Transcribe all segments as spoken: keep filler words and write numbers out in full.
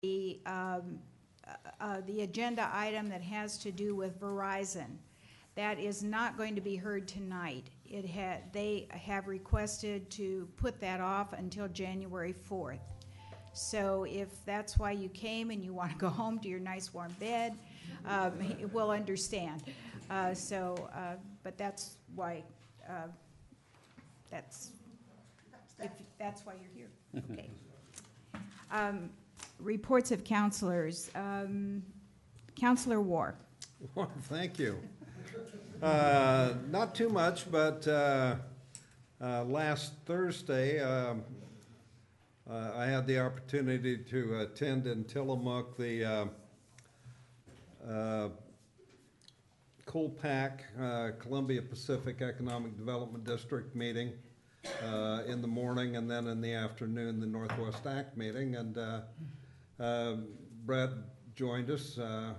the, um, uh, uh, the agenda item that has to do with Verizon. That is not going to be heard tonight. It had, they have requested to put that off until January fourth. So if that's why you came and you want to go home to your nice warm bed, um, we'll understand. Uh, so, uh, but that's why, uh, that's, if that's why you're here. Okay. Um, reports of counselors. Um, Counselor War. Well, thank you. Uh, not too much, but uh, uh, last Thursday, um, uh, I had the opportunity to attend in Tillamook the uh, uh, Colpack, uh, Columbia Pacific Economic Development District meeting uh, in the morning, and then in the afternoon, the Northwest A C T meeting. And uh, uh, Brett joined us. Uh,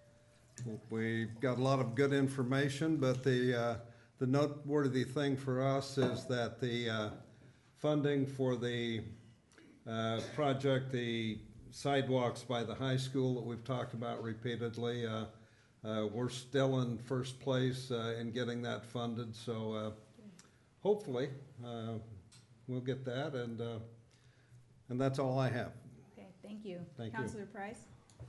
We got a lot of good information, but the uh, the noteworthy thing for us is that the uh, funding for the uh, project, the sidewalks by the high school that we've talked about repeatedly, uh, uh, we're still in first place uh, in getting that funded. So uh, hopefully uh, we'll get that, and uh, and that's all I have. Okay, thank you. Thank you. Councilor Price.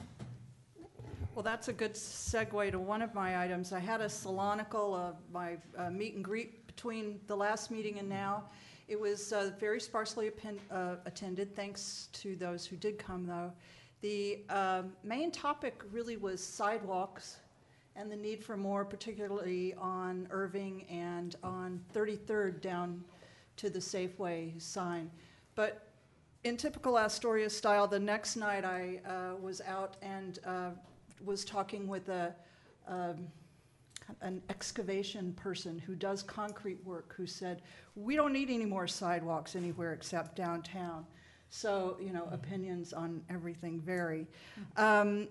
Well, that's a good segue to one of my items. I had a Salonical of my uh, meet and greet between the last meeting and now. It was uh, very sparsely append, uh, attended, thanks to those who did come, though. The uh, main topic really was sidewalks and the need for more, particularly on Irving and on thirty-third down to the Safeway sign. But in typical Astoria style, the next night I uh, was out and uh, was talking with a um, an excavation person who does concrete work, who said, we don't need any more sidewalks anywhere except downtown. So, you know, mm-hmm. opinions on everything vary. Um,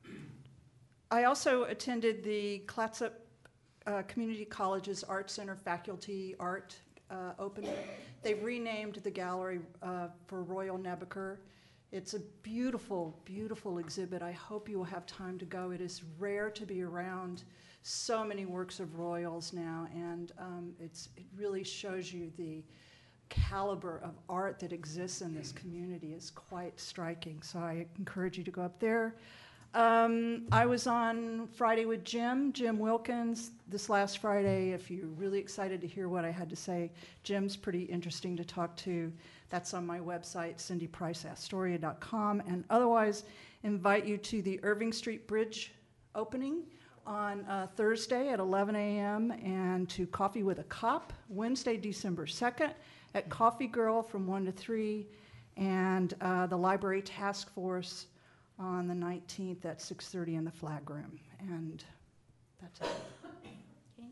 I also attended the Clatsop uh, Community College's Art Center Faculty Art uh, opening. They've renamed the gallery uh, for Royal Nebuchadnezzar. It's a beautiful, beautiful exhibit. I hope you will have time to go. It is rare to be around so many works of royals now, and um, it's, it really shows you the caliber of art that exists in this community is quite striking. So I encourage you to go up there. Um, I was on Friday with Jim, Jim Wilkins, this last Friday. If you're really excited to hear what I had to say, Jim's pretty interesting to talk to. That's on my website, cindy price astoria dot com. And otherwise, invite you to the Irving Street Bridge opening on uh, Thursday at eleven a m and to Coffee with a Cop, Wednesday, December second, at Coffee Girl from one to three, and uh, the Library Task Force on the nineteenth at six thirty in the flag room. And that's it. Okay.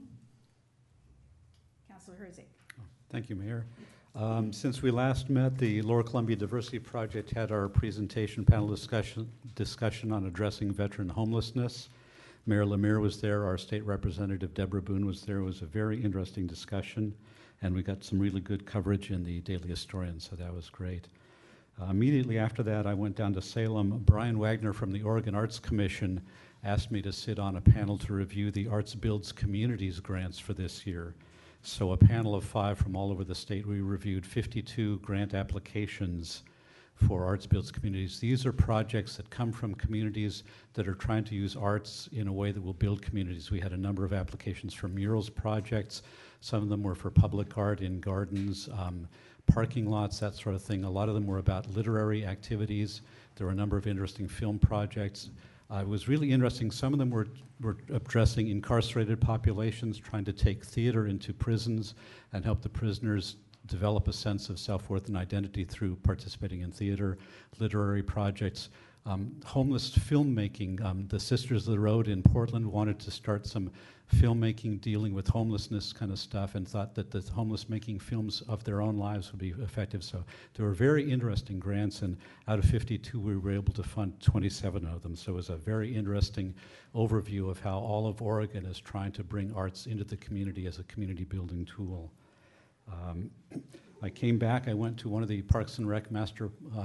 Councilor Herzig. Thank you, Mayor. Um, since we last met, the Lower Columbia Diversity Project had our presentation panel discussion discussion on addressing veteran homelessness. Mayor Lemire was there, our state representative Deborah Boone was there. It was a very interesting discussion, and we got some really good coverage in the Daily Historian, so that was great. Uh, immediately after that, I went down to Salem. Brian Wagner from the Oregon Arts Commission asked me to sit on a panel to review the Arts Builds Communities grants for this year. So a panel of five from all over the state, we reviewed fifty-two grant applications for Arts Builds Communities. These are projects that come from communities that are trying to use arts in a way that will build communities. We had a number of applications for murals projects. Some of them were for public art in gardens, um, parking lots, that sort of thing. A lot of them were about literary activities. There were a number of interesting film projects. Uh, it was really interesting. Some of them were, were addressing incarcerated populations, trying to take theater into prisons and help the prisoners develop a sense of self-worth and identity through participating in theater, literary projects. Um, homeless filmmaking. Um, the Sisters of the Road in Portland wanted to start some filmmaking dealing with homelessness kind of stuff and thought that the homeless making films of their own lives would be effective. So there were very interesting grants, and out of fifty-two, we were able to fund twenty-seven of them. So it was a very interesting overview of how all of Oregon is trying to bring arts into the community as a community building tool. Um, I came back, I went to one of the Parks and Rec master uh,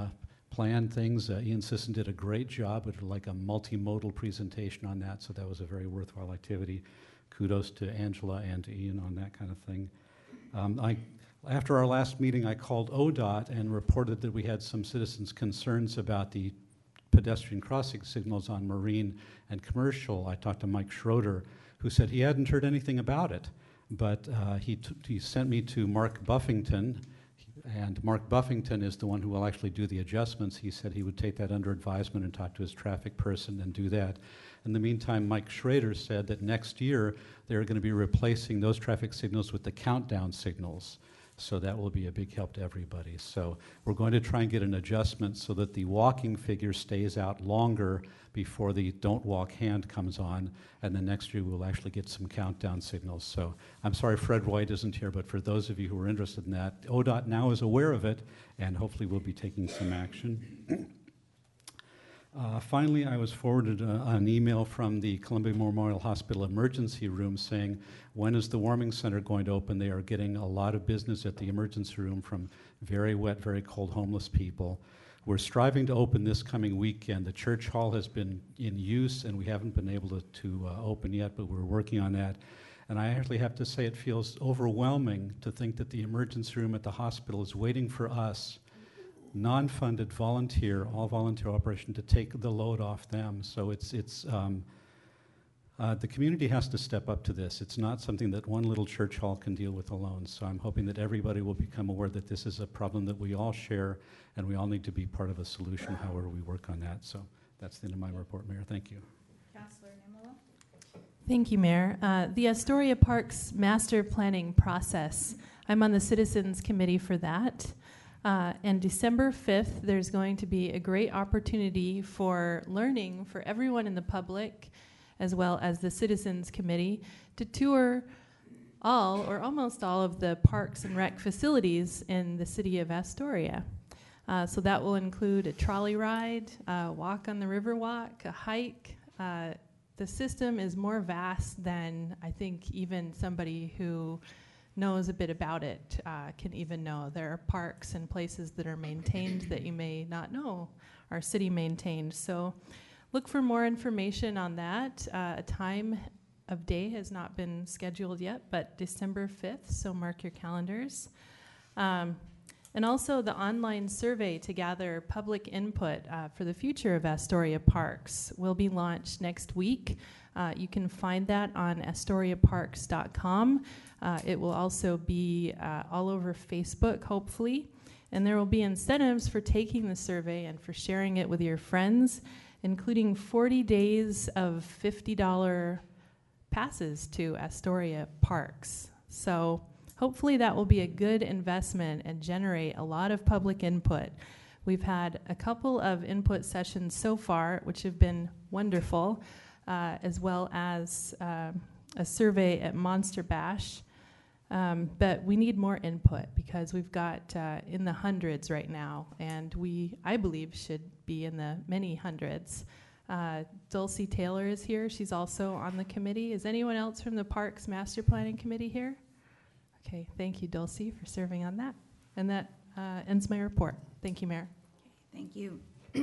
plan things. Uh, Ian Sisson did a great job with like a multimodal presentation on that, so that was a very worthwhile activity. Kudos to Angela and to Ian on that kind of thing. Um, I, after our last meeting, I called O D O T and reported that we had some citizens' concerns about the pedestrian crossing signals on Marine and Commercial. I talked to Mike Schroeder, who said he hadn't heard anything about it, but uh, he, t- he sent me to Mark Buffington, and Mark Buffington is the one who will actually do the adjustments. He said he would take that under advisement and talk to his traffic person and do that. In the meantime, Mike Schrader said that next year they're going to be replacing those traffic signals with the countdown signals. So that will be a big help to everybody. So we're going to try and get an adjustment so that the walking figure stays out longer before the don't walk hand comes on, and then next year we'll actually get some countdown signals. So I'm sorry Fred White isn't here, but for those of you who are interested in that, O D O T now is aware of it, and hopefully we'll be taking some action. Uh, finally, I was forwarded uh, an email from the Columbia Memorial Hospital emergency room saying, when is the warming center going to open? They are getting a lot of business at the emergency room from very wet, very cold homeless people. We're striving to open this coming weekend. The church hall has been in use, and we haven't been able to, to uh, open yet, but we're working on that. And I actually have to say it feels overwhelming to think that the emergency room at the hospital is waiting for us, non-funded volunteer, all volunteer operation, to take the load off them. So it's, it's um, uh, the community has to step up to this. It's not something that one little church hall can deal with alone. So I'm hoping that everybody will become aware that this is a problem that we all share, and we all need to be part of a solution however we work on that. So that's the end of my report, Mayor. Thank you. Councilor Nimolo? Thank you, Mayor. Uh, the Astoria Parks master planning process, I'm on the Citizens Committee for that. Uh, and December fifth, there's going to be a great opportunity for learning for everyone in the public, as well as the Citizens Committee, to tour all or almost all of the parks and rec facilities in the city of Astoria. Uh, so that will include a trolley ride, a walk on the Riverwalk, a hike. Uh, the system is more vast than I think even somebody who knows a bit about it uh, can even know. There are parks and places that are maintained that you may not know are city maintained. So look for more information on that. Uh, a time of day has not been scheduled yet, but December fifth, so mark your calendars. Um, and also the online survey to gather public input uh, for the future of Astoria Parks will be launched next week. Uh, you can find that on astoria parks dot com. Uh, it will also be uh, all over Facebook, hopefully. And there will be incentives for taking the survey and for sharing it with your friends, including forty days of fifty dollars passes to Astoria Parks. So hopefully that will be a good investment and generate a lot of public input. We've had a couple of input sessions so far, which have been wonderful, uh, as well as uh, a survey at Monster Bash. Um, but we need more input because we've got uh, in the hundreds right now, and we, I believe, should be in the many hundreds. Uh, Dulcie Taylor is here. She's also on the committee. Is anyone else from the Parks Master Planning Committee here? Okay, thank you, Dulcie, for serving on that. And that uh, ends my report. Thank you, Mayor. Thank you.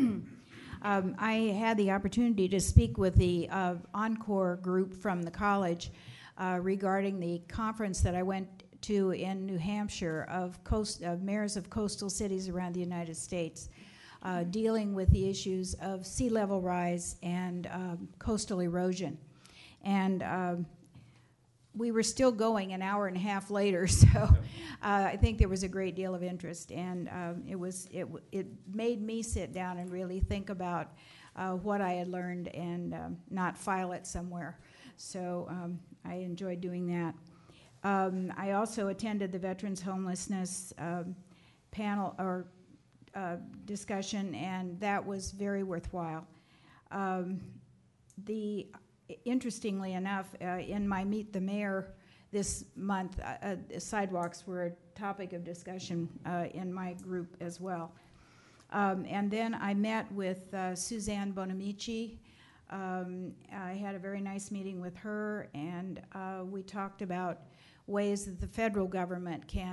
um, I had the opportunity to speak with the uh, Encore group from the college uh, regarding the conference that I went to in New Hampshire of, coast, of mayors of coastal cities around the United States, uh, dealing with the issues of sea level rise and um, coastal erosion. And um, we were still going an hour and a half later, so uh, I think there was a great deal of interest, and um, it was it it made me sit down and really think about uh, what I had learned and um, not file it somewhere. So um, I enjoyed doing that. Um, I also attended the Veterans Homelessness um, panel or uh, discussion, and that was very worthwhile. Um, the Interestingly enough, uh, in my Meet the Mayor this month, uh, uh, sidewalks were a topic of discussion uh, in my group as well. Um, and then I met with uh, Suzanne Bonamici. Um, I had a very nice meeting with her, and uh, we talked about ways that the federal government can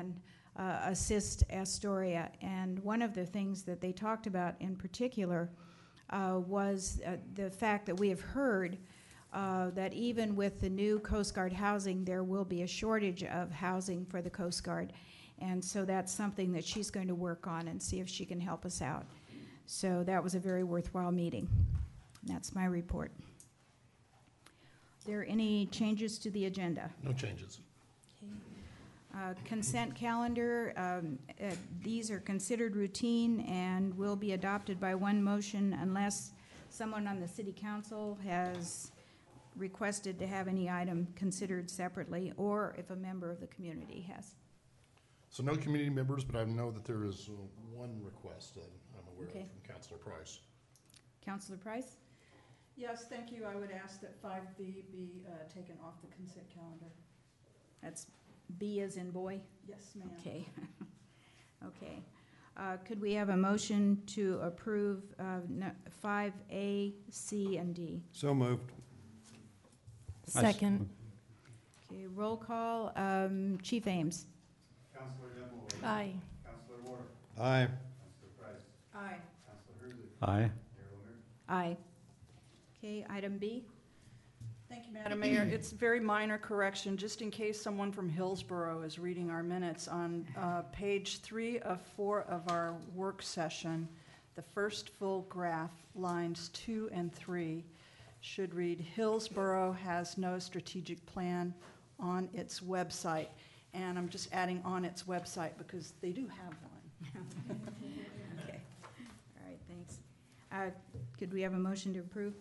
uh, assist Astoria. And one of the things that they talked about in particular uh, was uh, the fact that we have heard uh, that even with the new Coast Guard housing, there will be a shortage of housing for the Coast Guard. And so that's something that she's going to work on and see if she can help us out. So that was a very worthwhile meeting. That's my report. Are there any changes to the agenda? No changes. Uh, Consent calendar, um, uh, these are considered routine and will be adopted by one motion unless someone on the city council has requested to have any item considered separately, or if a member of the community has. So no community members, but I know that there is uh, one request that I'm aware Okay. of from Councilor Price. Councilor Price? Yes, thank you. I would ask that five B be uh, taken off the consent calendar. That's B as in boy? Yes, ma'am. Okay. Okay. Uh, Could we have a motion to approve uh, no- five A, C, and D? So moved. Second. Okay, roll call. Um, Chief Ames? Aye. Aye. Aye. Aye. Aye. Okay, item B? Thank you, Madam Mayor. It's a very minor correction, just in case someone from Hillsborough is reading our minutes. On uh, page three of four of our work session, the first full graph, lines two and three, should read, Hillsborough has no strategic plan on its website. And I'm just adding on its website because they do have one. Okay. All right, thanks. Uh, Could we have a motion to approve?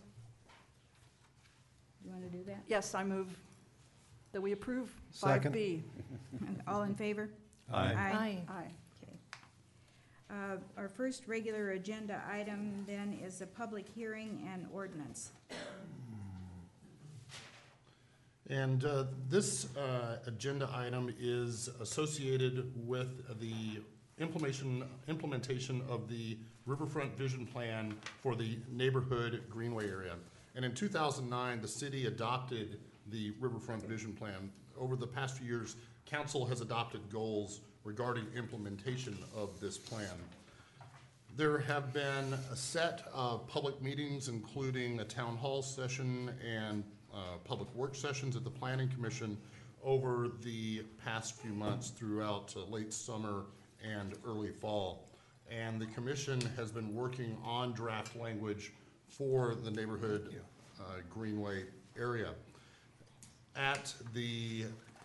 You want to do that? Yes, I move that we approve Second. five B. All in favor? Aye. Aye. Aye. Okay. Uh, Our first regular agenda item then is a public hearing and ordinance. And uh, this uh, agenda item is associated with the implementation, implementation of the Riverfront Vision Plan for the neighborhood greenway area. And in two thousand nine, the city adopted the Riverfront Vision Plan. Over the past few years, council has adopted goals regarding implementation of this plan. There have been a set of public meetings, including a town hall session and uh, public work sessions at the Planning Commission over the past few months throughout uh, late summer and early fall. And the commission has been working on draft language for the neighborhood uh, greenway area. At the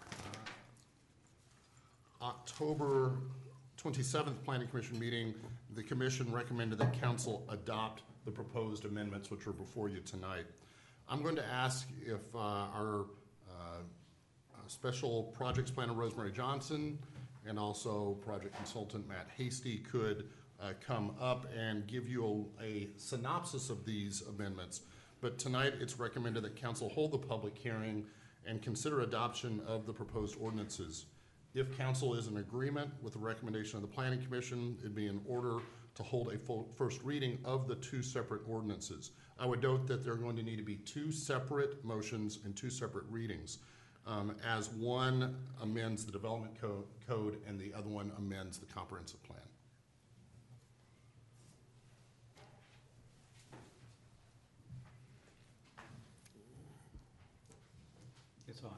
uh, October twenty-seventh Planning Commission meeting, the commission recommended that council adopt the proposed amendments which are before you tonight. I'm going to ask if uh, our uh, special projects planner Rosemary Johnson and also project consultant Matt Hasty could uh, come up and give you a, a synopsis of these amendments. But tonight it's recommended that council hold the public hearing and consider adoption of the proposed ordinances. If council is in agreement with the recommendation of the Planning Commission, it'd be in order to hold a full first reading of the two separate ordinances. I would note that there are going to need to be two separate motions and two separate readings, um, as one amends the development code, code and the other one amends the comprehensive plan. It's on.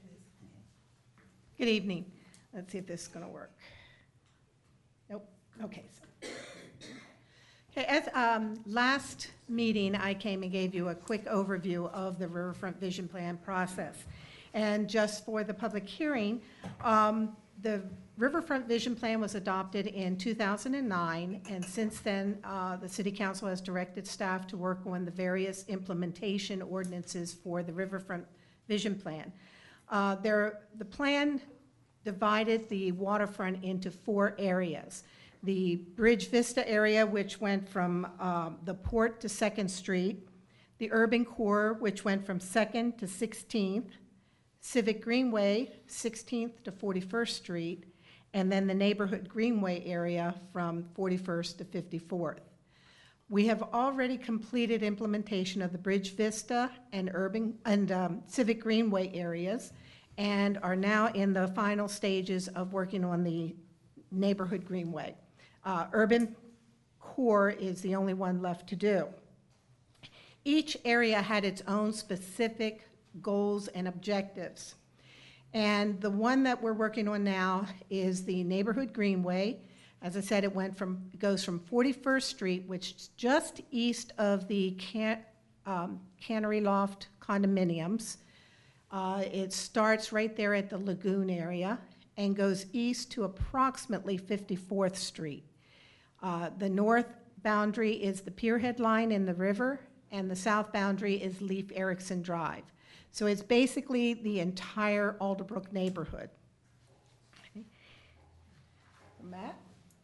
Good evening. Let's see if this is going to work. Nope. Okay. So. Okay. As um, last meeting, I came and gave you a quick overview of the Riverfront Vision Plan process. And just for the public hearing, um, the Riverfront Vision Plan was adopted in two thousand nine, and since then, uh, the City Council has directed staff to work on the various implementation ordinances for the Riverfront Vision Plan. Uh, there, the plan divided the waterfront into four areas. The Bridge Vista area, which went from um, the port to second Street, the urban core, which went from second to sixteenth, Civic Greenway, sixteenth to forty-first Street, and then the neighborhood greenway area from forty-first to fifty-fourth. We have already completed implementation of the Bridge Vista and urban and um, Civic Greenway areas, and are now in the final stages of working on the neighborhood greenway. Uh, Urban core is the only one left to do. Each area had its own specific goals and objectives. And the one that we're working on now is the neighborhood greenway. As I said, it went from, it goes from forty-first Street, which is just east of the Can, um, Cannery Loft condominiums. Uh, it starts right there at the lagoon area and goes east to approximately fifty-fourth Street. Uh, the north boundary is the Pierhead line in the river, and the south boundary is Leif Erikson Drive. So it's basically the entire Alderbrook neighborhood. Okay. Matt?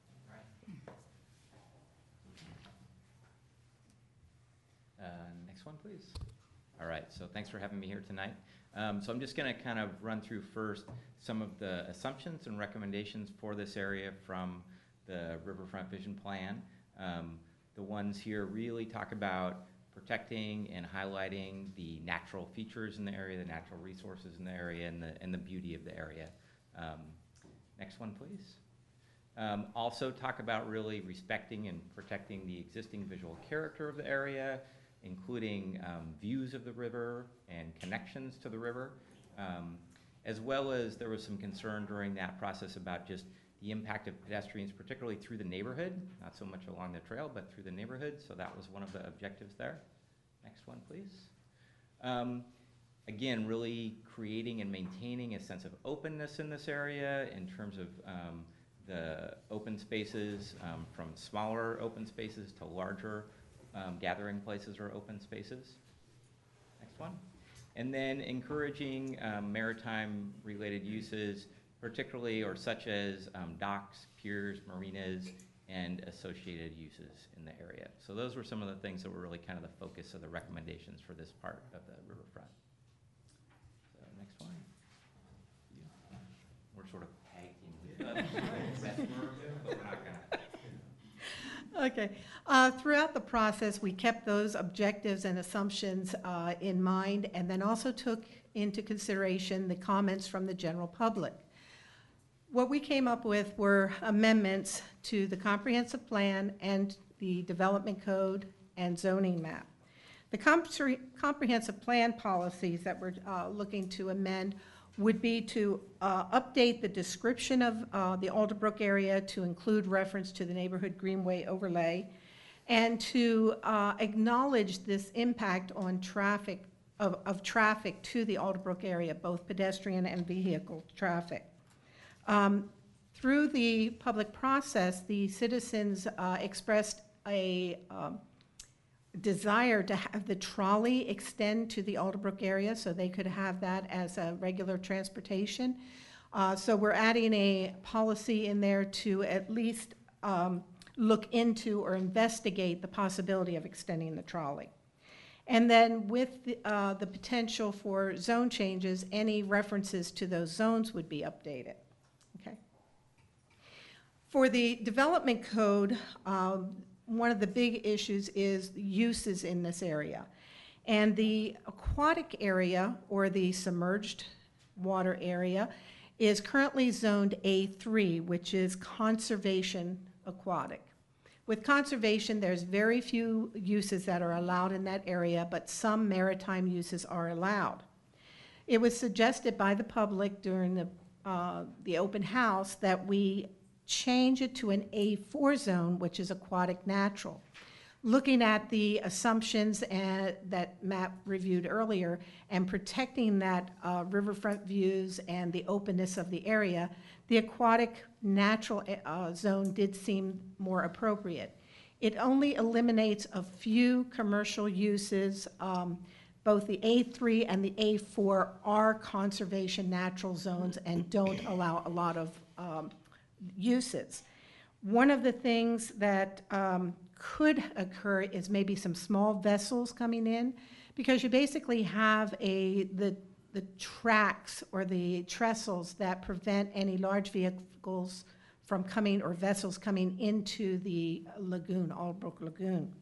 Uh, next one, please. All right, so thanks for having me here tonight. Um, so I'm just going to kind of run through first some of the assumptions and recommendations for this area from the Riverfront Vision Plan. Um, the ones here really talk about protecting and highlighting the natural features in the area, the natural resources in the area, and the, and the beauty of the area. Um, next one, please. Um, also talk about really respecting and protecting the existing visual character of the area, including um, views of the river and connections to the river, um, as well as there was some concern during that process about just the impact of pedestrians, particularly through the neighborhood, not so much along the trail, but through the neighborhood. So that was one of the objectives there. Next one, please. Um, again, really creating and maintaining a sense of openness in this area in terms of um, the open spaces, um, from smaller open spaces to larger um, gathering places or open spaces. Next one. And then encouraging um, maritime related uses, particularly or such as um, docks, piers, marinas, and associated uses in the area. So those were some of the things that were really kind of the focus of the recommendations for this part of the riverfront. So next one. Yeah. We're sort of tag teaming. But we're not gonna. Okay. Uh, throughout the process, we kept those objectives and assumptions uh, in mind, and then also took into consideration the comments from the general public. What we came up with were amendments to the comprehensive plan and the development code and zoning map. The compre- comprehensive plan policies that we're uh, looking to amend would be to uh, update the description of uh, the Alderbrook area to include reference to the neighborhood greenway overlay, and to uh, acknowledge this impact on traffic, of, of traffic to the Alderbrook area, both pedestrian and vehicle traffic. Um, through the public process, the citizens uh, expressed a um, desire to have the trolley extend to the Alderbrook area so they could have that as a regular transportation. Uh, so we're adding a policy in there to at least um, look into or investigate the possibility of extending the trolley. And then with the, uh, the potential for zone changes, any references to those zones would be updated. Okay. For the development code, um, one of the big issues is uses in this area. And the aquatic area, or the submerged water area, is currently zoned A three, which is conservation aquatic. With conservation, there's very few uses that are allowed in that area, but some maritime uses are allowed. It was suggested by the public during the, uh, the open house that we change it to an A four zone, which is aquatic natural. Looking at the assumptions and, that Matt reviewed earlier, and protecting that uh, riverfront views and the openness of the area, the aquatic natural uh, zone did seem more appropriate. It only eliminates a few commercial uses. Um, both the A three and the A four are conservation natural zones and don't allow a lot of um, uses. One of the things that um, could occur is maybe some small vessels coming in, because you basically have a the the tracks or the trestles that prevent any large vehicles from coming, or vessels coming into the lagoon, Alderbrook Lagoon.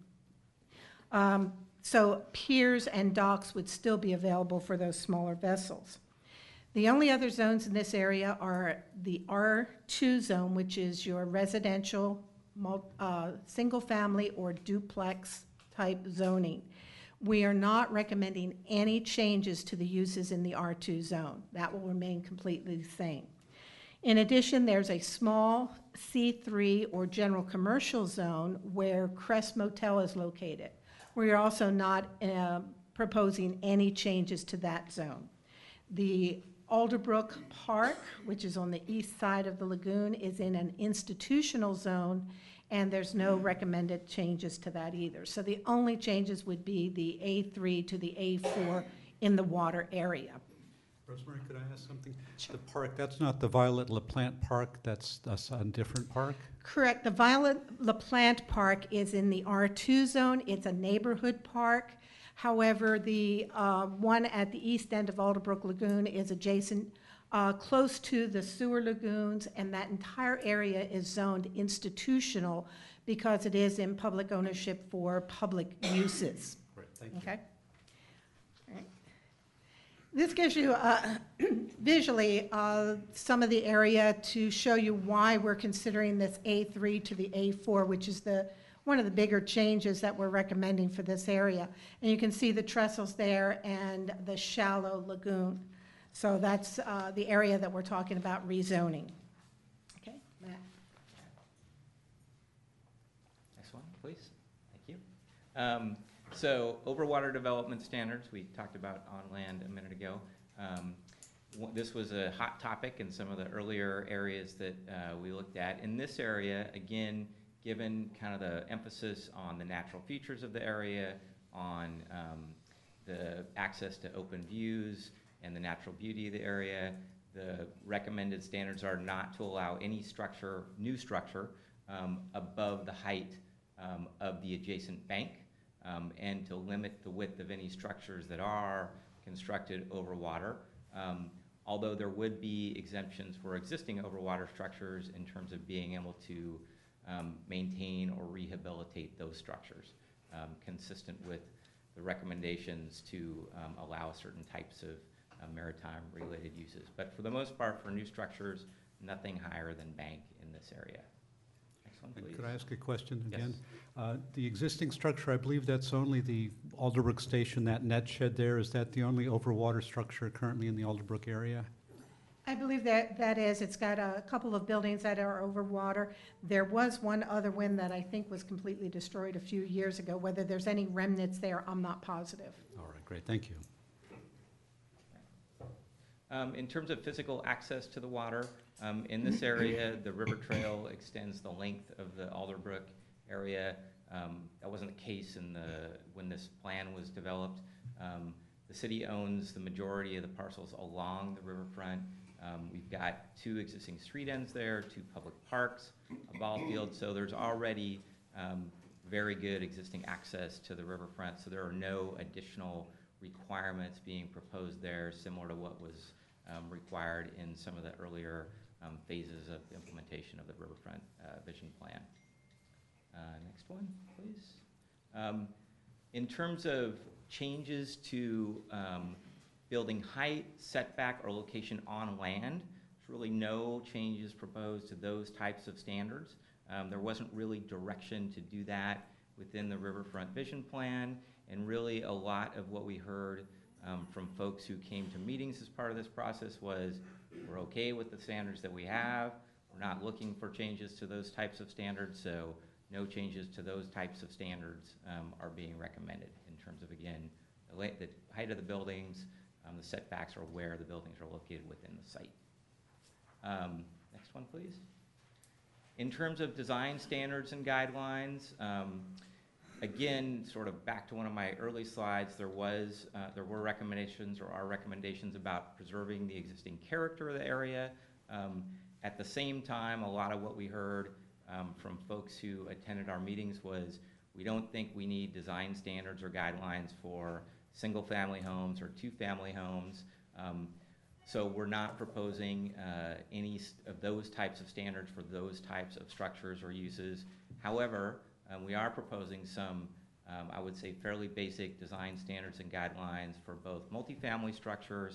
Um, so piers and docks would still be available for those smaller vessels. The only other zones in this area are the R two zone, which is your residential, mul- uh, single-family or duplex type zoning. We are not recommending any changes to the uses in the R two zone. That will remain completely the same. In addition, there's a small C three or general commercial zone where Crest Motel is located. We are also not uh, proposing any changes to that zone. The Alderbrook Park, which is on the east side of the lagoon, is in an institutional zone, and there's no recommended changes to that either. So the only changes would be the A three to the A four in the water area. Rosemary, could I ask something? The park, that's not the Violet LaPlante Park, that's that's a different park? Correct. The Violet LaPlante Park is in the R two zone. It's a neighborhood park. However, the uh, one at the east end of Alderbrook Lagoon is adjacent, uh, close to the sewer lagoons, and that entire area is zoned institutional because it is in public ownership for public uses. Right, thank you. Okay? All right. This gives you uh, visually uh, some of the area to show you why we're considering this A three to the A four, which is the one of the bigger changes that we're recommending for this area. And you can see the trestles there and the shallow lagoon. So that's uh, the area that we're talking about rezoning. Okay, Matt. Next one, please. Thank you. Um, so overwater development standards, we talked about on land a minute ago. Um, w- this was a hot topic in some of the earlier areas that uh, we looked at. In this area, again, given kind of the emphasis on the natural features of the area, on um, the access to open views and the natural beauty of the area, the recommended standards are not to allow any structure, new structure, um, above the height um, of the adjacent bank, um, and to limit the width of any structures that are constructed over water. Um, although there would be exemptions for existing overwater structures in terms of being able to Um, maintain or rehabilitate those structures, um, consistent with the recommendations to um, allow certain types of uh, maritime-related uses. But for the most part, for new structures, nothing higher than bank in this area. Next one, please. Could I ask a question Yes. again? Uh, The existing structure, I believe that's only the Alderbrook Station, that net shed there, is that the only overwater structure currently in the Alderbrook area? I believe that that is. It's got a couple of buildings that are over water. There was one other one that I think was completely destroyed a few years ago. Whether there's any remnants there, I'm not positive. All right, great, thank you. Um, in terms of physical access to the water, um, in this area, the river trail extends the length of the Alderbrook area. Um, that wasn't the case in the when this plan was developed. Um, the city owns the majority of the parcels along the riverfront. Um, we've got two existing street ends there, two public parks, a ball field, so there's already um, very good existing access to the riverfront, so there are no additional requirements being proposed there, similar to what was um, required in some of the earlier um, phases of implementation of the riverfront uh, vision plan. Uh, next one, please. Um, in terms of changes to um, building height, setback, or location on land, there's really no changes proposed to those types of standards. Um, there wasn't really direction to do that within the riverfront vision plan, and really a lot of what we heard um, from folks who came to meetings as part of this process was, we're okay with the standards that we have, we're not looking for changes to those types of standards, so no changes to those types of standards um, are being recommended in terms of, again, the, la- the height of the buildings, um, the setbacks, or where the buildings are located within the site. Um, next one, please. In terms of design standards and guidelines, um, again, sort of back to one of my early slides, there was, uh, there were recommendations, or are recommendations about preserving the existing character of the area. Um, at the same time, a lot of what we heard um, from folks who attended our meetings was, we don't think we need design standards or guidelines for single-family homes or two-family homes. Um, So we're not proposing uh, any of those types of standards for those types of structures or uses. However, um, we are proposing some, um, I would say, fairly basic design standards and guidelines for both multifamily structures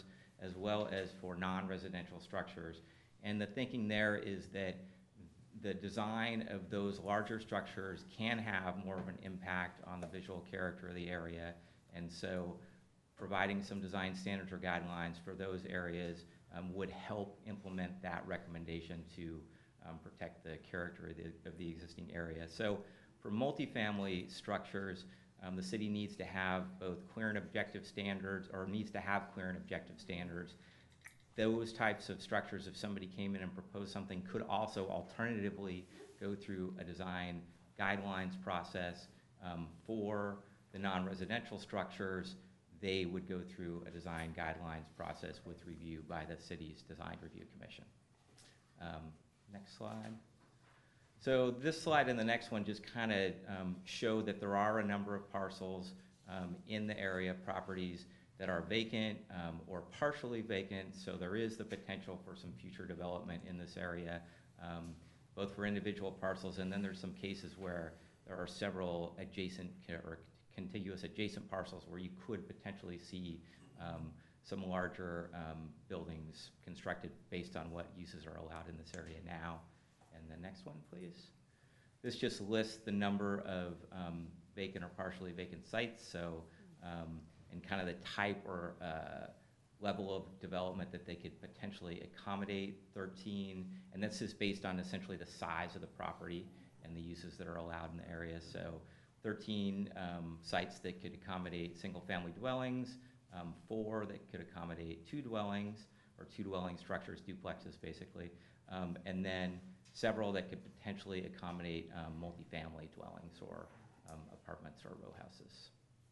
as well as for non-residential structures. And the thinking there is that the design of those larger structures can have more of an impact on the visual character of the area. And so providing some design standards or guidelines for those areas um, would help implement that recommendation to um, protect the character of the, of the existing area. So for multifamily structures, um, the city needs to have both clear and objective standards, or needs to have clear and objective standards. Those types of structures, if somebody came in and proposed something, could also alternatively go through a design guidelines process. Um, for the non-residential structures, they would go through a design guidelines process with review by the city's Design Review Commission. Um, next slide. So this slide and the next one just kind of um, show that there are a number of parcels um, in the area, properties that are vacant um, or partially vacant, so there is the potential for some future development in this area, um, both for individual parcels, and then there's some cases where there are several adjacent or contiguous adjacent parcels where you could potentially see um, some larger um, buildings constructed based on what uses are allowed in this area now. And the next one, please. This just lists the number of um, vacant or partially vacant sites, so um, and kind of the type or uh, level of development that they could potentially accommodate. Thirteen, and this is based on essentially the size of the property and the uses that are allowed in the area. So thirteen um, sites that could accommodate single-family dwellings, um, four that could accommodate two dwellings, or two dwelling structures, duplexes basically, um, and then several that could potentially accommodate um, multifamily dwellings or um, apartments or row houses.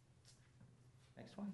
Next one.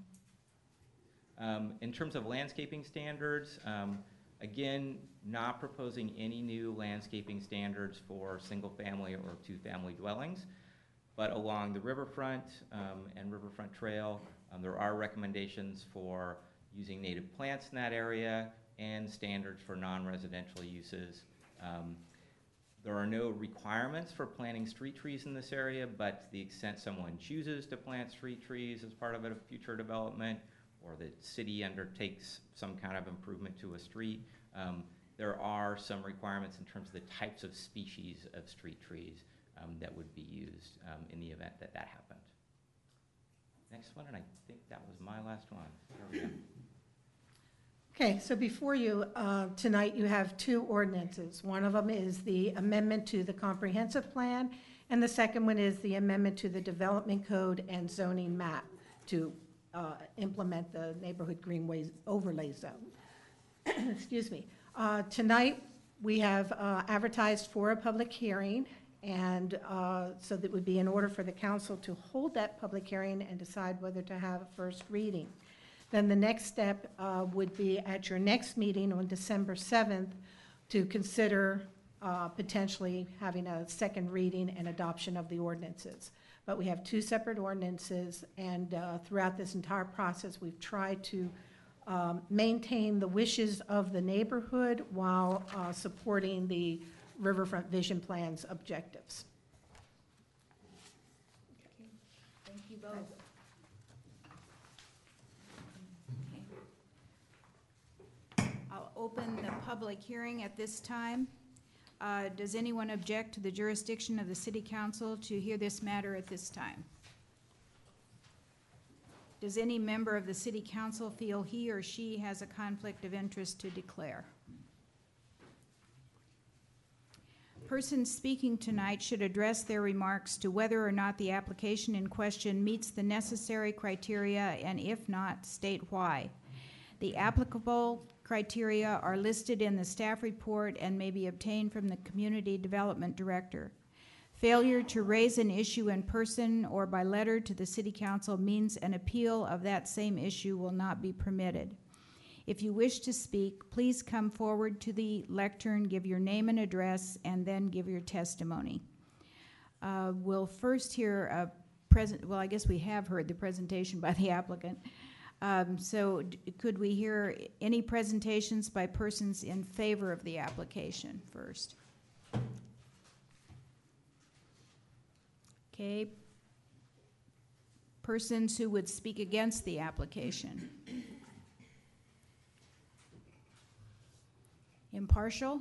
Um, in terms of landscaping standards, um, again, not proposing any new landscaping standards for single-family or two-family dwellings, but along the riverfront um, and riverfront trail, um, there are recommendations for using native plants in that area and standards for non-residential uses. Um, There are no requirements for planting street trees in this area, but to the extent someone chooses to plant street trees as part of a future development, or the city undertakes some kind of improvement to a street, um, there are some requirements in terms of the types of species of street trees um, that would be used um, in the event that that happened. Next one, and I think that was my last one. There we go. Okay, so before you, uh, tonight, you have two ordinances. One of them is the amendment to the comprehensive plan, and the second one is the amendment to the development code and zoning map to uh, implement the neighborhood greenways overlay zone. Excuse me. Uh, Tonight, we have uh, advertised for a public hearing, and uh, so that would be in order for the council to hold that public hearing and decide whether to have a first reading. Then the next step uh, would be at your next meeting on December seventh to consider uh, potentially having a second reading and adoption of the ordinances. But we have two separate ordinances, and uh, throughout this entire process, we've tried to um, maintain the wishes of the neighborhood while uh, supporting the Riverfront Vision Plan's objectives. Thank you both. I'll open the public hearing at this time. Uh, Does anyone object to the jurisdiction of the City Council to hear this matter at this time? Does any member of the City Council feel he or she has a conflict of interest to declare? Persons speaking tonight should address their remarks to whether or not the application in question meets the necessary criteria, and if not, state why. The applicable criteria are listed in the staff report and may be obtained from the Community Development Director. Failure to raise an issue in person or by letter to the City Council means an appeal of that same issue will not be permitted. If you wish to speak, please come forward to the lectern, give your name and address, and then give your testimony. Uh, we'll first hear a present, well, I guess we have heard the presentation by the applicant. Um, so d- could we hear any presentations by persons in favor of the application first? Okay. Persons who would speak against the application? Impartial?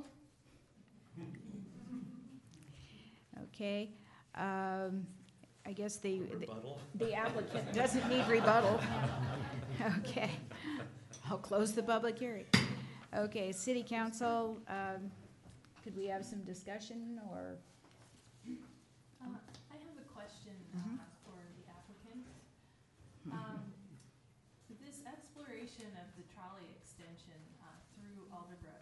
Okay. Um, I guess the, the- the applicant doesn't need rebuttal. Okay. I'll close the public hearing. Okay, City Council, um, could we have some discussion or? Uh, I have a question Mhm. uh, for the applicant. Um, This exploration of the trolley extension uh, through Alderbrook.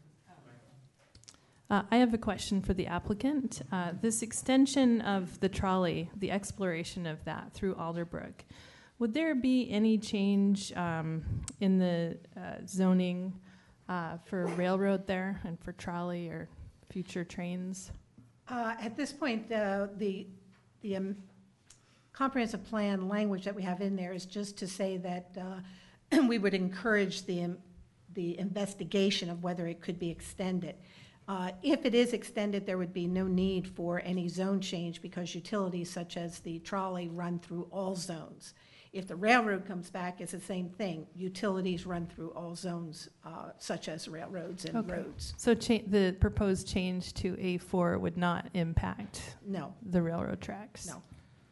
oh. Uh, I have a question for the applicant. Uh, This extension of the trolley, the exploration of that through Alderbrook, would there be any change um, in the uh, zoning uh, for railroad there and for trolley or future trains? Uh, At this point, uh, the, the um, comprehensive plan language that we have in there is just to say that uh, we would encourage the, um, the investigation of whether it could be extended. Uh, If it is extended, there would be no need for any zone change because utilities such as the trolley run through all zones. If the railroad comes back, it's the same thing. Utilities run through all zones, uh, such as railroads and Okay. roads. So cha- the proposed change to A four would not impact No, the railroad tracks? no.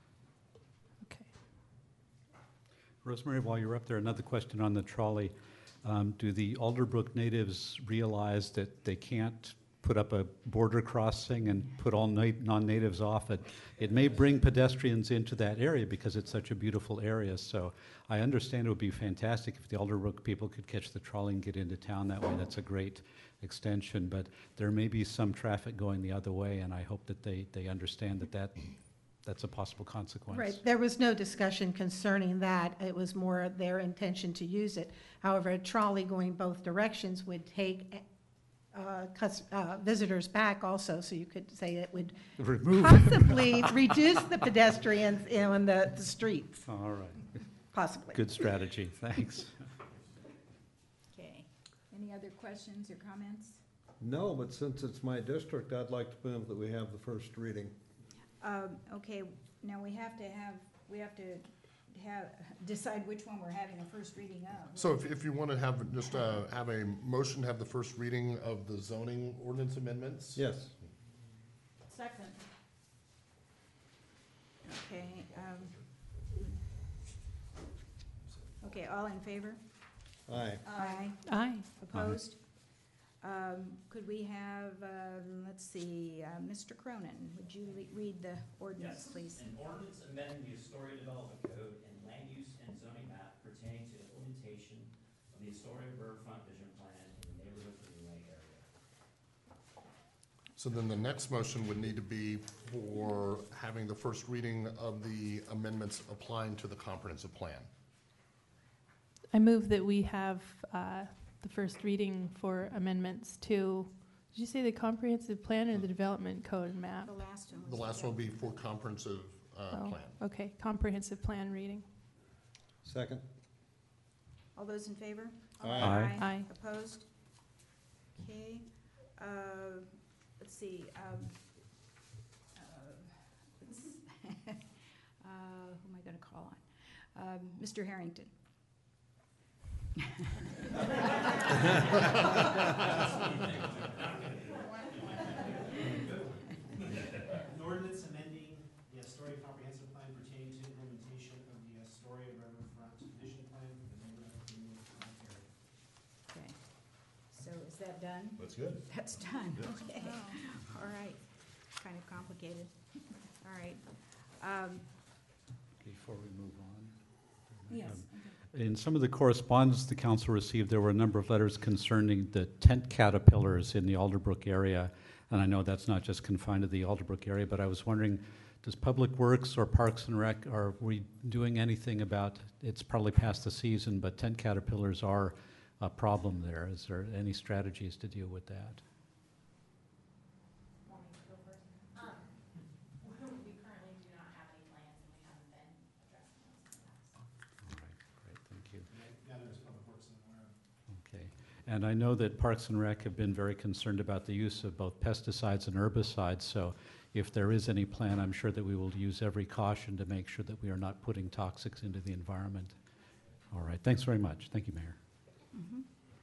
Okay. Rosemary, while you're up there, another question on the trolley. Um, do the Alderbrook natives realize that they can't put up a border crossing and put all na- non-natives off? It, it may bring pedestrians into that area because it's such a beautiful area. So I understand it would be fantastic if the Alderbrook people could catch the trolley and get into town that way. That's a great extension, but there may be some traffic going the other way, and I hope that they, they understand that, that that's a possible consequence. Right, there was no discussion concerning that. It was more their intention to use it. However, a trolley going both directions would take uh, cus- uh, visitors back also, so you could say it would Remove. possibly reduce the pedestrians in the, the streets, All right. possibly. Good strategy. Thanks. Okay. Any other questions or comments? No, but since it's my district, I'd like to move that we have the first reading. Um, okay, now we have to have, we have to have, decide which one we're having a first reading of. So if, if you want to have, just uh, have a motion, to have the first reading of the zoning ordinance amendments? Yes. Second. Okay, um, okay, all in favor? Aye. Aye. Aye. Opposed? Um, could we have, um, let's see, uh, Mister Cronin, would you le- read the ordinance, Yes. please? An ordinance amending the Astoria Development Code and land use and zoning map pertaining to implementation of the Astoria Riverfront Vision Plan in the neighborhood Greenway area. So then the next motion would need to be for having the first reading of the amendments applying to the comprehensive plan. I move that we have uh, the first reading for amendments to, did you say the comprehensive plan or the development code map? The last one. The was last one would be for comprehensive uh, Oh, plan. Okay, comprehensive plan reading. Second? All those in favor? Aye. Aye. Opposed? Okay, uh, let's see, um, uh, let's- uh, who am I gonna call on? Um, Mister Harrington. An ordinance amending the Astoria Comprehensive Plan pertaining to implementation of the Astoria Riverfront Vision Plan for the neighborhood Greenway area. Okay, so is that done? That's good. That's done, okay. All right, kind of complicated. All right. Um, Before we move on. Yes. Um, In some of the correspondence the council received, there were a number of letters concerning the tent caterpillars in the Alderbrook area. And I know that's not just confined to the Alderbrook area, but I was wondering, does Public Works or Parks and Rec, are we doing anything about, it's probably past the season, but tent caterpillars are a problem there. Is there any strategies to deal with that? Um, we currently do not have any plans, and we haven't been addressing those in the past. All right, great, thank you. And I gather as Public Works is aware of. Okay. And I know that Parks and Rec have been very concerned about the use of both pesticides and herbicides, so if there is any plan, I'm sure that we will use every caution to make sure that we are not putting toxics into the environment. All right, thanks very much. Thank you, Mayor. mhm.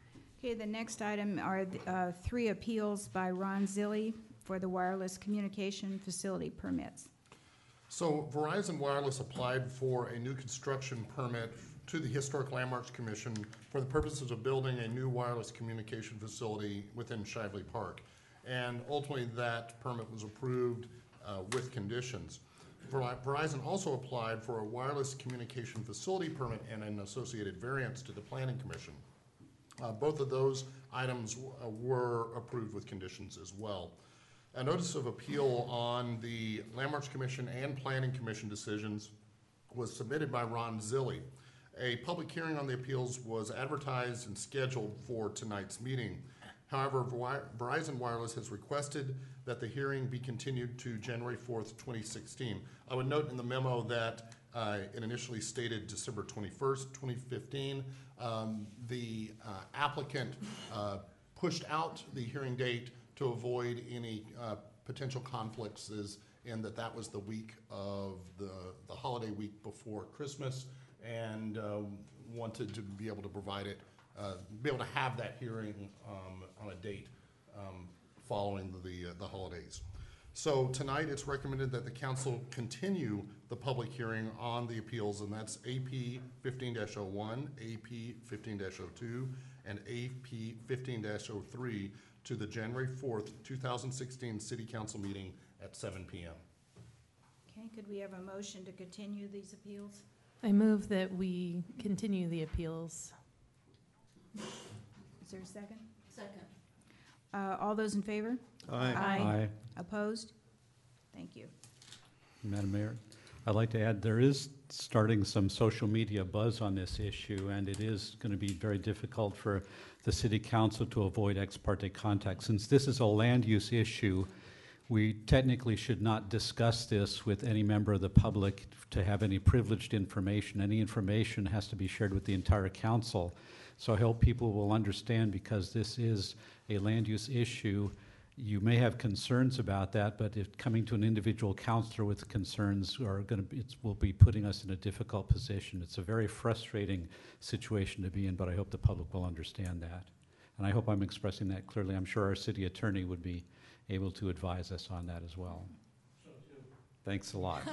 Okay, the next item are the, uh, three appeals by Ron Zilli for the wireless communication facility permits. So Verizon Wireless applied for a new construction permit to the Historic Landmarks Commission for the purposes of building a new wireless communication facility within Shively Park. And ultimately, that permit was approved uh, with conditions. Ver- Verizon also applied for a wireless communication facility permit and an associated variance to the Planning Commission. Uh, both of those items uh, were approved with conditions as well. A notice of appeal on the Landmarks Commission and Planning Commission decisions was submitted by Ron Zilli. A public hearing on the appeals was advertised and scheduled for tonight's meeting. However, Verizon Wireless has requested that the hearing be continued to January fourth, twenty sixteen. I would note in the memo that uh, it initially stated December twenty-first, twenty fifteen. Um, the uh, applicant uh, pushed out the hearing date to avoid any uh, potential conflicts, is in that that was the week of the, the holiday week before Christmas, and uh, wanted to be able to provide it, uh, be able to have that hearing um, on a date um, following the, uh, the holidays. So tonight it's recommended that the council continue the public hearing on the appeals, and that's A P fifteen dash oh one, A P fifteen dash oh two, and A P fifteen dash oh three to the January fourth, two thousand sixteen City Council meeting at seven P M Okay, could we have a motion to continue these appeals? I move that we continue the appeals. Is there a second? Second. Uh, all those in favor? Aye. Aye. Opposed? Thank you. Madam Mayor, I'd like to add, there is starting some social media buzz on this issue, and it is going to be very difficult for the city council to avoid ex parte contact. Since this is a land use issue, we technically should not discuss this with any member of the public to have any privileged information. Any information has to be shared with the entire council. So I hope people will understand, because this is a land use issue, you may have concerns about that, but if coming to an individual counselor with concerns are going to be, it will be putting us in a difficult position. It's a very frustrating situation to be in, but I hope the public will understand that. And I hope I'm expressing that clearly. I'm sure our city attorney would be able to advise us on that as well. Thanks a lot.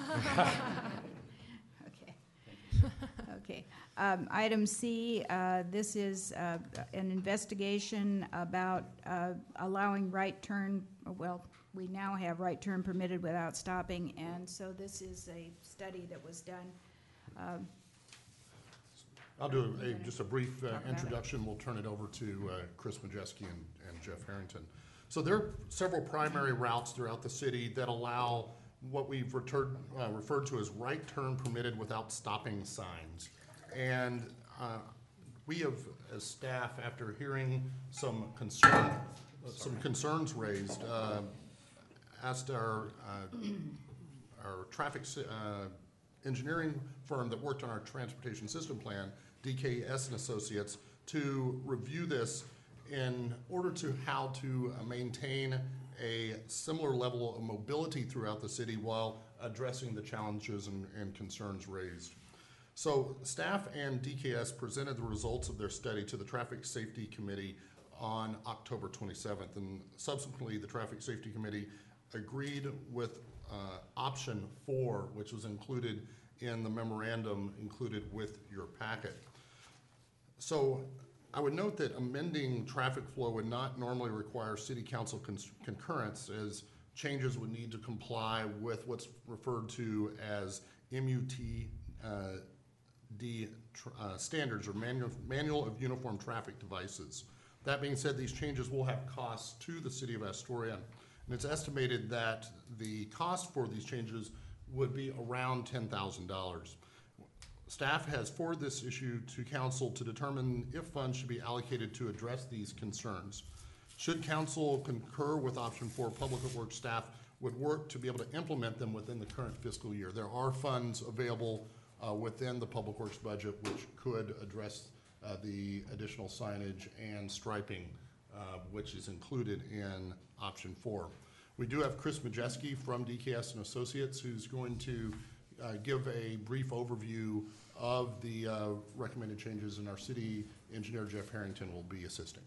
Okay. Okay. Um, item C, uh, this is uh, an investigation about uh, allowing right turn, well, we now have right turn permitted without stopping, and so this is a study that was done. Um, I'll do a, just a brief uh, Talk about it. introduction. We'll turn it over to uh, Chris Majeski and, and Jeff Harrington. So there are several primary routes throughout the city that allow what we've referred, uh, referred to as right turn permitted without stopping signs. And uh, we have, as staff, after hearing some concern, some concerns raised, uh, asked our uh, our traffic uh, engineering firm that worked on our transportation system plan, D K S and Associates, to review this in order to how to uh, maintain a similar level of mobility throughout the city while addressing the challenges and, and concerns raised. So staff and D K S presented the results of their study to the Traffic Safety Committee on October twenty-seventh, and subsequently the Traffic Safety Committee agreed with uh, option four, which was included in the memorandum included with your packet. So I would note that amending traffic flow would not normally require city council con concurrence, as changes would need to comply with what's referred to as M U T uh, D uh, standards, or manual, manual of uniform traffic devices. That being said, these changes will have costs to the city of Astoria, and it's estimated that the cost for these changes would be around ten thousand dollars. Staff has forwarded this issue to council to determine if funds should be allocated to address these concerns. Should council concur with option four, Public Works staff would work to be able to implement them within the current fiscal year. There are funds available uh, within the Public Works budget which could address uh, the additional signage and striping uh, which is included in option four. We do have Chris Majeski from D K S and Associates, who's going to uh, give a brief overview of the uh, recommended changes, and our city engineer, Jeff Harrington, will be assisting.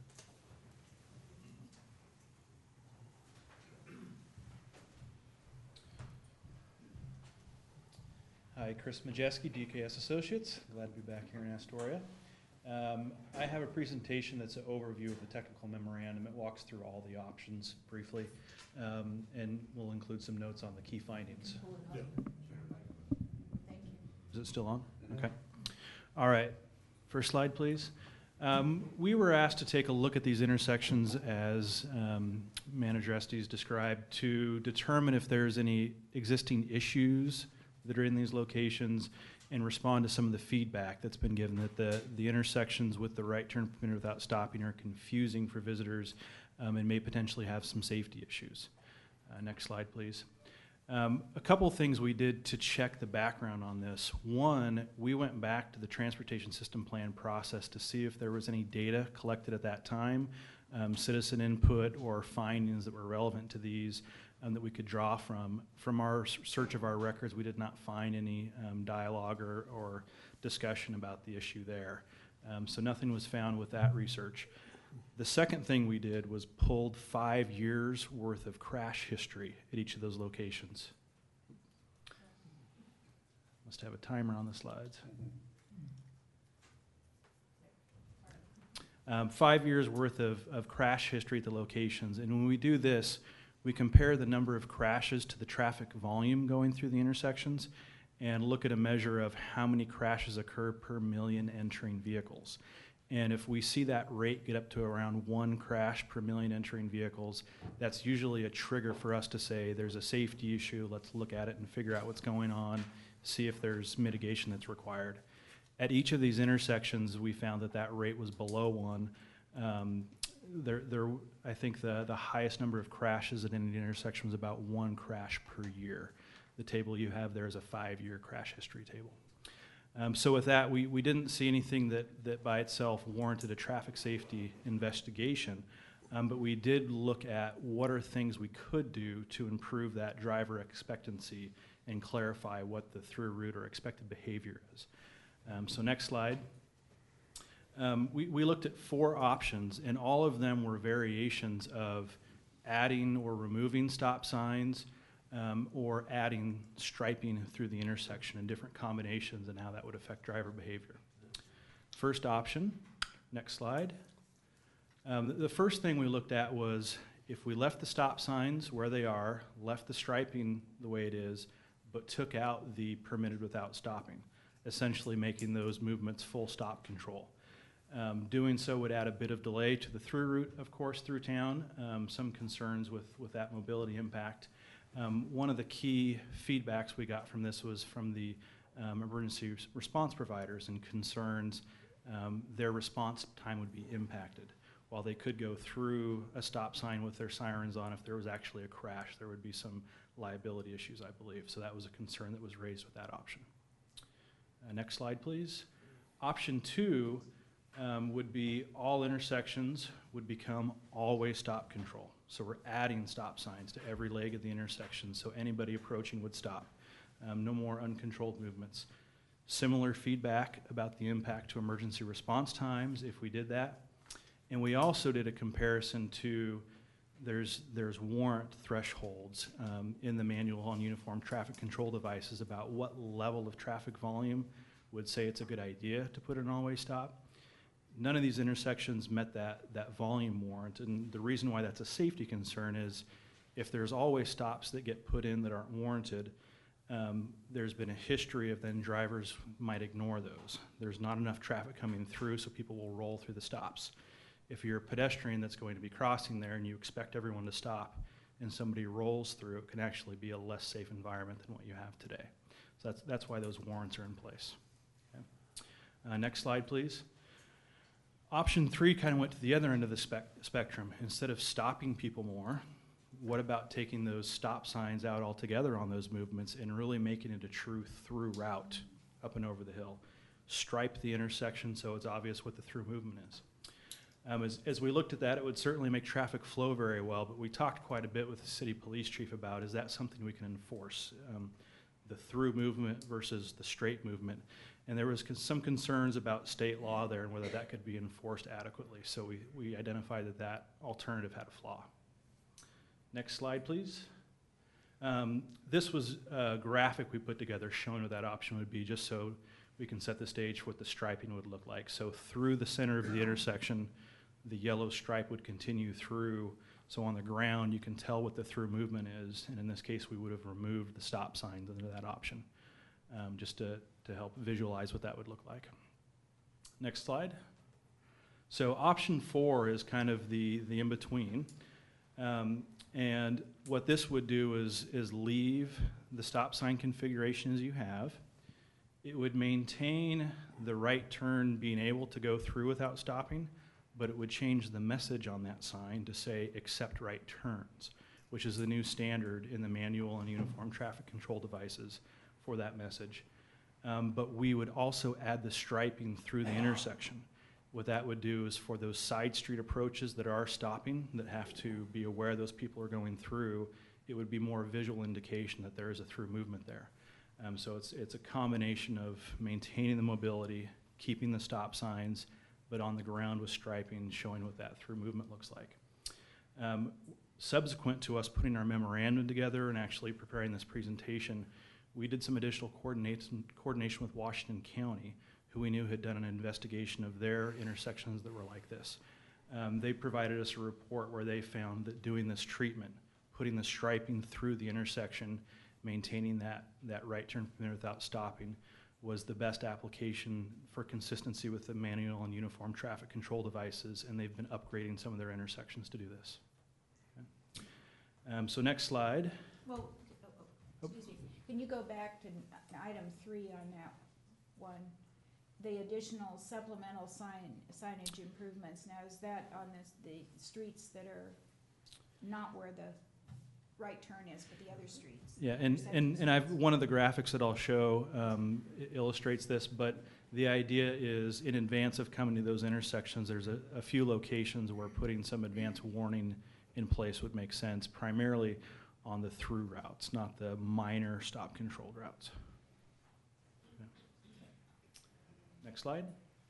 Hi, Chris Majeski, D K S Associates. Glad to be back here in Astoria. Um, I have a presentation that's an overview of the technical memorandum. It walks through all the options briefly, um, and we'll include some notes on the key findings. Yeah. Is it still on? Okay. All right. First slide, please. Um, we were asked to take a look at these intersections, as um, Manager Estes described, to determine if there's any existing issues that are in these locations and respond to some of the feedback that's been given, that the, the intersections with the right turn permitted without stopping are confusing for visitors um, and may potentially have some safety issues. Uh, next slide, please. Um, a couple things we did to check the background on this. One, we went back to the transportation system plan process to see if there was any data collected at that time, um, citizen input or findings that were relevant to these um, that we could draw from. From our search of our records, we did not find any um, dialogue or, or discussion about the issue there. Um, so nothing was found with that research. The second thing we did was pulled five years worth of crash history at each of those locations. Must have a timer on the slides. Um, five years worth of, of crash history at the locations. And when we do this, we compare the number of crashes to the traffic volume going through the intersections and look at a measure of how many crashes occur per million entering vehicles. And if we see that rate get up to around one crash per million entering vehicles, that's usually a trigger for us to say there's a safety issue, let's look at it and figure out what's going on, see if there's mitigation that's required. At each of these intersections, we found that that rate was below one. Um, there, there, I think the, the highest number of crashes at any intersection was about one crash per year. The table you have there is a five-year crash history table. Um, so with that, we, we didn't see anything that, that by itself warranted a traffic safety investigation, um, but we did look at what are things we could do to improve that driver expectancy and clarify what the through route or expected behavior is. Um, so next slide. Um, we, we looked at four options, and all of them were variations of adding or removing stop signs, Um, or adding striping through the intersection in different combinations and how that would affect driver behavior. First option, next slide. Um, the, the first thing we looked at was if we left the stop signs where they are, left the striping the way it is, but took out the permitted without stopping, essentially making those movements full stop control. Um, doing so would add a bit of delay to the through route, of course, through town, um, some concerns with, with that mobility impact. Um, one of the key feedbacks we got from this was from the um, emergency response providers and concerns um, their response time would be impacted. While they could go through a stop sign with their sirens on, if there was actually a crash, there would be some liability issues, I believe. So that was a concern that was raised with that option. Uh, next slide, please. Option two um, would be all intersections would become all-way stop control. So we're adding stop signs to every leg of the intersection so anybody approaching would stop. Um, no more uncontrolled movements. Similar feedback about the impact to emergency response times if we did that. And we also did a comparison to there's, there's warrant thresholds um, in the manual on uniform traffic control devices about what level of traffic volume would say it's a good idea to put an all-way stop. None of these intersections met that, that volume warrant, and the reason why that's a safety concern is if there's always stops that get put in that aren't warranted, um, there's been a history of then drivers might ignore those. There's not enough traffic coming through, so people will roll through the stops. If you're a pedestrian that's going to be crossing there and you expect everyone to stop and somebody rolls through, it can actually be a less safe environment than what you have today. So that's, that's why those warrants are in place. Okay. Uh, next slide, please. Option three kind of went to the other end of the spec spectrum. Instead of stopping people more, what about taking those stop signs out altogether on those movements and really making it a true through route up and over the hill? Stripe the intersection so it's obvious what the through movement is. Um, as, as we looked at that, it would certainly make traffic flow very well, but we talked quite a bit with the city police chief about is that something we can enforce? Um, the through movement versus the straight movement. And there was con- some concerns about state law there and whether that could be enforced adequately. So we, we identified that that alternative had a flaw. Next slide, please. Um, this was a graphic we put together showing what that option would be, just so we can set the stage for what the striping would look like. So through the center of the intersection, the yellow stripe would continue through. So on the ground, you can tell what the through movement is. And in this case, we would have removed the stop signs under that option, um, just to, to help visualize what that would look like. Next slide. So option four is kind of the, the in-between. Um, and what this would do is, is leave the stop sign configuration as you have. It would maintain the right turn being able to go through without stopping, but it would change the message on that sign to say accept right turns, which is the new standard in the manual and uniform traffic control devices for that message. Um, but we would also add the striping through the intersection. What that would do is for those side street approaches that are stopping, that have to be aware those people are going through, it would be more visual indication that there is a through movement there. Um, so it's, it's a combination of maintaining the mobility, keeping the stop signs, but on the ground with striping, showing what that through movement looks like. Um, subsequent to us putting our memorandum together and actually preparing this presentation, we did some additional coordination, coordination with Washington County, who we knew had done an investigation of their intersections that were like this. Um, they provided us a report where they found that doing this treatment, putting the striping through the intersection, maintaining that, that right turn permit without stopping, was the best application for consistency with the manual and uniform traffic control devices, and they've been upgrading some of their intersections to do this. Okay. Um, so next slide. Well, oh, oh, excuse me, can you go back to n- item three on that one? The additional supplemental sign, signage improvements, now is that on this, the streets that are not where the right turn is, but the other streets? Yeah, and, and, and I've, one of the graphics that I'll show um, illustrates this, but the idea is in advance of coming to those intersections, there's a, a few locations where putting some advance warning in place would make sense, primarily on the through routes, not the minor stop controlled routes. Okay. Next slide.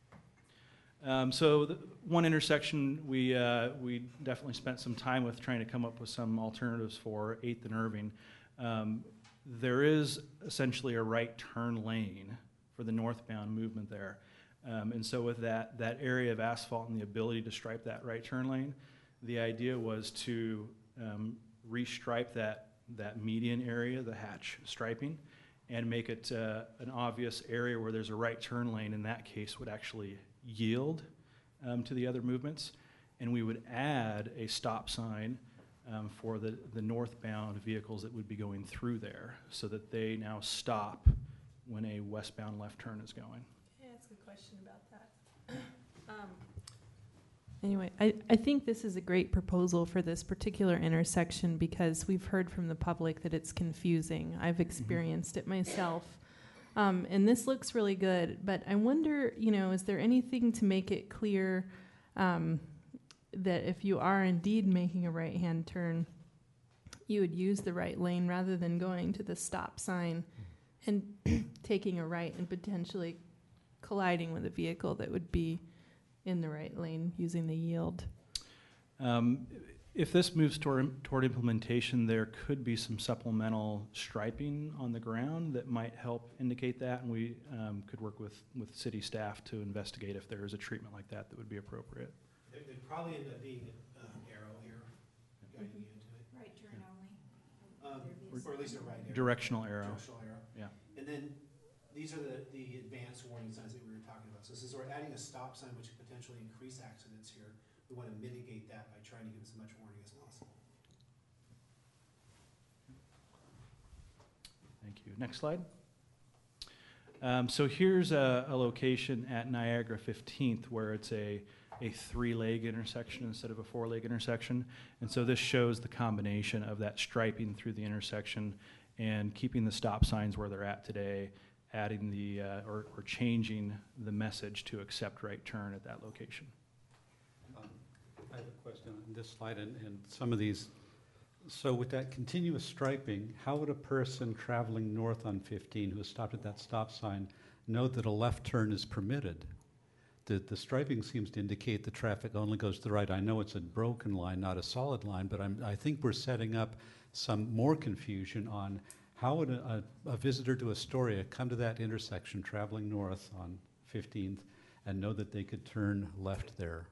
Um, so the one intersection we, uh, we definitely spent some time with trying to come up with some alternatives for, eighth and Irving. Um, there is essentially a right turn lane for the northbound movement there. Um, and so with that, that area of asphalt and the ability to stripe that right turn lane, the idea was to um, restripe that, that median area, the hatch striping, and make it uh, an obvious area where there's a right turn lane. In that case, would actually yield um, to the other movements, and we would add a stop sign um, for the, the northbound vehicles that would be going through there, so that they now stop when a westbound left turn is going. Can I ask a question about that? Um, anyway, I, I think this is a great proposal for this particular intersection because we've heard from the public that it's confusing. I've experienced it myself. Um, and this looks really good, but I wonder, you know, is there anything to make it clear um, that if you are indeed making a right-hand turn, you would use the right lane rather than going to the stop sign and taking a right and potentially colliding with a vehicle that would be in the right lane using the yield? Um, If this moves toward, toward implementation, there could be some supplemental striping on the ground that might help indicate that, and we um, could work with, with city staff to investigate if there is a treatment like that that would be appropriate. There, there'd probably end up being an arrow here guiding you into it. Right turn only? Um, or at least a right arrow. Directional arrow. Directional arrow. Yeah. And then these are the, the advanced warning signs that we were talking about. So since we're adding a stop sign, which could potentially increase accidents here, we want to mitigate that by trying to give as much warning as possible. Thank you. Next slide. Um, so here's a, a location at Niagara fifteenth where it's a, a three-leg intersection instead of a four-leg intersection. And so this shows the combination of that striping through the intersection and keeping the stop signs where they're at today, adding the, uh, or, or changing the message to accept right turn at that location. I have a question on this slide, and, and some of these So with that continuous striping, how would a person traveling north on fifteen who has stopped at that stop sign know that a left turn is permitted? The, the striping seems to indicate the traffic only goes to the right. I know it's a broken line, not a solid line, but I'm, I think we're setting up some more confusion on how would a, a, a visitor to Astoria come to that intersection traveling north on fifteenth and know that they could turn left there?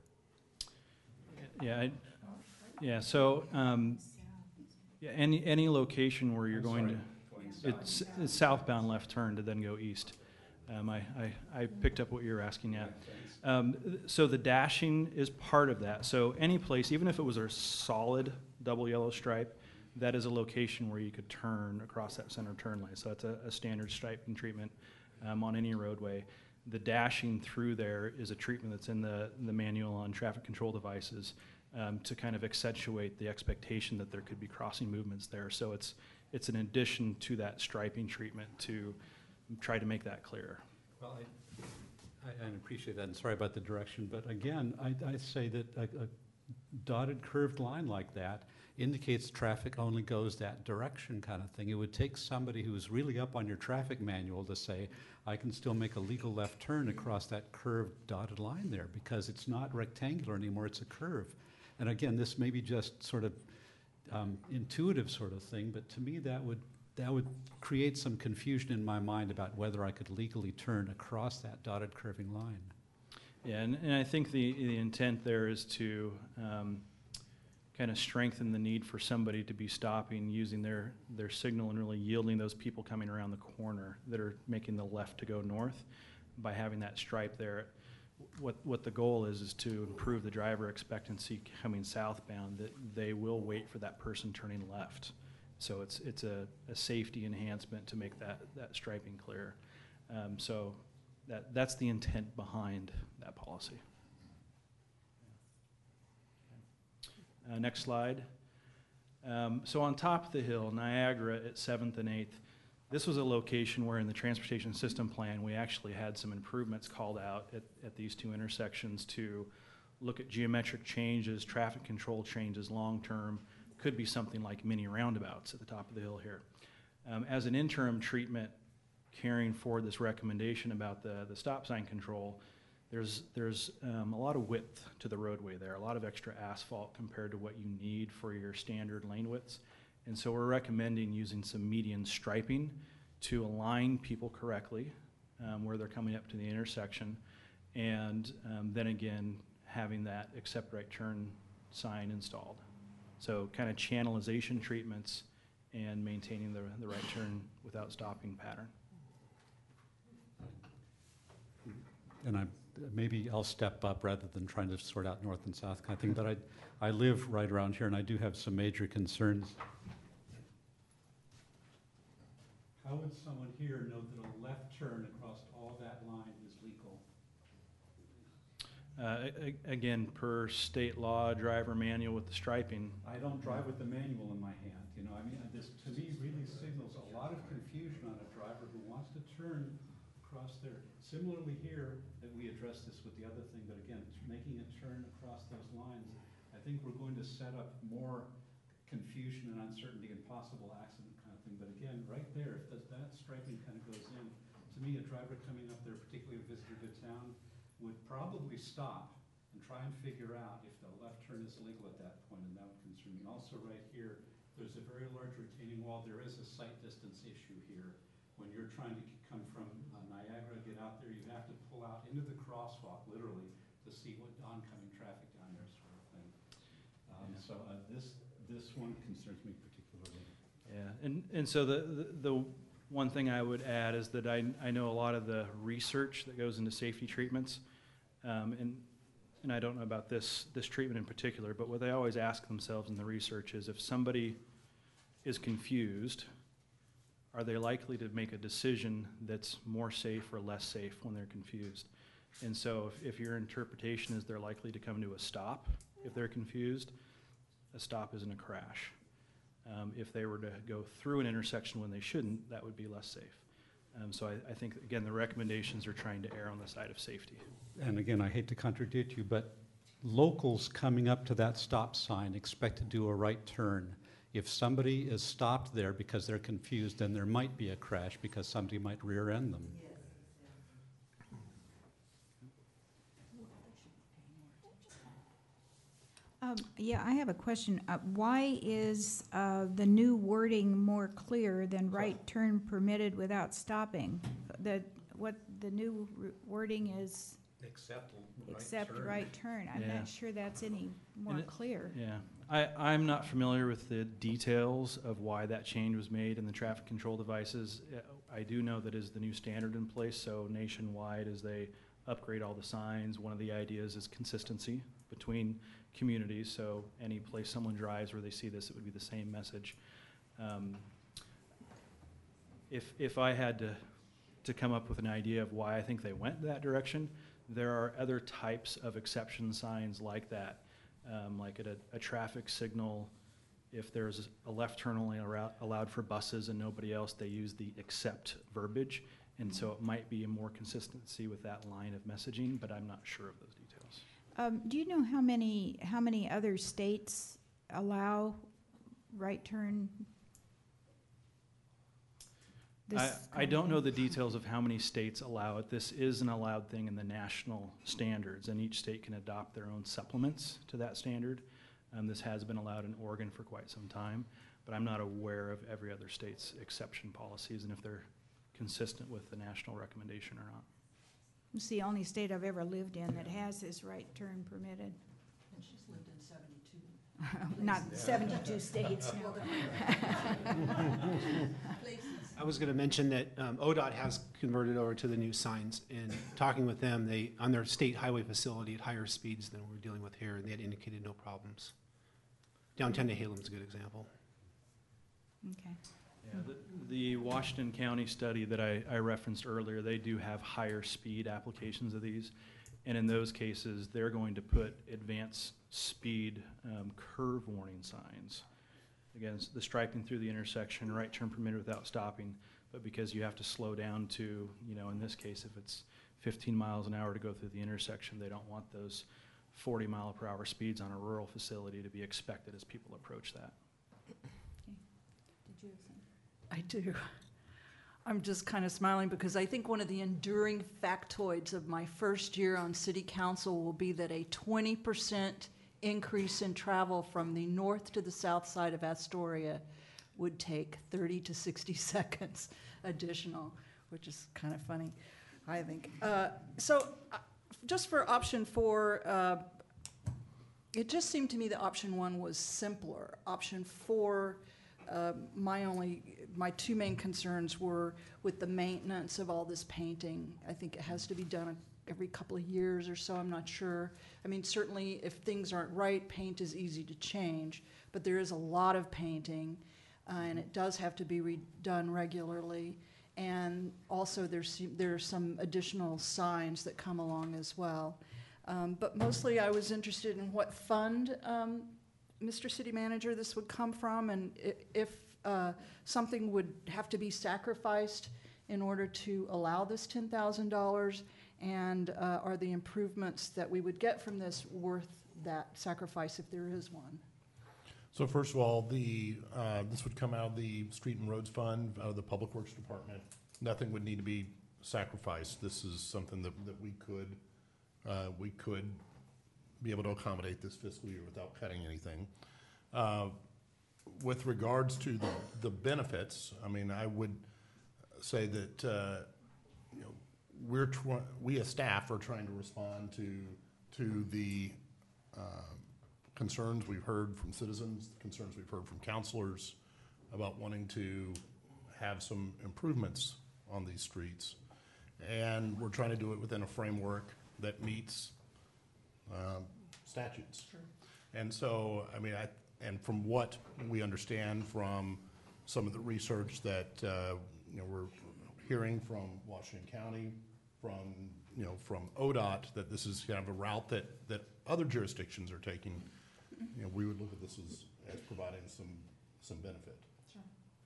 Yeah, I, yeah, so, um, yeah, any, any location where you're I'm going sorry, to, it's, it's southbound left turn to then go east. Um, I, I, I picked up what you were asking, yeah. Um, th- so the dashing is part of that. So any place, even if it was a solid double yellow stripe, that is a location where you could turn across that center turn lane. So that's a, a standard striping treatment um, on any roadway. The dashing through there is a treatment that's in the, the manual on traffic control devices um, to kind of accentuate the expectation that there could be crossing movements there. So it's, it's an addition to that striping treatment to try to make that clearer. Well, I, I, I appreciate that, and sorry about the direction, but again, I, I say that a, a dotted curved line like that indicates traffic only goes that direction kind of thing. It would take somebody who's really up on your traffic manual to say, I can still make a legal left turn across that curved dotted line there, because it's not rectangular anymore, it's a curve. And again, this may be just sort of um, intuitive sort of thing, but to me that would that would create some confusion in my mind about whether I could legally turn across that dotted curving line. Yeah, and, and I think the, the intent there is to um, kind of strengthen the need for somebody to be stopping, using their, their signal and really yielding those people coming around the corner that are making the left to go north by having that stripe there. What, what the goal is is to improve the driver expectancy coming southbound, that they will wait for that person turning left. So it's, it's a, a safety enhancement to make that, that striping clear. Um, so that, that's the intent behind that policy. Uh, next slide. Um, so on top of the hill, Niagara at seventh and eighth, this was a location where in the transportation system plan we actually had some improvements called out at, at these two intersections to look at geometric changes, traffic control changes long-term. Could be something like mini roundabouts at the top of the hill here. Um, as an interim treatment, carrying forward this recommendation about the, the stop sign control, there's, there's um, a lot of width to the roadway there, a lot of extra asphalt compared to what you need for your standard lane widths. And so we're recommending using some median striping to align people correctly um, where they're coming up to the intersection. And um, then again, having that accept right turn sign installed. So kind of channelization treatments and maintaining the, the right turn without stopping pattern. And I, maybe I'll step up rather than trying to sort out north and south kind of thing, but I, I live right around here and I do have some major concerns. How would someone here know that a left turn across all that line is legal? Uh, a- a- again, per state law, driver manual with the striping. I don't drive with the manual in my hand, you know, I mean, this to me really signals a lot of confusion on a driver who wants to turn across there. Similarly here, that we address this with the other thing, but again, t- making a turn across those lines, I think we're going to set up more confusion and uncertainty and possible accident kind of thing. But again, right there, if that, that striping kind of goes in, to me, a driver coming up there, particularly a visitor to town, would probably stop and try and figure out if the left turn is legal at that point, and that would concern me. Also right here, there's a very large retaining wall. There is a sight distance issue here. When you're trying to come from uh, Niagara, get out there, you have to pull out into the crosswalk, literally, to see what oncoming traffic down there sort of thing. Um, Yeah. So uh, this, this one concerns me particularly. Yeah, and, and so the, the, the one thing I would add is that I, I know a lot of the research that goes into safety treatments, um, and, and I don't know about this, this treatment in particular, but what they always ask themselves in the research is if somebody is confused, are they likely to make a decision that's more safe or less safe when they're confused? And so if, if your interpretation is they're likely to come to a stop if they're confused, a stop isn't a crash. Um, if they were to go through an intersection when they shouldn't, that would be less safe. Um, so I, I think, again, the recommendations are trying to err on the side of safety. And again, I hate to contradict you, but locals coming up to that stop sign expect to do a right turn. If somebody is stopped there because they're confused, then there might be a crash because somebody might rear end them. Um, yeah, I have a question. Uh, why is, uh, the new wording more clear than right turn permitted without stopping? The, what the new r- wording is, Except except right turn. I'm Yeah. not sure that's any more And it- clear. Yeah, I, I'm not familiar with the details of why that change was made in the traffic control devices. Uh, I do know that is the new standard in place, so nationwide, as they upgrade all the signs, one of the ideas is consistency between communities, so any place someone drives where they see this, it would be the same message. Um, If, if I had to, to come up with an idea of why I think they went that direction, there are other types of exception signs like that. Um, like at a, a traffic signal, if there's a left turn only allow- allowed for buses and nobody else, they use the except verbiage. And so it might be a more consistency with that line of messaging, but I'm not sure of those details. Um, do you know how many, how many other states allow right turn? I, This I kind don't of know thing? the details of how many states allow it. This is an allowed thing in the national standards, and each state can adopt their own supplements to that standard. Um, this has been allowed in Oregon for quite some time, but I'm not aware of every other state's exception policies and if they're consistent with the national recommendation or not. It's the only state I've ever lived in that has this right turn permitted. And she's lived in seventy-two. Not seventy-two states, no. I was gonna mention that um, O D O T has converted over to the new signs, and talking with them, they, on their state highway facility at higher speeds than we're dealing with here, and they had indicated no problems. Downtown Nehalem's a good example. Okay. Yeah, the, the Washington County study that I, I referenced earlier, they do have higher speed applications of these. And in those cases, they're going to put advanced speed um, curve warning signs. Again, it's the striping through the intersection, right turn permitted without stopping, but because you have to slow down to, you know, in this case, if it's fifteen miles an hour to go through the intersection, they don't want those forty mile per hour speeds on a rural facility to be expected as people approach that. Did you have something? I do. I'm just kind of smiling because I think one of the enduring factoids of my first year on city council will be that a twenty percent increase in travel from the north to the south side of Astoria would take thirty to sixty seconds additional, which is kind of funny, I think. Uh, so uh, just for option four, uh, it just seemed to me that option one was simpler. Option four, uh, my only, my two main concerns were with the maintenance of all this painting. I think it has to be done every couple of years or so, I'm not sure. I mean, certainly if things aren't right, paint is easy to change, but there is a lot of painting, uh, and it does have to be redone regularly. And also there's, there are some additional signs that come along as well. Um, but mostly I was interested in what fund, um, Mister City Manager, this would come from, and i- if uh, something would have to be sacrificed in order to allow this ten thousand dollars, and uh, are the improvements that we would get from this worth that sacrifice if there is one? So first of all, the, uh, this would come out of the Street and Roads Fund, out of the Public Works Department. Nothing would need to be sacrificed. This is something that, that we could, uh, we could be able to accommodate this fiscal year without cutting anything. Uh, With regards to the, the benefits, I mean, I would say that, uh, you know, we're, try- we as staff are trying to respond to, to the, uh, concerns we've heard from citizens, concerns we've heard from counselors about wanting to have some improvements on these streets. And we're trying to do it within a framework that meets um, statutes. Sure. And so, I mean, I, and from what we understand from some of the research that, uh, you know, we're hearing from Washington County, from, you know, from O D O T, that this is kind of a route that, that other jurisdictions are taking, you know, we would look at this as, as providing some, some benefit. Sure.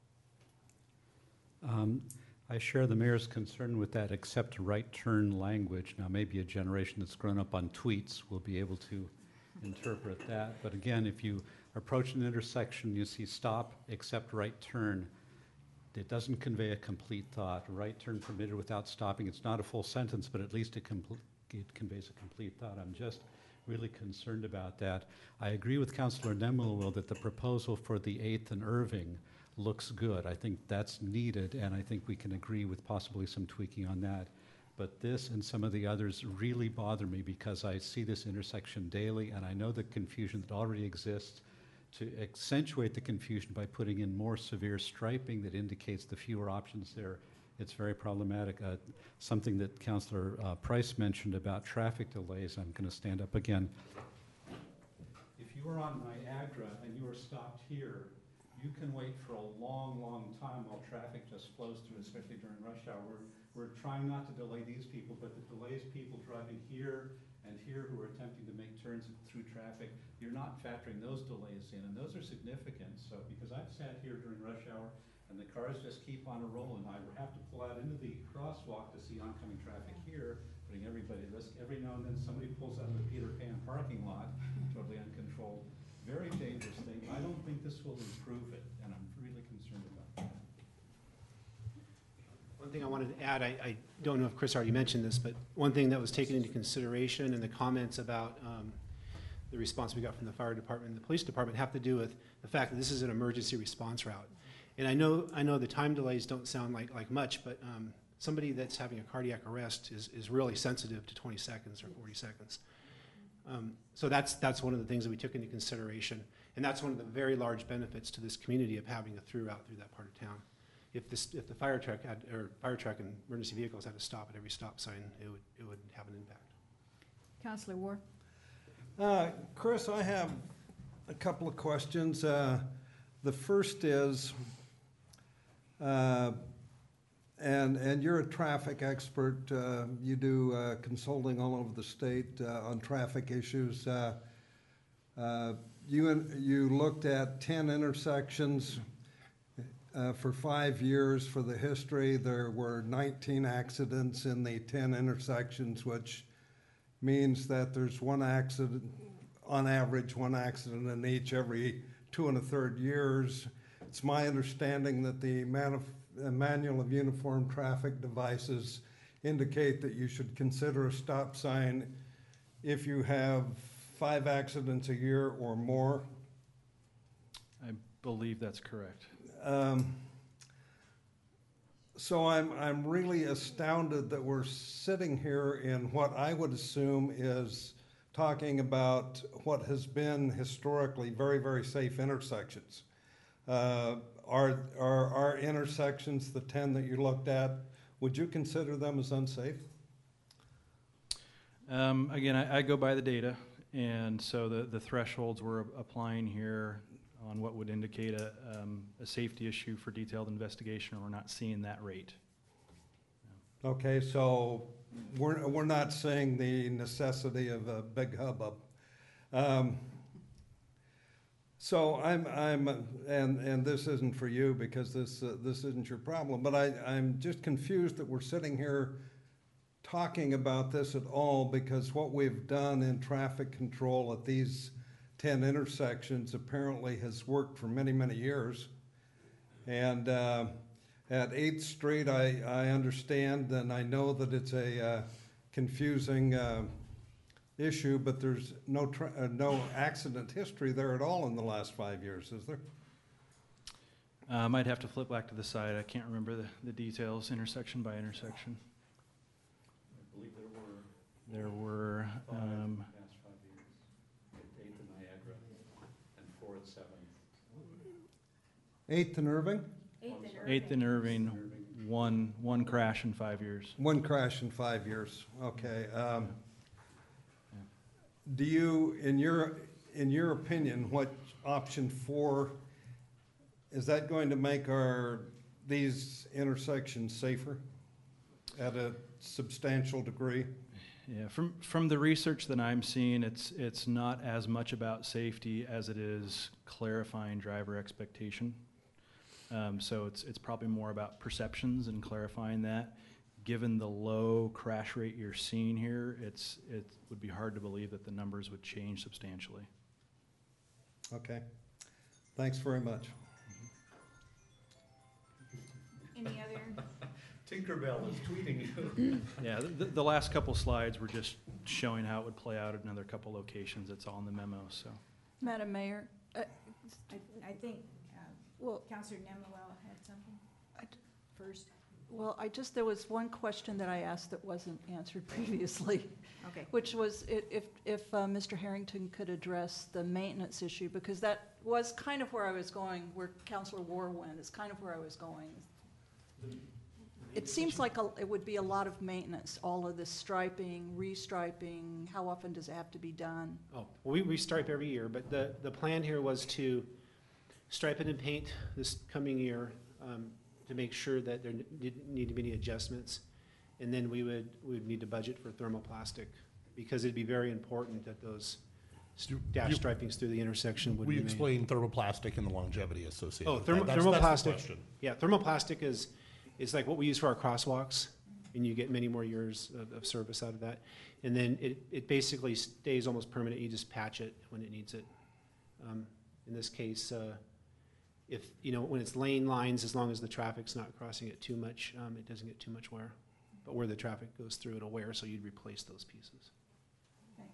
Um, I share the mayor's concern with that accept right turn language. Now, maybe a generation that's grown up on tweets will be able to interpret that. But again, if you approach an intersection, you see stop, except right turn, it doesn't convey a complete thought. Right turn permitted without stopping. It's not a full sentence, but at least it, compl- it conveys a complete thought. I'm just really concerned about that. I agree with Councilor Nemilwil that the proposal for the eighth and Irving looks good. I think that's needed, and I think we can agree with possibly some tweaking on that. But this and some of the others really bother me because I see this intersection daily, and I know the confusion that already exists. To accentuate the confusion by putting in more severe striping that indicates the fewer options there, it's very problematic. Uh, something that Councilor uh, Price mentioned about traffic delays, I'm going to stand up again. If you are on Niagara and you are stopped here, you can wait for a long, long time while traffic just flows through, especially during rush hour. We're, we're trying not to delay these people, but it delays people driving here and here who are attempting to make turns through traffic. You're not factoring those delays in, and those are significant. So, because I've sat here during rush hour and the cars just keep on a rolling, I have to pull out into the crosswalk to see oncoming traffic here, putting everybody at risk. Every now and then somebody pulls out of the Peter Pan parking lot, totally uncontrolled. Very dangerous thing. I don't think this will improve it, and I'm really concerned about that. One thing I wanted to add, I, I don't know if Chris already mentioned this, but one thing that was taken into consideration in the comments about um, the response we got from the fire department and the police department have to do with the fact that this is an emergency response route. And I know I know the time delays don't sound like, like much, but um, somebody that's having a cardiac arrest is, is really sensitive to twenty seconds or forty seconds. Um, so that's that's one of the things that we took into consideration, and that's one of the very large benefits to this community of having a through route through that part of town. If this if the fire truck had or fire truck and emergency vehicles had to stop at every stop sign, it would it would have an impact. Councilor Ward. Uh, Chris, I have a couple of questions. Uh, the first is, uh, and and you're a traffic expert. Uh, you do uh, consulting all over the state uh, on traffic issues. Uh, uh, you you looked at ten intersections uh, for five years. For the history, there were nineteen accidents in the ten intersections, which means that there's one accident, on average, one accident in each every two and a third years. It's my understanding that the manif- uh, Manual of Uniform Traffic Devices indicate that you should consider a stop sign if you have five accidents a year or more. I believe that's correct. Um, So I'm I'm really astounded that we're sitting here in what I would assume is talking about what has been historically very, very safe intersections. Uh, are, are our intersections, the ten that you looked at, would you consider them as unsafe? Um, again, I, I go by the data, and so the, the thresholds we're applying here on what would indicate a, um, a safety issue for detailed investigation, we're not seeing that rate. Okay, so we're, we're not seeing the necessity of a big hubbub. Um, so I'm, I'm, and, and this isn't for you because this, uh, this isn't your problem, but I, I'm just confused that we're sitting here talking about this at all because what we've done in traffic control at these ten intersections apparently has worked for many, many years. And uh, at eighth Street, I, I understand and I know that it's a uh, confusing uh, issue, but there's no, tra- uh, no accident history there at all in the last five years, is there? Uh, I might have to flip back to the side. I can't remember the, the details intersection by intersection. I believe there were There were, five um, past five years. Eighth and Niagara, and four at seventh. eighth and Irving? Eighth and Irving, one, one crash in five years. One crash in five years, okay. Um, do you, in your, in your opinion, what option four, is that going to make our, these intersections safer at a substantial degree? Yeah, from, from the research that I'm seeing, it's, it's not as much about safety as it is clarifying driver expectation. Um, so it's, it's probably more about perceptions and clarifying that. given the low crash rate you're seeing here, it's, it would be hard to believe that the numbers would change substantially. Okay. Thanks very much. Any other? Tinkerbell is tweeting you. Yeah, the, the last couple slides were just showing how it would play out at another couple locations. It's all in the memo, so. Madam Mayor, uh, I, I think, uh, well, Councilor Nemuel had something I- first. well, I just, there was one question that I asked that wasn't answered previously, Okay. which was i- if, if uh, Mister Harrington could address the maintenance issue, because that was kind of where I was going, where Councilor War went, is kind of where I was going. It seems like a- it would be a lot of maintenance, all of this striping, restriping, how often does it have to be done? Oh, we, we stripe every year, but the, the plan here was to stripe it and paint this coming year, um, to make sure that there didn't need to be any adjustments. And then we would, we would need to budget for thermoplastic, because it'd be very important that those You- dash you- stripings through the intersection would We be made. explained thermoplastic and the longevity associated Oh, with thermo- that. That's- that's the thermoplastic. question. Yeah, thermoplastic is, is like what we use for our crosswalks, and you get many more years of, of service out of that. And then it, it basically stays almost permanent. You just patch it when it needs it. Um, in this case, uh, if, you know, when it's lane lines, as long as the traffic's not crossing it too much, um, it doesn't get too much wear. But where the traffic goes through, it'll wear, so you'd replace those pieces. Thanks.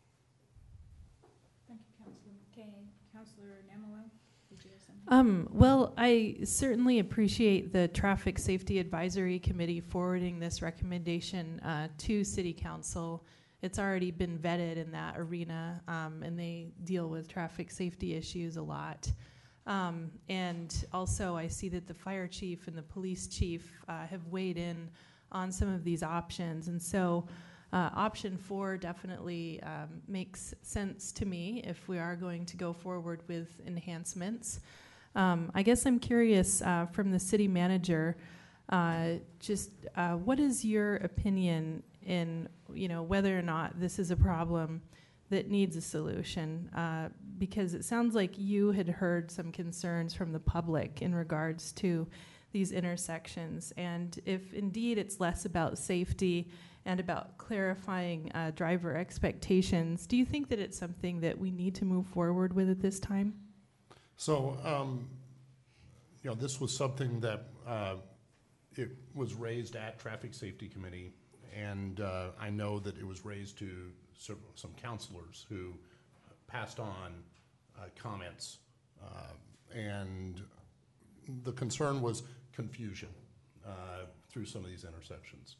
Thank you, Councilor. Okay, Councilor Nemuel, did you have something? Um, well, I certainly appreciate the Traffic Safety Advisory Committee forwarding this recommendation uh, to City Council. It's already been vetted in that arena, um, and they deal with traffic safety issues a lot. Um, and also, I see that the fire chief and the police chief uh, have weighed in on some of these options. And so uh, option four definitely um, makes sense to me if we are going to go forward with enhancements. Um, I guess I'm curious uh, from the city manager, uh, just uh, what is your opinion in, you know, whether or not this is a problem that needs a solution? Uh, because it sounds like you had heard some concerns from the public in regards to these intersections. And if indeed it's less about safety and about clarifying uh, driver expectations, do you think that it's something that we need to move forward with at this time? So, um, you know, this was something that, uh, it was raised at Traffic Safety Committee, and, uh, I know that it was raised to some, some counselors who passed on, uh, comments, uh, and the concern was confusion, uh, through some of these intersections.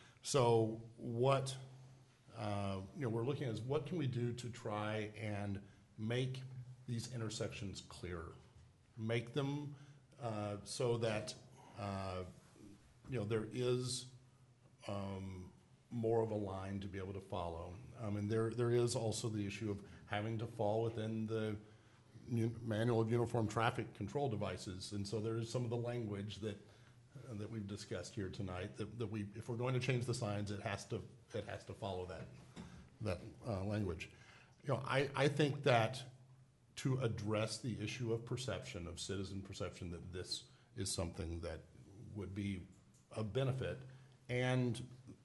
So what, uh, you know, we're looking at is what can we do to try and make these intersections clearer, make them uh, so that uh, you know there is um, more of a line to be able to follow. Um, and there there is also the issue of having to fall within the mun- manual of uniform traffic control devices, and so there is some of the language that uh, that we've discussed here tonight that, that we, if we're going to change the signs, it has to it has to follow that that uh, language. You know, I I think that to address the issue of perception, of citizen perception, that this is something that would be of benefit, and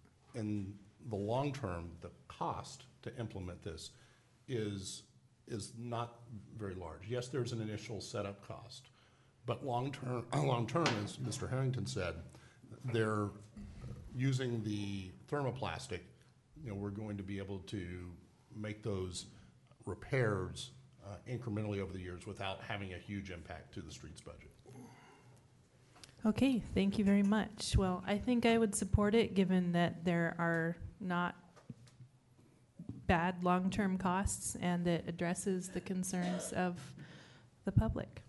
in the long term, the cost to implement this is is not very large. Yes, there's an initial setup cost, but long term, long term, as Mister Harrington said, they're using the thermoplastic. You know, we're going to be able to make those repairs uh, incrementally over the years without having a huge impact to the streets budget. Okay, thank you very much. Well, I think I would support it, given that there are not bad long-term costs and it addresses the concerns of the public.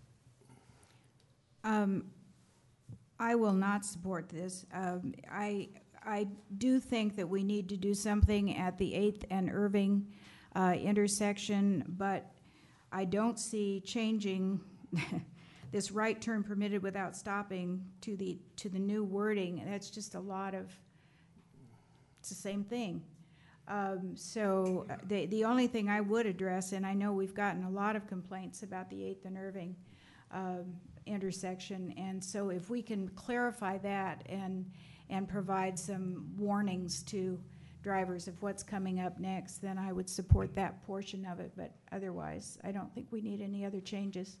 Um, I will not support this. Um, I, I do think that we need to do something at the eighth and Irving uh, intersection, but I don't see changing this right turn permitted without stopping to the, to the new wording. That's just a lot of, it's the same thing. Um, so uh, the, the only thing I would address, and I know we've gotten a lot of complaints about the eighth and Irving um, intersection, and so if we can clarify that and and provide some warnings to drivers of what's coming up next, then I would support that portion of it, but otherwise, I don't think we need any other changes.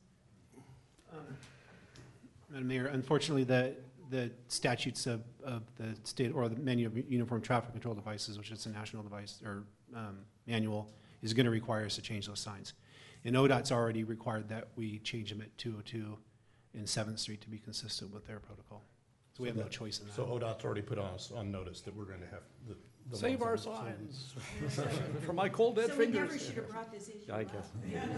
Madam Mayor, unfortunately, the, the statutes of, of the state, or the menu of uniform traffic control devices, which is a national device, or um, manual, is going to require us to change those signs. And O D O T's already required that we change them at two oh two and seventh Street to be consistent with their protocol. So we have no choice in that. So O D O T's already put on us on notice that we're going to have the. the Save our ones on- signs for my cold dead fingers. have brought this issue I guess.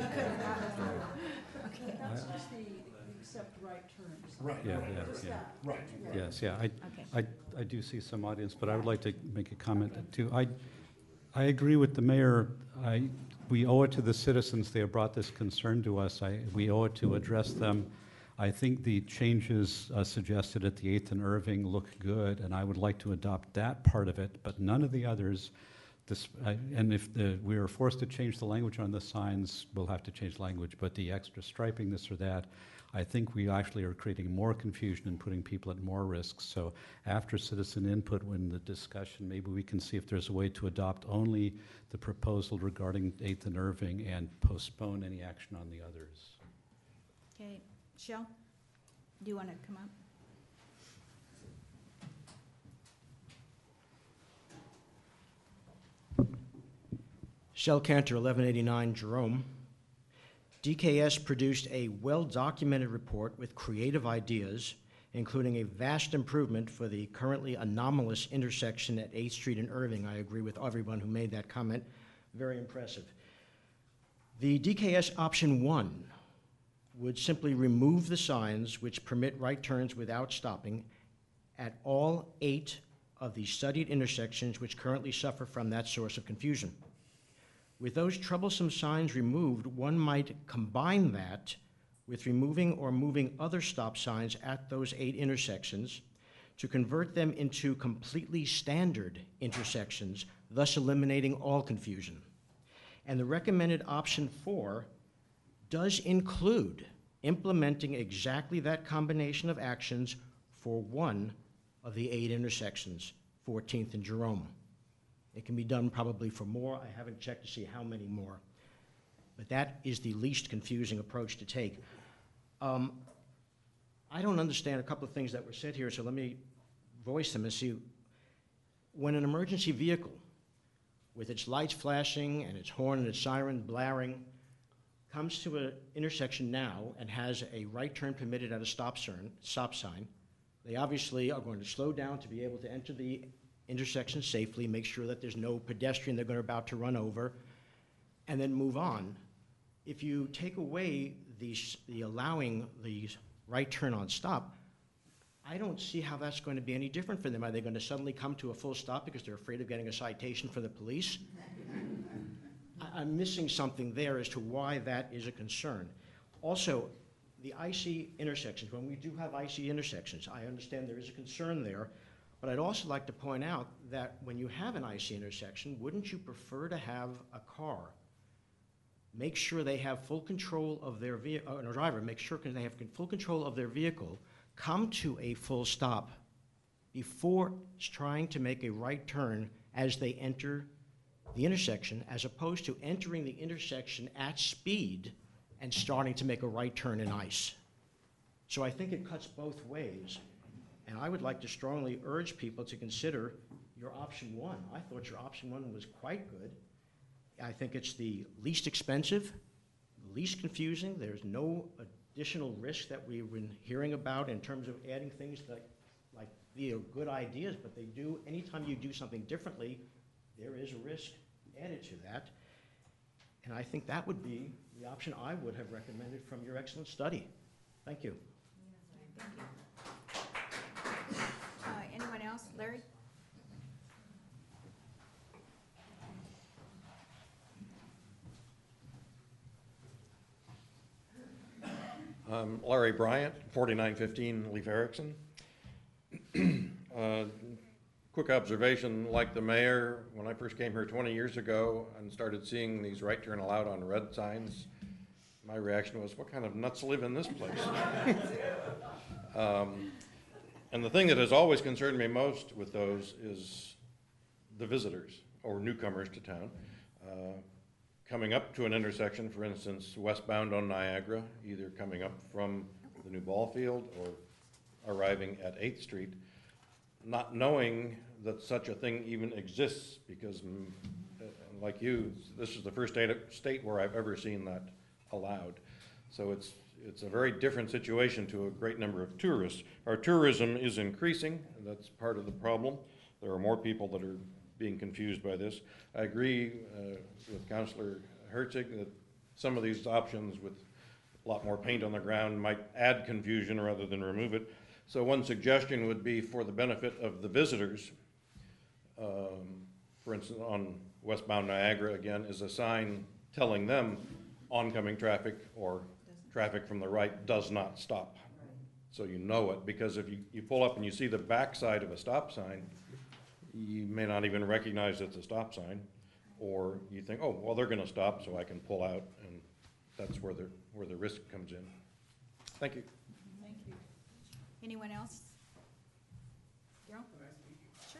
That's just the accept right terms. Right. Yeah, right, yeah, right. yeah. Right. Yes, yeah, I, Okay. I, I do see some audience, but I would like to make a comment too. I, I agree with the mayor. I, we owe it to the citizens. They have brought this concern to us. I, we owe it to address them. I think the changes uh, suggested at the eighth and Irving look good, and I would like to adopt that part of it, but none of the others. This, uh, and if the, we are forced to change the language on the signs, we'll have to change language, but the extra striping, this or that, I think we actually are creating more confusion and putting people at more risk. So after citizen input, when the discussion, maybe we can see if there's a way to adopt only the proposal regarding eighth and Irving and postpone any action on the others. Okay, Shell, do you want to come up? Shell Cantor, eleven eighty-nine Jerome. D K S produced a well-documented report with creative ideas, including a vast improvement for the currently anomalous intersection at eighth Street and Irving. I agree with everyone who made that comment. Very impressive. The D K S option one would simply remove the signs which permit right turns without stopping at all eight of the studied intersections which currently suffer from that source of confusion. With those troublesome signs removed, one might combine that with removing or moving other stop signs at those eight intersections to convert them into completely standard intersections, thus eliminating all confusion. And the recommended option four does include implementing exactly that combination of actions for one of the eight intersections, fourteenth and Jerome. It can be done probably for more. I haven't checked to see how many more. But that is the least confusing approach to take. Um, I don't understand a couple of things that were said here, so let me voice them and see. When an emergency vehicle, with its lights flashing and its horn and its siren blaring, comes to an intersection now and has a right turn permitted at a stop sign, stop sign, they obviously are going to slow down to be able to enter the intersection safely, make sure that there's no pedestrian they're going to about to run over, and then move on. If you take away the, the allowing the right turn on stop, I don't see how that's going to be any different for them. Are they going to suddenly come to a full stop because they're afraid of getting a citation from the police? I, I'm missing something there as to why that is a concern. Also, the I C intersections, when we do have I C intersections, I understand there is a concern there, but I'd also like to point out that when you have an I C intersection, wouldn't you prefer to have a car make sure they have full control of their vehicle, uh, a driver make sure they have full control of their vehicle, come to a full stop before trying to make a right turn as they enter the intersection, as opposed to entering the intersection at speed and starting to make a right turn in ice. So I think it cuts both ways. And I would like to strongly urge people to consider your option one. I thought your option one was quite good. I think it's the least expensive, least confusing. There's no additional risk that we've been hearing about in terms of adding things that like these are good ideas, but they do, anytime you do something differently, there is a risk added to that. And I think that would be the option I would have recommended from your excellent study. Thank you. Thank you. Uh, anyone else? Larry? Um, Larry Bryant, forty-nine fifteen Leif Erikson. uh, quick observation, like the mayor, when I first came here twenty years ago and started seeing these right turn allowed on red signs, my reaction was, what kind of nuts live in this place? um, And the thing that has always concerned me most with those is the visitors or newcomers to town. Uh, coming up to an intersection, for instance, westbound on Niagara, either coming up from the new ball field or arriving at eighth Street, not knowing that such a thing even exists, because mm, uh, like you, this is the first state, state where I've ever seen that allowed. So it's, it's a very different situation to a great number of tourists. Our tourism is increasing, and that's part of the problem. There are more people that are being confused by this. I agree uh, with Councillor Herzig that some of these options with a lot more paint on the ground might add confusion rather than remove it. So one suggestion would be, for the benefit of the visitors, um, for instance, on westbound Niagara again, is a sign telling them oncoming traffic or traffic from the right does not stop. So you know it, because if you, you pull up and you see the backside of a stop sign, you may not even recognize it's a stop sign, or you think, oh, well, they're gonna stop, so I can pull out, and that's where the, where the risk comes in. Thank you. Thank you. Anyone else? Daryl? Sure.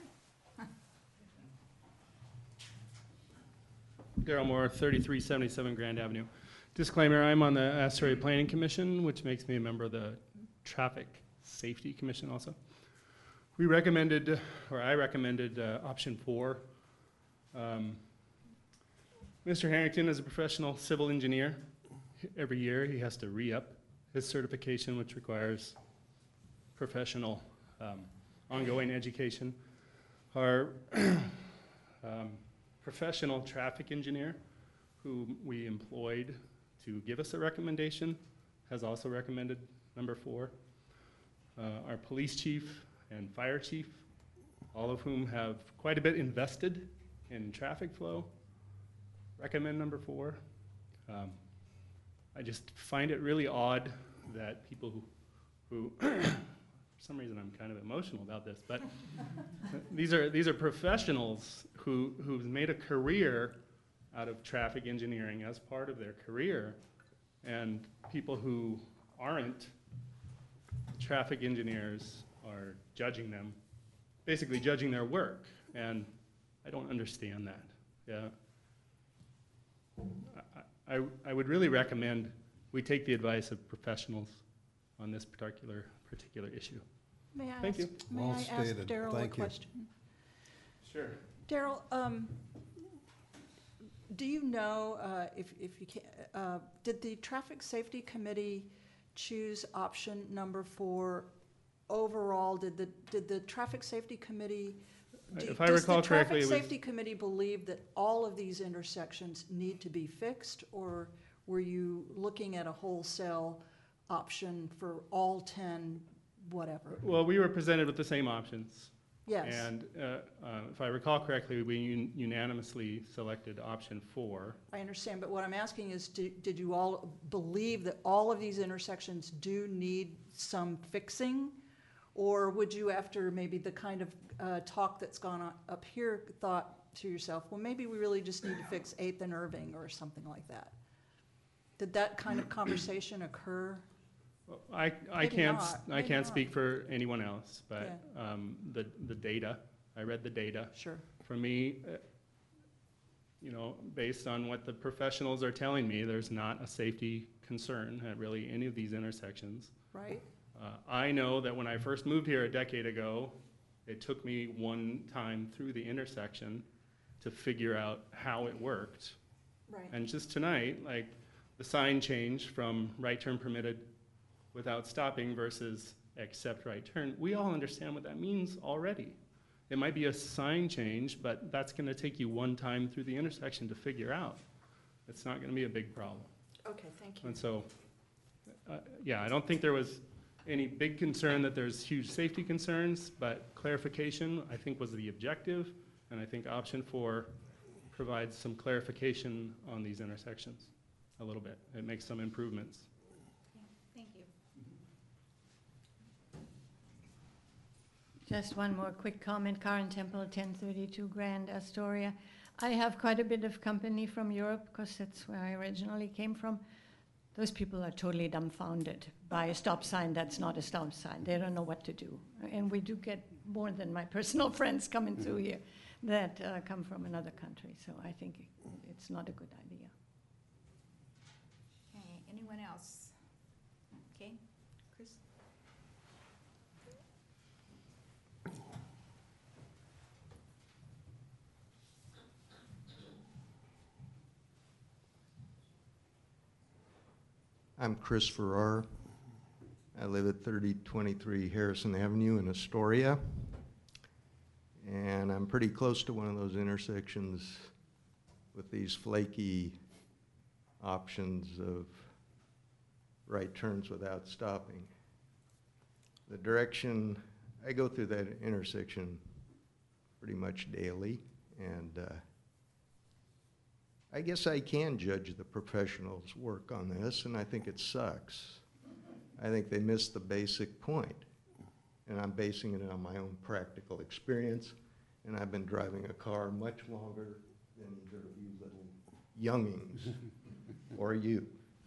Daryl Moore, thirty-three seventy-seven Grand Avenue. Disclaimer, I'm on the Astoria Planning Commission, which makes me a member of the Traffic Safety Commission also. We recommended, or I recommended, uh, option four. Um, Mister Harrington is a professional civil engineer. Every year he has to re-up his certification, which requires professional um, ongoing education. Our um, professional traffic engineer, who we employed to give us a recommendation, has also recommended number four. Uh, our police chief and fire chief, all of whom have quite a bit invested in traffic flow, recommend number four. Um, I just find it really odd that people who, who for some reason I'm kind of emotional about this, but these are these are professionals who who've made a career out of traffic engineering as part of their career, and people who aren't traffic engineers are judging them, basically judging their work, and I don't understand that. Yeah, I, I, I would really recommend we take the advice of professionals on this particular particular issue. May I Thank ask, you. may Well I ask stated. Daryl a Thank you. question? Sure. Daryl, um, do you know uh, if, if you can, uh, did the Traffic Safety Committee choose option number four overall? Did the did the Traffic Safety Committee? Do, If I does recall the correctly, Traffic it was- Safety Committee believe that all of these intersections need to be fixed, or were you looking at a wholesale option for all ten, whatever? Well, we were presented with the same options. Yes. And uh, uh, if I recall correctly, we un- unanimously selected option four. I understand, but what I'm asking is, do, did you all believe that all of these intersections do need some fixing? Or would you, after maybe the kind of uh, talk that's gone on up here, thought to yourself, well, maybe we really just need to fix eighth and Irving or something like that? Did that kind of conversation occur? Well, I, I Maybe can't, not, s- I maybe can't not. speak for anyone else, but um, the, the data, I read the data. Sure. For me, uh, you know, based on what the professionals are telling me, there's not a safety concern at really any of these intersections. Right. Uh, I know that when I first moved here a decade ago, it took me one time through the intersection to figure out how it worked. Right. And just tonight, like, the sign changed from right turn permitted without stopping versus accept right turn. We all understand what that means already. It might be a sign change, but that's gonna take you one time through the intersection to figure out. It's not gonna be a big problem. Okay, thank you. And so, uh, yeah, I don't think there was any big concern that there's huge safety concerns, but clarification, I think, was the objective, and I think option four provides some clarification on these intersections a little bit. It makes some improvements. Thank you. Just one more quick comment. Karen Temple, ten thirty-two Grand Astoria. I have quite a bit of company from Europe because that's where I originally came from. those people are totally dumbfounded by a stop sign that's not a stop sign. They don't know what to do. And we do get more than my personal friends coming through here that uh, come from another country. So I think it's not a good idea. Okay, anyone else? Okay, Chris? I'm Chris Farrar. I live at thirty twenty-three Harrison Avenue in Astoria. And I'm pretty close to one of those intersections with these flaky options of right turns without stopping. The direction, I go through that intersection pretty much daily, and uh, I guess I can judge the professionals' work on this, and I think it sucks. I think they missed the basic point, and I'm basing it on my own practical experience, and I've been driving a car much longer than either of you little youngings or you.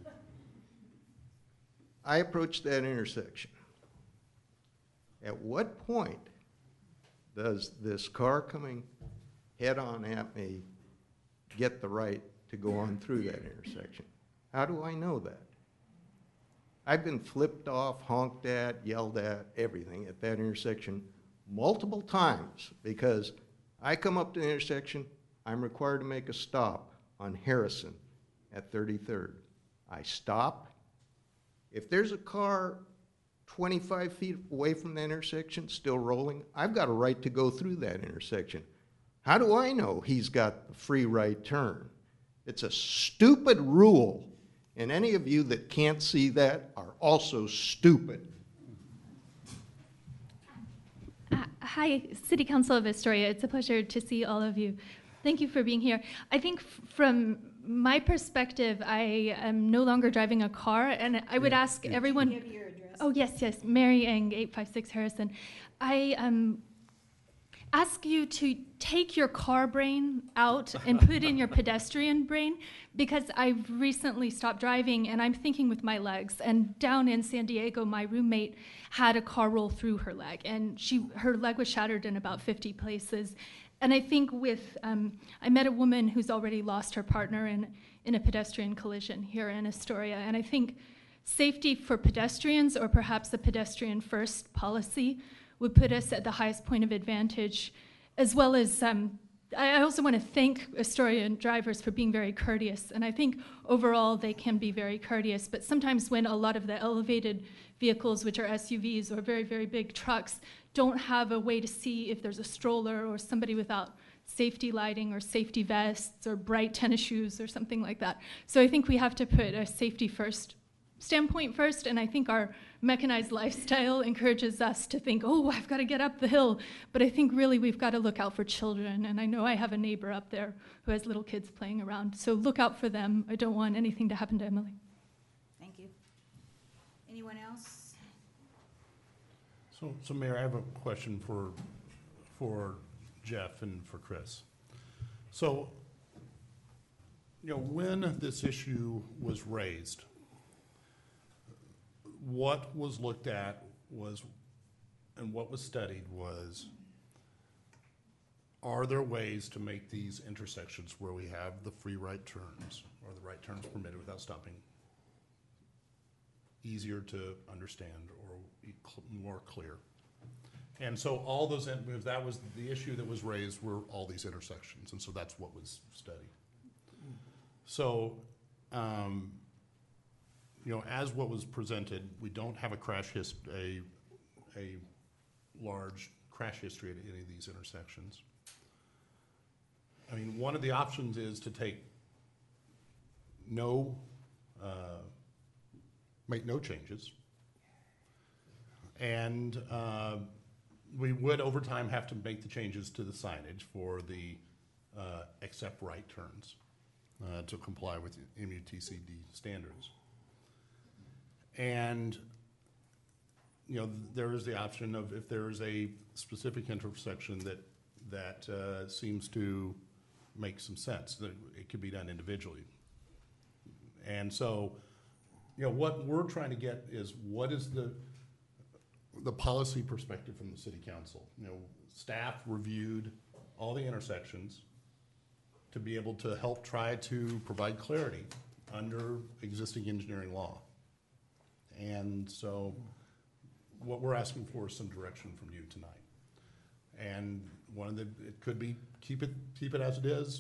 I approached that intersection. At what point does this car coming head-on at me get the right to go on through that intersection? How do I know that? I've been flipped off, honked at, yelled at, everything at that intersection multiple times because I come up to the intersection, I'm required to make a stop on Harrison at thirty-third. I stop. If there's a car twenty-five feet away from the intersection still rolling, I've got a right to go through that intersection. How do I know he's got the free right turn? It's a stupid rule, and any of you that can't see that are also stupid. Uh, hi, City Council of Astoria. It's a pleasure to see all of you. Thank you for being here. I think f- from my perspective, I am no longer driving a car, and I would ask everyone. Give your address. Oh yes, yes, Mary Eng, eight five six Harrison. I um. ask you to take your car brain out and put in your pedestrian brain, because I've recently stopped driving and I'm thinking with my legs. And down in San Diego, my roommate had a car roll through her leg, and she her leg was shattered in about fifty places. And I think with, um, I met a woman who's already lost her partner in, in a pedestrian collision here in Astoria. And I think safety for pedestrians, or perhaps a pedestrian first policy, would put us at the highest point of advantage, as well as, um, I also want to thank Astorian drivers for being very courteous, and I think overall they can be very courteous, but sometimes when a lot of the elevated vehicles, which are S U Vs or very, very big trucks, don't have a way to see if there's a stroller or somebody without safety lighting or safety vests or bright tennis shoes or something like that. So I think we have to put a safety first standpoint first, and I think our mechanized lifestyle encourages us to think, oh, I've got to get up the hill, but I think really we've got to look out for children, and I know I have a neighbor up there who has little kids playing around, so look out for them. I don't want anything to happen to Emily. Thank you. Anyone else? So, so Mayor, I have a question for, for Jeff and for Chris. So, you know, when this issue was raised, what was looked at was, and what was studied was, are there ways to make these intersections where we have the free right turns, or the right turns permitted without stopping, easier to understand or more clear? And so all those, if that was the issue that was raised, were all these intersections, and so that's what was studied. So, um, you know, as what was presented, we don't have a crash hist a a large crash history at any of these intersections. I mean, one of the options is to take no, uh, make no changes, and uh, we would over time have to make the changes to the signage for the uh, accept right turns uh, to comply with M U T C D standards. And, you know, there is the option of, if there is a specific intersection that that uh, seems to make some sense, that it could be done individually. And so you know, what we're trying to get is what is the, the policy perspective from the city council? You know, staff reviewed all the intersections to be able to help try to provide clarity under existing engineering law. And so what we're asking for is some direction from you tonight. And one of the, it could be keep it, keep it as it is,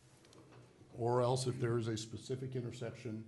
or else if there is a specific intersection,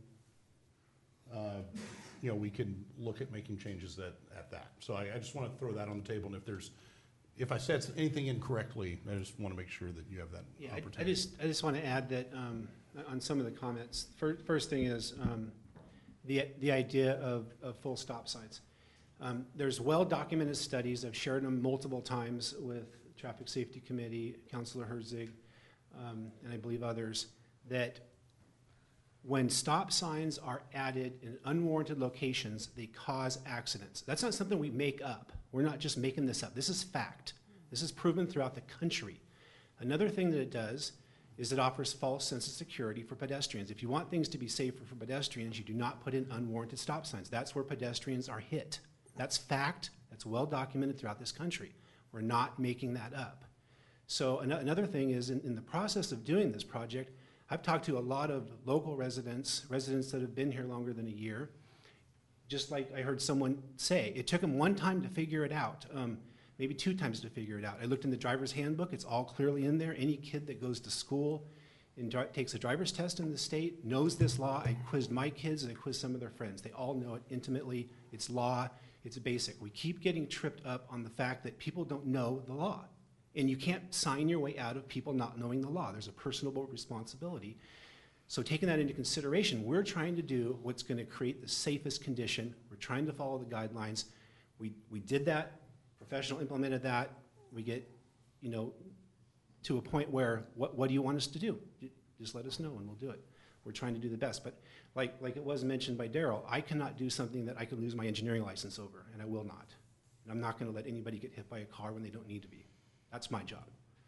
uh, you know, we can look at making changes at, at that. So I, I just want to throw that on the table, and if there's, if I said anything incorrectly, I just want to make sure that you have that Yeah, opportunity. I, I just I just want to add that um, on some of the comments. First, first thing is um, the the idea of, of full stop signs. Um, there's well-documented studies. I've shared them multiple times with Traffic Safety Committee, Councilor Herzig, um, and I believe others, that when stop signs are added in unwarranted locations, they cause accidents. That's not something we make up. We're not just making this up. This is fact. This is proven throughout the country. Another thing that it does is it offers false sense of security for pedestrians. If you want things to be safer for pedestrians, you do not put in unwarranted stop signs. That's where pedestrians are hit. That's fact. That's well documented throughout this country. We're not making that up. So an- another thing is in, in the process of doing this project, I've talked to a lot of local residents, residents that have been here longer than a year. Just like I heard someone say, it took them one time to figure it out, um, maybe two times to figure it out. I looked in the driver's handbook. It's all clearly in there. Any kid that goes to school and dri- takes a driver's test in the state knows this law. I quizzed my kids and I quizzed some of their friends. They all know it intimately. It's law. It's basic. We keep getting tripped up on the fact that people don't know the law. And you can't sign your way out of people not knowing the law. There's a personal responsibility. So taking that into consideration, we're trying to do what's going to create the safest condition. We're trying to follow the guidelines. We, we did that. Professional implemented that. We get, you know, to a point where, what, what do you want us to do? Just let us know and we'll do it. We're trying to do the best. But like, like it was mentioned by Daryl, I cannot do something that I could lose my engineering license over, and I will not. And I'm not going to let anybody get hit by a car when they don't need to be. That's my job.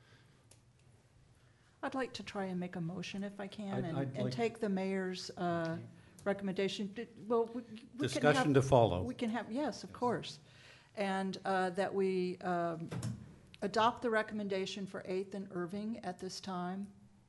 I'd like to try and make a motion if I can, I'd- and, I'd and like- take the mayor's uh, recommendation. Did- Well, we, we can Discussion have- to follow. We can have, yes, of course. And uh, that we um, adopt the recommendation for Eighth and Irving at this time.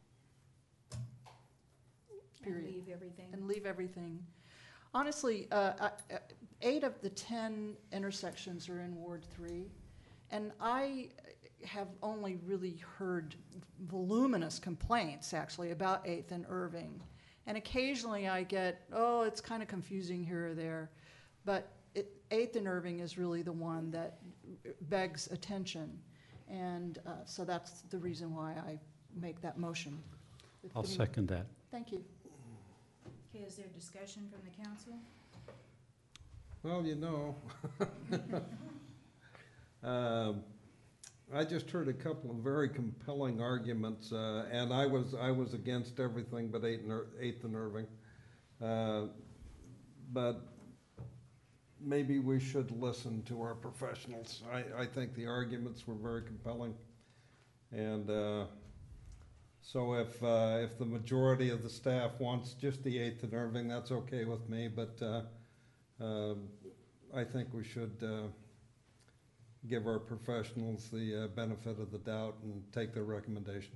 And Period. leave everything. And leave everything. Honestly, uh, I- uh, eight of the ten intersections are in Ward Three, and I have only really heard voluminous complaints, actually, about Eighth and Irving. And occasionally I get, oh, it's kind of confusing here or there, but it, Eighth and Irving is really the one that begs attention, and uh, so that's the reason why I make that motion. I'll second that. Thank you. Okay, is there discussion from the council? Well, you know, um, I just heard a couple of very compelling arguments, uh, and I was I was against everything but Eighth and, Ir- Eighth and Irving. Uh, but maybe we should listen to our professionals. I, I think the arguments were very compelling, and uh, so if uh, if the majority of the staff wants just the Eighth and Irving, that's okay with me. But uh, uh, I think we should. Uh, give our professionals the uh, benefit of the doubt and take their recommendation.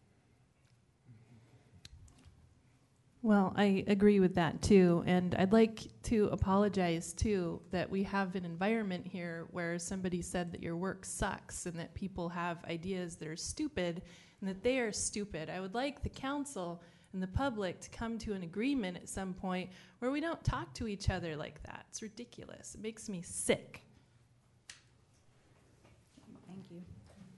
Well, I agree with that too, and I'd like to apologize too that we have an environment here where somebody said that your work sucks and that people have ideas that are stupid and that they are stupid. I would like the council and the public to come to an agreement at some point where we don't talk to each other like that. It's ridiculous. It makes me sick. Thank you.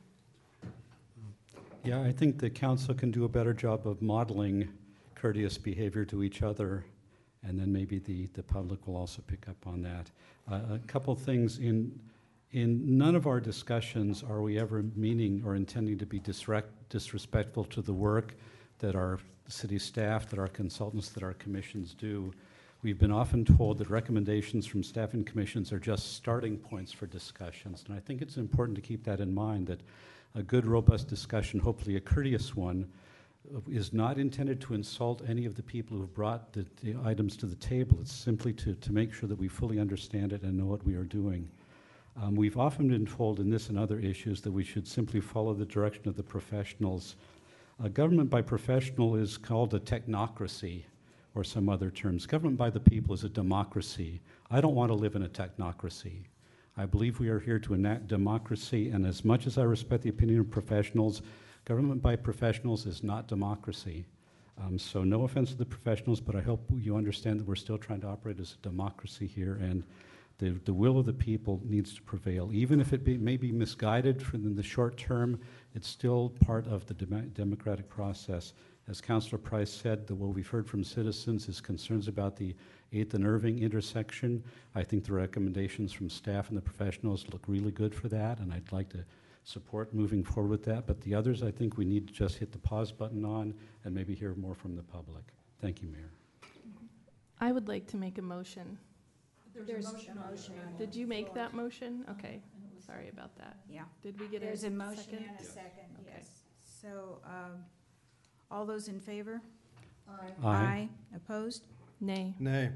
Yeah, I think the council can do a better job of modeling courteous behavior to each other, and then maybe the, the public will also pick up on that. Uh, a couple things. In, in none of our discussions are we ever meaning or intending to be disrespect, disrespectful to the work that our city staff, that our consultants, that our commissions do. We've been often told that recommendations from staff and commissions are just starting points for discussions, and I think it's important to keep that in mind, that a good, robust discussion, hopefully a courteous one, is not intended to insult any of the people who have brought the, the items to the table. It's simply to, to make sure that we fully understand it and know what we are doing. Um, we've often been told in this and other issues that we should simply follow the direction of the professionals. Uh, government by professional is called a technocracy, or some other terms. Government by the people is a democracy. I don't want to live in a technocracy. I believe we are here to enact democracy, and as much as I respect the opinion of professionals, government by professionals is not democracy. Um, so no offense to the professionals, but I hope you understand that we're still trying to operate as a democracy here, and the, the will of the people needs to prevail. Even if it be, may be misguided for in the short term, it's still part of the dem- democratic process. As Councilor Price said, the, what we've heard from citizens is concerns about the eighth and Irving intersection. I think the recommendations from staff and the professionals look really good for that, and I'd like to support moving forward with that. But the others, I think we need to just hit the pause button on and maybe hear more from the public. Thank you, Mayor. I would like to make a motion. There's a motion on the Did you make floor. that motion? Okay, sorry about that. Yeah. Did we get a There's a motion second? and a second, Okay. yes. So, um, all those in favor? Aye. Aye. Opposed? Nay. Nay.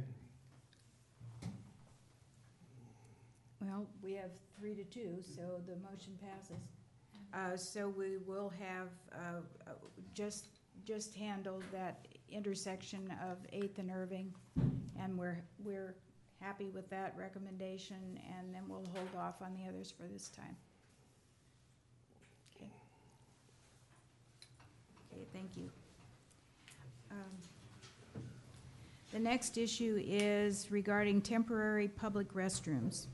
Well, we have three to two, so the motion passes. Uh, so we will have, uh, uh, just, just handled that intersection of eighth and Irving, and we're, we're happy with that recommendation, and then we'll hold off on the others for this time. Okay. Okay, thank you. Um, The next issue is regarding temporary public restrooms.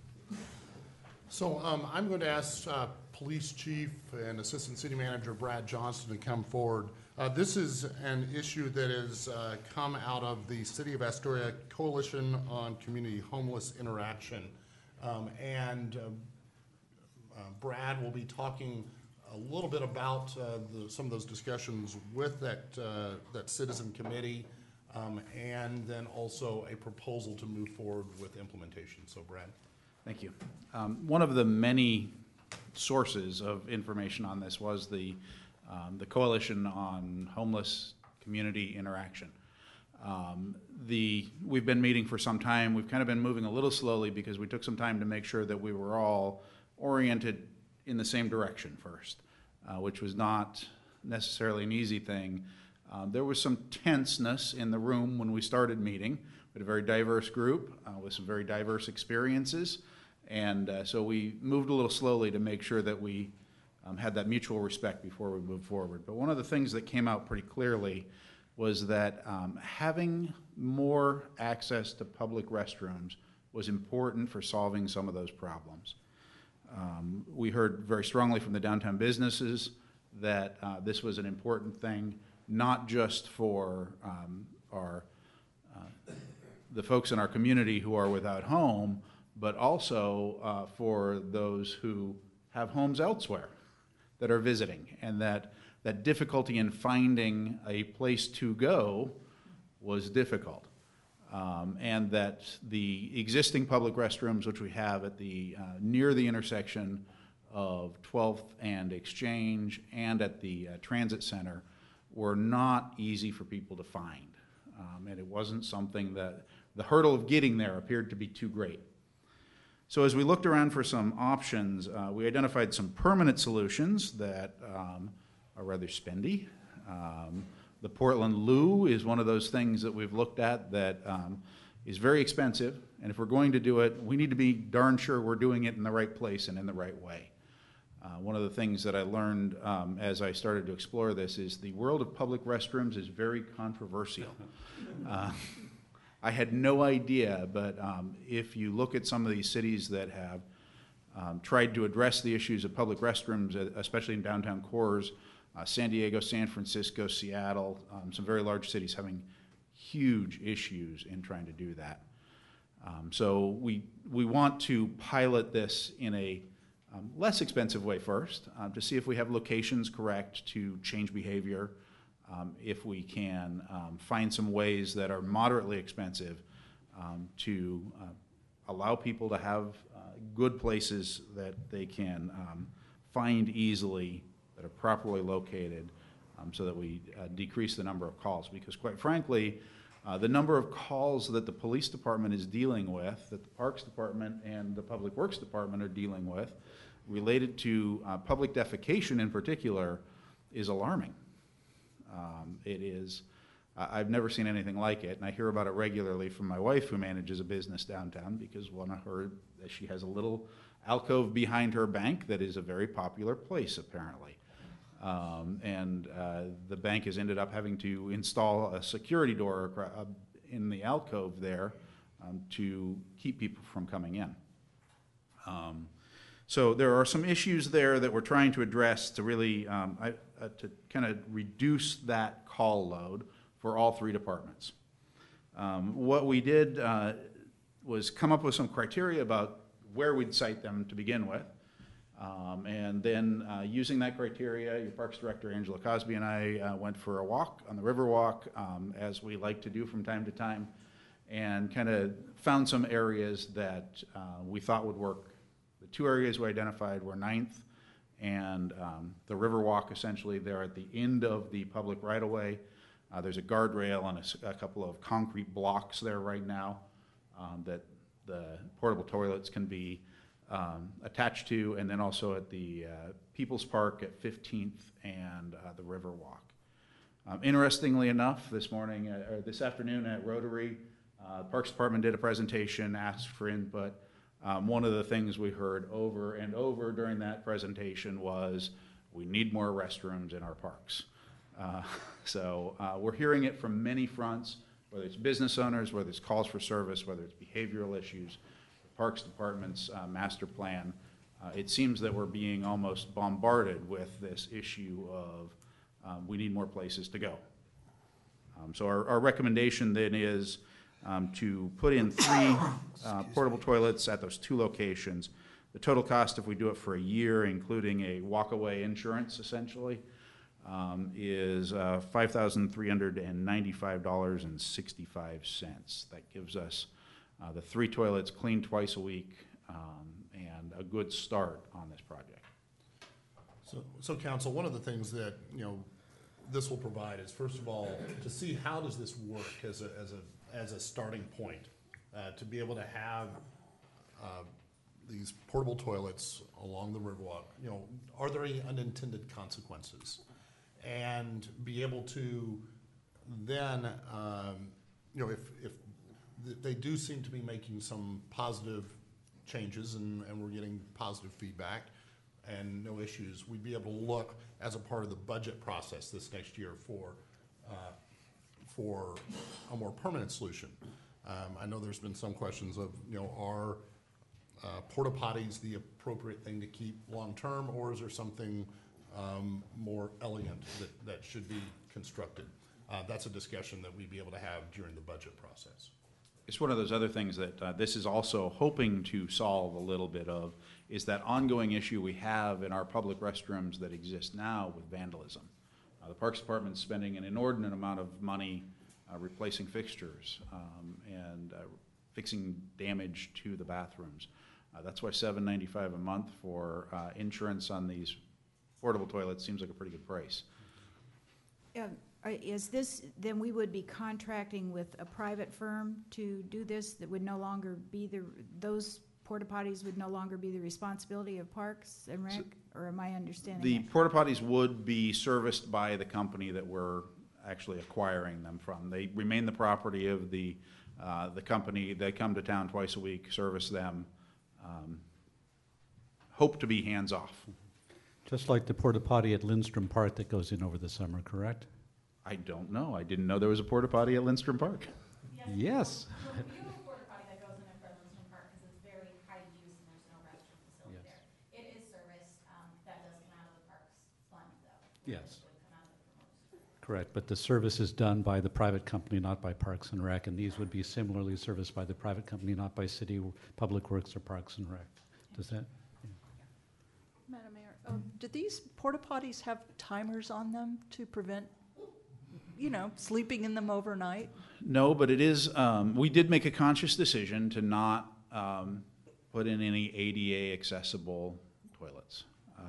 So um, I'm going to ask uh, Police Chief and Assistant City Manager Brad Johnston to come forward. Uh, this is an issue that has uh, come out of the City of Astoria Coalition on Community Homeless Interaction. Um, and uh, uh, Brad will be talking a little bit about uh, the, some of those discussions with that, uh, that citizen committee, um, and then also a proposal to move forward with implementation. So Brad. Thank you. Um, one of the many sources of information on this was the, um, the Coalition on Homeless Community Interaction. Um, the, we've been meeting for some time. We've kind of been moving a little slowly because we took some time to make sure that we were all oriented in the same direction first, uh, which was not necessarily an easy thing. Um, there was some tenseness in the room when we started meeting. We had a very diverse group uh, with some very diverse experiences, and uh, so we moved a little slowly to make sure that we um, had that mutual respect before we moved forward. But one of the things that came out pretty clearly was that um, having more access to public restrooms was important for solving some of those problems. Um, we heard very strongly from the downtown businesses that uh, this was an important thing, not just for um, our uh, the folks in our community who are without home, but also uh, for those who have homes elsewhere that are visiting, and that that difficulty in finding a place to go was difficult. Um, and that the existing public restrooms, which we have at the uh, near the intersection of twelfth and Exchange and at the uh, Transit Center, were not easy for people to find. Um, and it wasn't something that, the hurdle of getting there appeared to be too great. So as we looked around for some options, uh, we identified some permanent solutions that um, are rather spendy. Um, the Portland Loo is one of those things that we've looked at that um, is very expensive, and if we're going to do it, we need to be darn sure we're doing it in the right place and in the right way. Uh, one of the things that I learned um, as I started to explore this is the world of public restrooms is very controversial. Uh, I had no idea, but um, if you look at some of these cities that have um, tried to address the issues of public restrooms, especially in downtown cores, uh, San Diego, San Francisco, Seattle, um, some very large cities having huge issues in trying to do that. Um, so we, we want to pilot this in a Um, less expensive way first, um, to see if we have locations correct to change behavior, um, if we can um, find some ways that are moderately expensive um, to uh, allow people to have uh, good places that they can um, find easily, that are properly located, um, so that we uh, decrease the number of calls. Because quite frankly, uh, the number of calls that the police department is dealing with, that the Parks Department and the Public Works Department are dealing with, related to uh, public defecation in particular, is alarming. Um, it is, uh, I've never seen anything like it, and I hear about it regularly from my wife, who manages a business downtown, because one of her, she has a little alcove behind her bank that is a very popular place, apparently. Um, and uh, the bank has ended up having to install a security door acro- uh, in the alcove there um, to keep people from coming in. Um, so there are some issues there that we're trying to address to really um, I, uh, to kind of reduce that call load for all three departments. Um, what we did uh, was come up with some criteria about where we'd cite them to begin with. Um, and then uh, using that criteria, your Parks Director, Angela Cosby, and I uh, went for a walk on the Riverwalk, um, as we like to do from time to time, and kind of found some areas that uh, we thought would work. The two areas we identified were Ninth and um, the Riverwalk, essentially. They're at the end of the public right-of-way. Uh, there's a guardrail and a, a couple of concrete blocks there right now um, that the portable toilets can be um, attached to, and then also at the uh, People's Park at fifteenth and uh, the Riverwalk. Um, interestingly enough, this morning, uh, or this afternoon at Rotary, uh, the Parks Department did a presentation, asked for input. Um, one of the things we heard over and over during that presentation was, we need more restrooms in our parks. Uh, so uh, we're hearing it from many fronts, whether it's business owners, whether it's calls for service, whether it's behavioral issues, the Parks Department's uh, master plan. Uh, it seems that we're being almost bombarded with this issue of um, we need more places to go. Um, so our, our recommendation then is um, to put in three uh, portable toilets at those two locations. The total cost, if we do it for a year, including a walk-away insurance, essentially, um, is uh, five thousand three hundred ninety-five dollars and sixty-five cents. That gives us uh, the three toilets cleaned twice a week um, and a good start on this project. So, so council, one of the things that, you know, this will provide is, first of all, to see how does this work as a, as a, as a starting point, uh, to be able to have uh, these portable toilets along the Riverwalk. You know, are there any unintended consequences? And be able to then, um, you know, if, if th- they do seem to be making some positive changes and, and we're getting positive feedback and no issues, we'd be able to look as a part of the budget process this next year for, uh, for a more permanent solution. Um, I know there's been some questions of, you know, are uh, porta potties the appropriate thing to keep long-term, or is there something um, more elegant that, that should be constructed? Uh, that's a discussion that we'd be able to have during the budget process. It's one of those other things that uh, this is also hoping to solve a little bit of, is that ongoing issue we have in our public restrooms that exist now with vandalism. Uh, the Parks Department's spending an inordinate amount of money uh, replacing fixtures um, and uh, fixing damage to the bathrooms. Uh, that's why seven ninety-five a month for uh, insurance on these portable toilets seems like a pretty good price. Uh, Is this, then we would be contracting with a private firm to do this, that would no longer be the, those porta potties would no longer be the responsibility of Parks and Rec, or am I understanding The that? porta potties would be serviced by the company that we're actually acquiring them from. They remain the property of the, uh, the company. They come to town twice a week, service them, um, hope to be hands-off. Just like the porta potty at Lindstrom Park that goes in over the summer, correct? I don't know. I didn't know there was a porta potty at Lindstrom Park. Yes. Well, we do have a porta potty that goes in there for Lindstrom Park because it's very high use and there's no restroom facility Yes. there. It is serviced, um, that does come out of the parks fund though. Yes. It would come out of the promotion. Correct, but the service is done by the private company, not by Parks and Rec, and these would be similarly serviced by the private company, not by City Public Works or Parks and Rec. Does that? Madam Mayor, um, do these porta potties have timers on them to prevent, you know, sleeping in them overnight? No, but it is, um, we did make a conscious decision to not um, put in any A D A accessible toilets.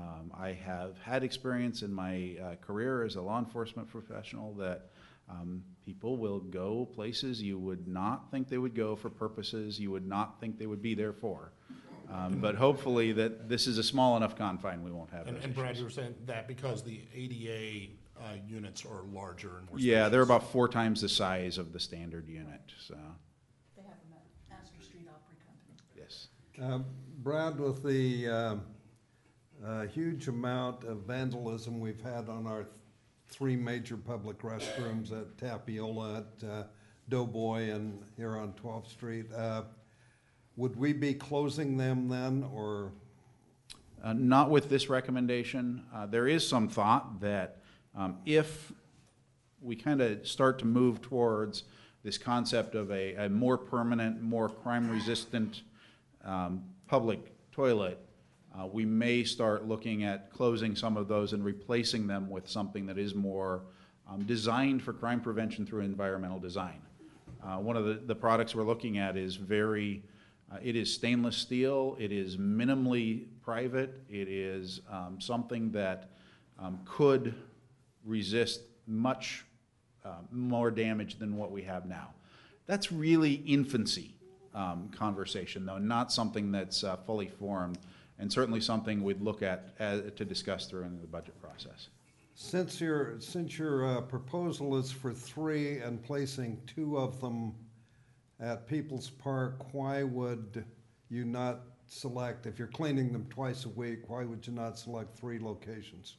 Um, I have had experience in my uh, career as a law enforcement professional that um, people will go places you would not think they would go for purposes you would not think they would be there for. Um, but hopefully that this is a small enough confine we won't have And, those and Brad, issues. you were saying that because the A D A uh, units are larger and more Yeah, they're spacious. about four times the size of the standard unit, so, They have them at Astor Street Opry Company. yes. Uh, Brad, with the um, uh, huge amount of vandalism we've had on our th- three major public restrooms at Tapiola, at uh, Doughboy, and here on twelfth Street, uh, would we be closing them then, or? Uh, Not with this recommendation. Uh, There is some thought that um, if we kind of start to move towards this concept of a, a more permanent, more crime-resistant um, public toilet, uh, we may start looking at closing some of those and replacing them with something that is more um, designed for crime prevention through environmental design. Uh, One of the, the products we're looking at is very Uh, it is stainless steel. It is minimally private. It is um, something that um, could resist much uh, more damage than what we have now. That's really infancy um, conversation, though, not something that's uh, fully formed, and certainly something we'd look at as, to discuss during the budget process. Since your, since your uh, proposal is for three and placing two of them at People's Park, why would you not select, if you're cleaning them twice a week, why would you not select three locations?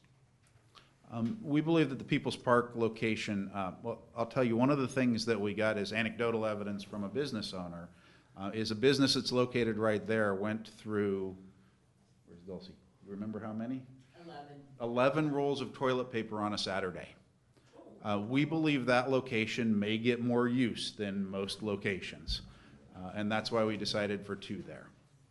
Um, we believe that the People's Park location, uh, well, I'll tell you, one of the things that we got as anecdotal evidence from a business owner uh, is a business that's located right there went through, where's Dulcie? You remember how many? Eleven. eleven rolls of toilet paper on a Saturday. Uh, we believe that location may get more use than most locations, uh, and that's why we decided for two there.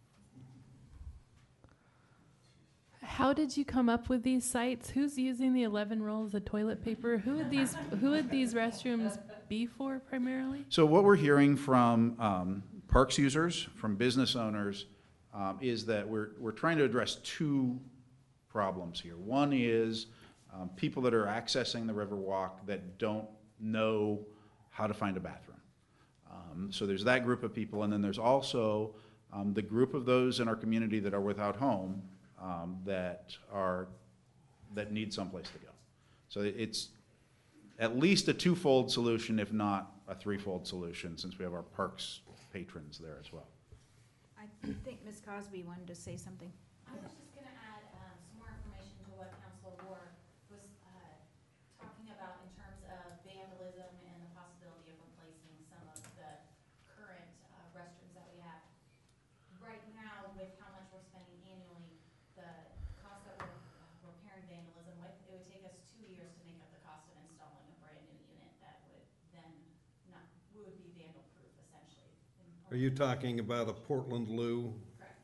How did you come up with these sites? Who's using the eleven rolls of toilet paper? Who would these Who would these restrooms be for primarily? So what we're hearing from um, parks users, from business owners, um, is that we're we're trying to address two problems here. One is um, people that are accessing the Riverwalk that don't know how to find a bathroom. Um, so there's that group of people, and then there's also um, the group of those in our community that are without home um, that are that need someplace to go. So it's at least a twofold solution, if not a threefold solution, since we have our parks patrons there as well. I think Miz Cosby wanted to say something. I was just going to add um, some more information to what Councilor Ward was uh, talking about in terms of vandalism and the possibility of replacing some of the current uh, restrooms that we have. Right now, with how much we're spending annually, the cost that we're uh, repairing vandalism with, it would take us two years to make up the cost of installing a brand new unit that would then not, would be vandal-proof essentially. Are you talking about a Portland Loo? Correct.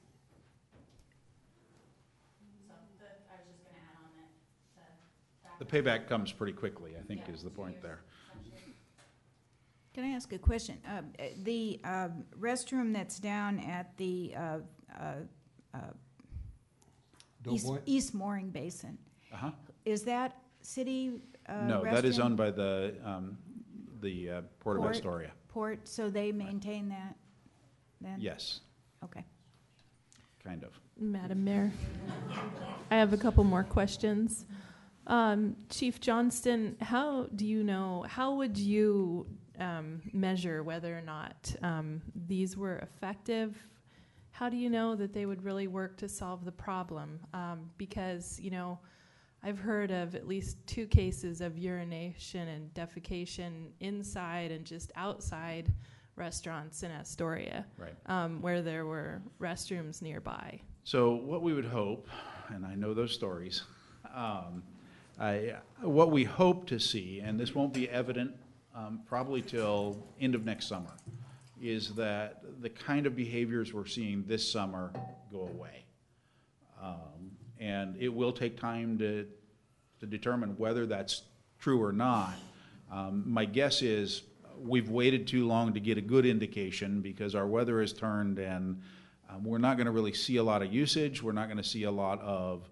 So the, I was just gonna add on that, the. The payback comes pretty quickly, I think, is the point there. Can I ask a question? Uh, The um, restroom that's down at the uh, uh, uh, East Doughboy? East Mooring Basin, Uh-huh. is that city uh, No, that is restroom? owned by the, um, the uh, Port of Port? Astoria. Port, so they maintain that then? Yes, Okay. kind of. Madam Mayor, I have a couple more questions. Um, Chief Johnston, how do you know, how would you um, measure whether or not um, these were effective? How do you know that they would really work to solve the problem? Um, because, you know, I've heard of at least two cases of urination and defecation inside and just outside restaurants in Astoria, Right. um, where there were restrooms nearby. So what we would hope, and I know those stories, um, I, what we hope to see, and this won't be evident um, probably till end of next summer, is that the kind of behaviors we're seeing this summer go away. Um, and it will take time to, to determine whether that's true or not. Um, my guess is we've waited too long to get a good indication because our weather has turned and um, we're not going to really see a lot of usage. We're not going to see a lot of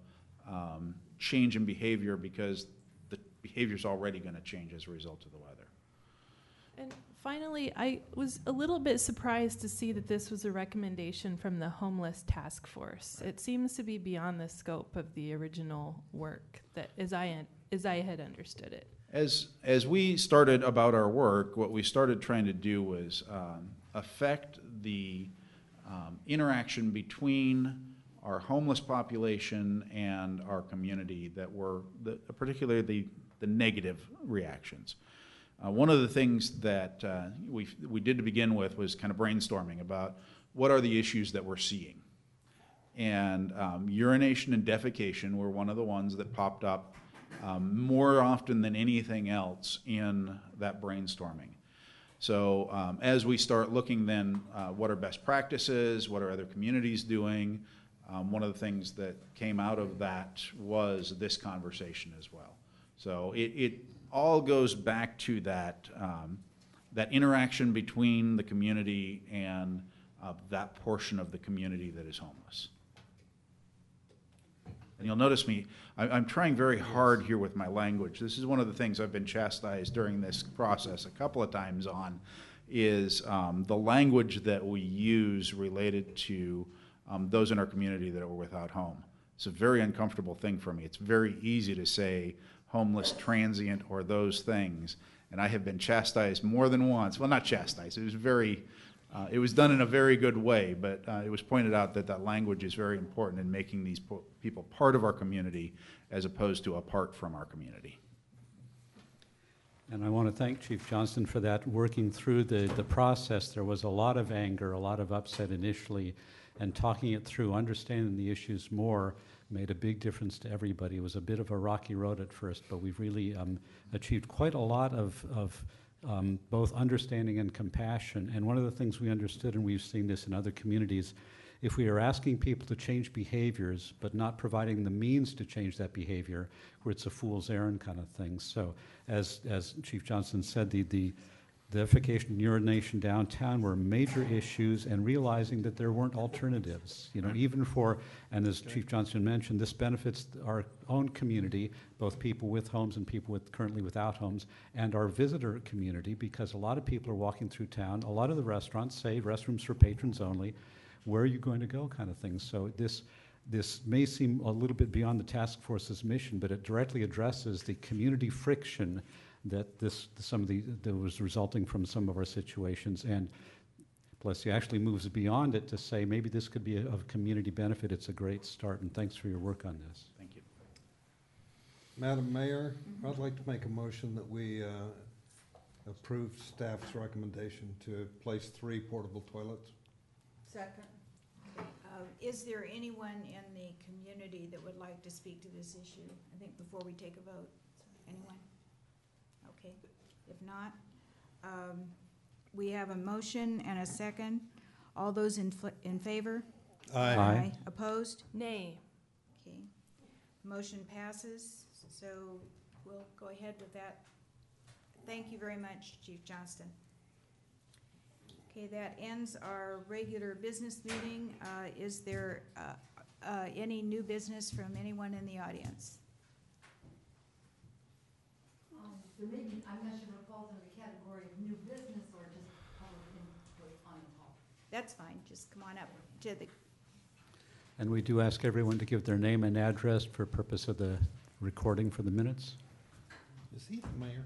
um, change in behavior because the behavior's already going to change as a result of the weather. And finally, I was a little bit surprised to see that this was a recommendation from the Homeless Task Force. It seems to be beyond the scope of the original work, that as I, as I had understood it. As, as we started about our work, what we started trying to do was um, affect the um, interaction between our homeless population and our community that were, the, particularly the, the negative reactions. Uh, one of the things that uh, we, we did to begin with was kind of brainstorming about what are the issues that we're seeing. And um, urination and defecation were one of the ones that popped up um, more often than anything else in that brainstorming. So um, as we start looking then, uh, what are best practices, what are other communities doing, um, one of the things that came out of that was this conversation as well. So it, it all goes back to that, um, that interaction between the community and uh, that portion of the community that is homeless. And you'll notice me, I, I'm trying very hard here with my language. This is one of the things I've been chastised during this process a couple of times on, is um, the language that we use related to um, those in our community that are without home. It's a very uncomfortable thing for me. It's very easy to say homeless, transient, or those things. And I have been chastised more than once. Well, not chastised. It was very, uh, it was done in a very good way, but uh, it was pointed out that that language is very important in making these po- people part of our community as opposed to apart from our community. And I want to thank Chief Johnston for that. Working through the, the process, there was a lot of anger, a lot of upset initially, and talking it through, understanding the issues more, made a big difference to everybody. It was a bit of a rocky road at first, but we've really um, achieved quite a lot of, of um, both understanding and compassion. And one of the things we understood, and we've seen this in other communities, if we are asking people to change behaviors but not providing the means to change that behavior, where it's a fool's errand kind of thing. So as, as Chief Johnston said, the, the The defecation and urination downtown were major issues, and realizing that there weren't alternatives, you know, even for, and as Chief Johnston mentioned, this benefits our own community, both people with homes and people with currently without homes, and our visitor community, because a lot of people are walking through town. A lot of the restaurants say restrooms for patrons only. Where are you going to go kind of thing. So this, this may seem a little bit beyond the task force's mission, but it directly addresses the community friction that this, some of the, that was resulting from some of our situations. And plus, he actually moves beyond it to say maybe this could be a, of community benefit. It's a great start, and thanks for your work on this. Thank you. Madam Mayor, I'd like to make a motion that we uh, approve staff's recommendation to place three portable toilets. Second. Uh, is there anyone in the community that would like to speak to this issue? I think before we take a vote. Anyone? Okay. If not, um, we have a motion and a second. All those in, fl- in favor? Aye. Aye. Opposed? Nay. Okay. Motion passes, so we'll go ahead with that. Thank you very much, Chief Johnston. Okay, that ends our regular business meeting. Uh, is there uh, uh, any new business from anyone in the audience? Um, there may be, I'm not sure if it falls under the category of new business or just public input on the topic. That's fine, just come on up to the, And we do ask everyone to give their name and address for purpose of the recording for the minutes. Is he the mayor?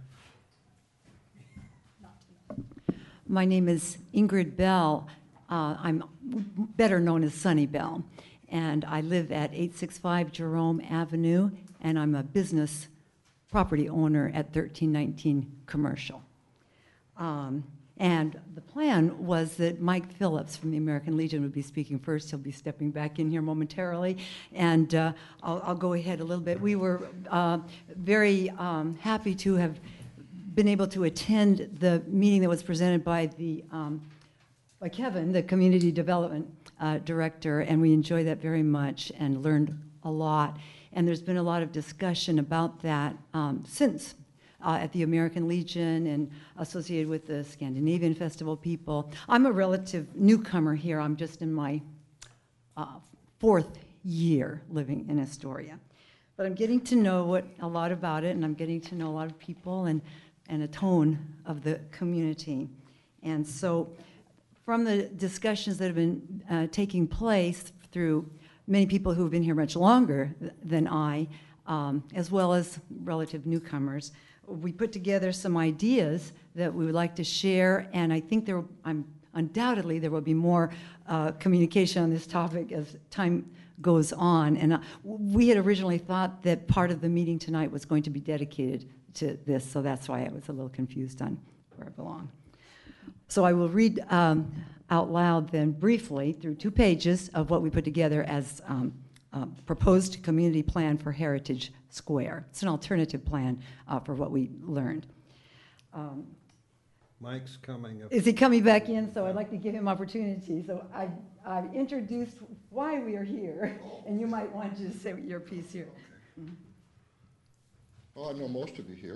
My name is Ingrid Bell. Uh, I'm better known as Sunny Bell, and I live at eight sixty-five Jerome Avenue, and I'm a business property owner at thirteen nineteen Commercial. Um, and the plan was that Mike Phillips from the American Legion would be speaking first. He'll be stepping back in here momentarily, and uh, I'll, I'll go ahead a little bit. We were uh, very um, happy to have been able to attend the meeting that was presented by the um, by Kevin, the Community Development uh, Director, and we enjoyed that very much and learned a lot. And there's been a lot of discussion about that um, since uh, at the American Legion and associated with the Scandinavian Festival people. I'm a relative newcomer here. I'm just in my uh, fourth year living in Astoria. but I'm getting to know what, a lot about it, and I'm getting to know a lot of people and, and a tone of the community. And so from the discussions that have been uh, taking place through many people who have been here much longer th- than I, um, as well as relative newcomers, we put together some ideas that we would like to share, and I think there, I'm undoubtedly there will be more uh, communication on this topic as time goes on. And uh, we had originally thought that part of the meeting tonight was going to be dedicated to this, so that's why I was a little confused on where I belong. So I will read um, out loud then briefly through two pages of what we put together as um, uh, proposed community plan for Heritage Square. It's an alternative plan uh, for what we learned. Um, Mike's coming. Up. Is he coming back in? So I'd like to give him opportunity. So I, I've introduced why we are here, and you might want to say your piece here. Okay. Mm-hmm. Well, I know most of you here.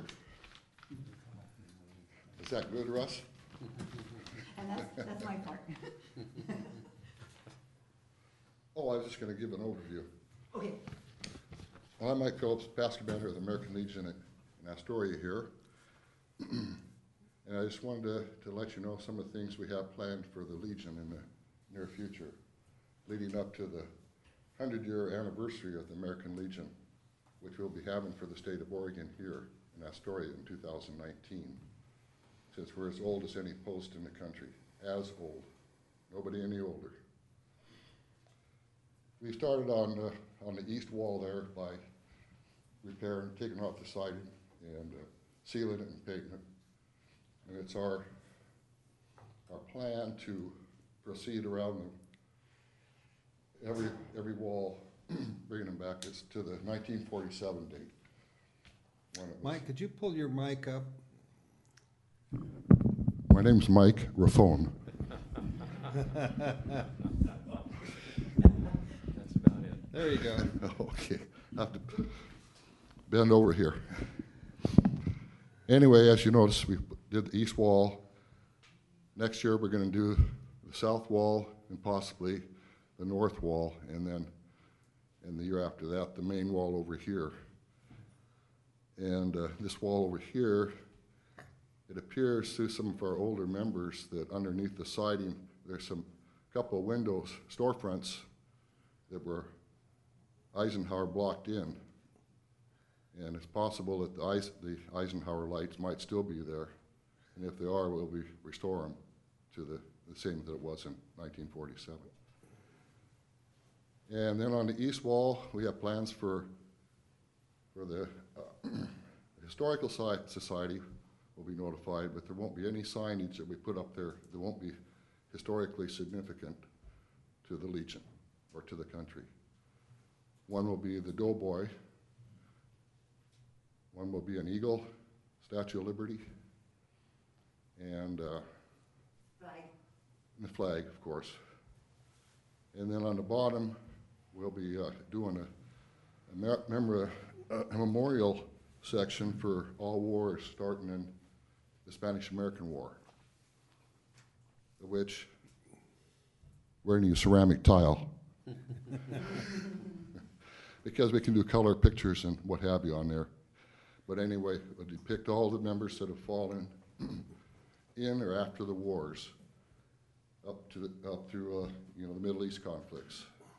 Is that good, Russ? And that's, that's my part. Oh, I was just going to give an overview. Okay. Well, I'm Mike Phillips, past commander of the American Legion in Astoria here. And I just wanted to, to let you know some of the things we have planned for the Legion in the near future, leading up to the hundred-year anniversary of the American Legion, which we'll be having for the state of Oregon here in Astoria in two thousand nineteen, since we're as old as any post in the country, as old, nobody any older. We started on, uh, on the east wall there by repairing, taking off the siding and uh, sealing it and painting it. And it's our, our plan to proceed around the, every, every wall, bringing them back. It's to the nineteen forty-seven date. When it was. Mike, could you pull your mic up? My name's Mike Raffone. That's about it. There you go. Okay, I have to bend over here. Anyway, as you notice, we did the east wall. Next year, we're going to do the south wall and possibly the north wall, and then in the year after that, the main wall over here. And uh, this wall over here, it appears through some of our older members that underneath the siding, there's some couple of windows, storefronts, that were Eisenhower blocked in. And it's possible that the, Eis the Eisenhower lights might still be there. And if they are, we'll be restore them to the, the same that it was in nineteen forty-seven. And then on the east wall, we have plans for, for the uh, Historical Society will be notified, but there won't be any signage that we put up there that won't be historically significant to the Legion or to the country. One will be the Doughboy. One will be an eagle, Statue of Liberty, and uh, flag. the flag, of course. And then on the bottom, we'll be uh, doing a, a, memor a memorial section for all wars starting in the Spanish-American War, which we're going to use ceramic tile because we can do color pictures and what have you on there. But anyway, we'll depict all the members that have fallen in or after the wars, up to the, up through uh, you know the Middle East conflicts.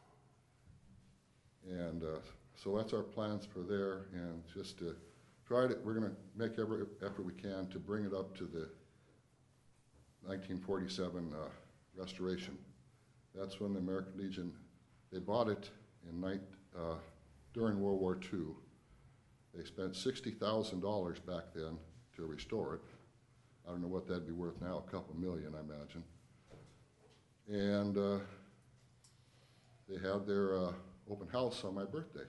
And uh, so that's our plans for there, and just to try to, we're going to make every effort we can to bring it up to the nineteen forty-seven uh, restoration. That's when the American Legion, they bought it in night, uh, during World War Two. They spent sixty thousand dollars back then to restore it. I don't know what that'd be worth now, a couple million, I imagine. And uh, they had their uh, open house on my birthday,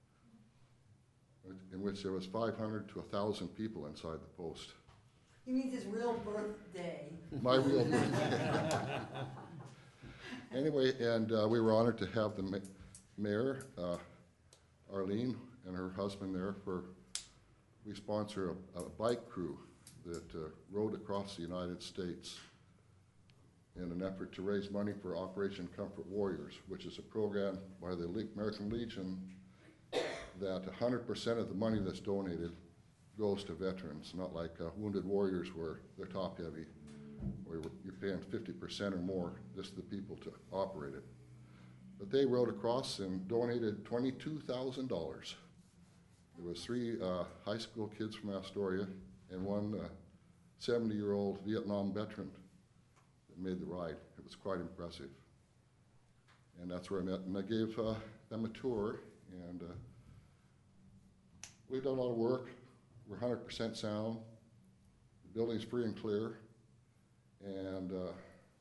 in which there was five hundred to one thousand people inside the post. He means his real birthday. My real birthday. Anyway, and uh, we were honored to have the ma mayor, uh, Arlene, and her husband there for, we sponsor a, a bike crew that uh, rode across the United States in an effort to raise money for Operation Comfort Warriors, which is a program by the Le American Legion that one hundred percent of the money that's donated goes to veterans, not like uh, Wounded Warriors where they're top-heavy, where you're paying fifty percent or more just the people to operate it. But they rode across and donated twenty-two thousand dollars. There was three uh, high school kids from Astoria and one seventy-year-old uh, Vietnam veteran that made the ride. It was quite impressive. And that's where I met, and I gave uh, them a tour, and uh, we've done a lot of work. We're one hundred percent sound. The building's free and clear, and uh,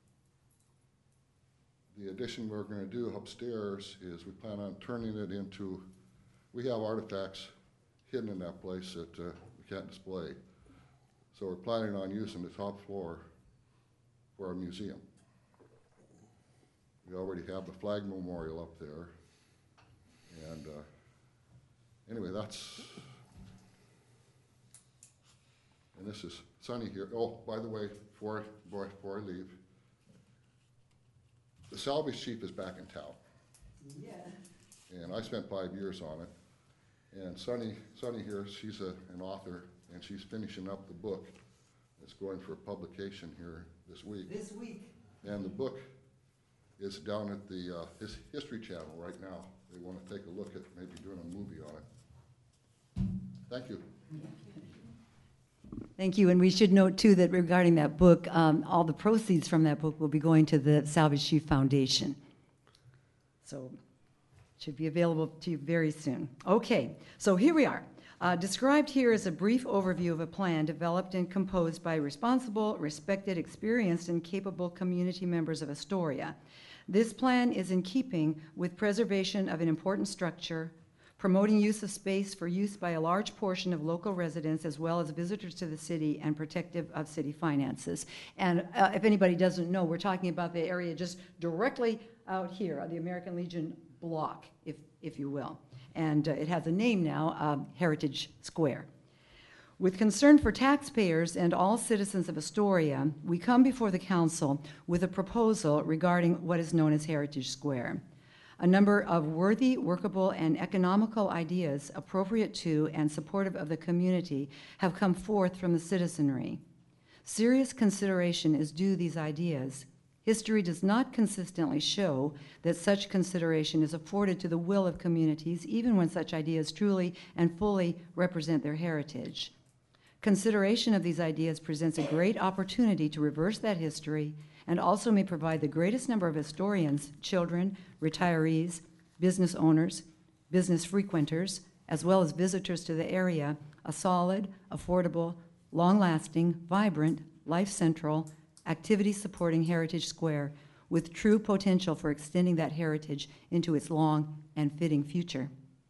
the addition we're going to do upstairs is we plan on turning it into, we have artifacts hidden in that place that uh, we can't display. So we're planning on using the top floor for a museum. We already have the flag memorial up there. And uh, anyway, that's, and this is Sonny here. Oh, by the way, before, before I leave, the salvage chief is back in town. Yeah. And I spent five years on it. And Sonny, Sonny here, she's a, an author, and she's finishing up the book. It's going for publication here this week. This week. And the book is down at the uh, his History Channel right now. They want to take a look at maybe doing a movie on it. Thank you. Thank you, and we should note too that regarding that book, um, all the proceeds from that book will be going to the Salvage Chief Foundation. So it should be available to you very soon. Okay, so here we are. Uh, described here is a brief overview of a plan developed and composed by responsible, respected, experienced, and capable community members of Astoria. This plan is in keeping with preservation of an important structure, promoting use of space for use by a large portion of local residents as well as visitors to the city, and protective of city finances. And uh, if anybody doesn't know, we're talking about the area just directly out here, the American Legion block, if, if you will. And uh, it has a name now, um, Heritage Square. With concern for taxpayers and all citizens of Astoria, we come before the council with a proposal regarding what is known as Heritage Square. A number of worthy, workable, and economical ideas appropriate to and supportive of the community have come forth from the citizenry. Serious consideration is due these ideas. History does not consistently show that such consideration is afforded to the will of communities, even when such ideas truly and fully represent their heritage. Consideration of these ideas presents a great opportunity to reverse that history, and also may provide the greatest number of historians, children, retirees, business owners, business frequenters, as well as visitors to the area, a solid, affordable, long-lasting, vibrant, life-central, activity-supporting Heritage Square with true potential for extending that heritage into its long and fitting future.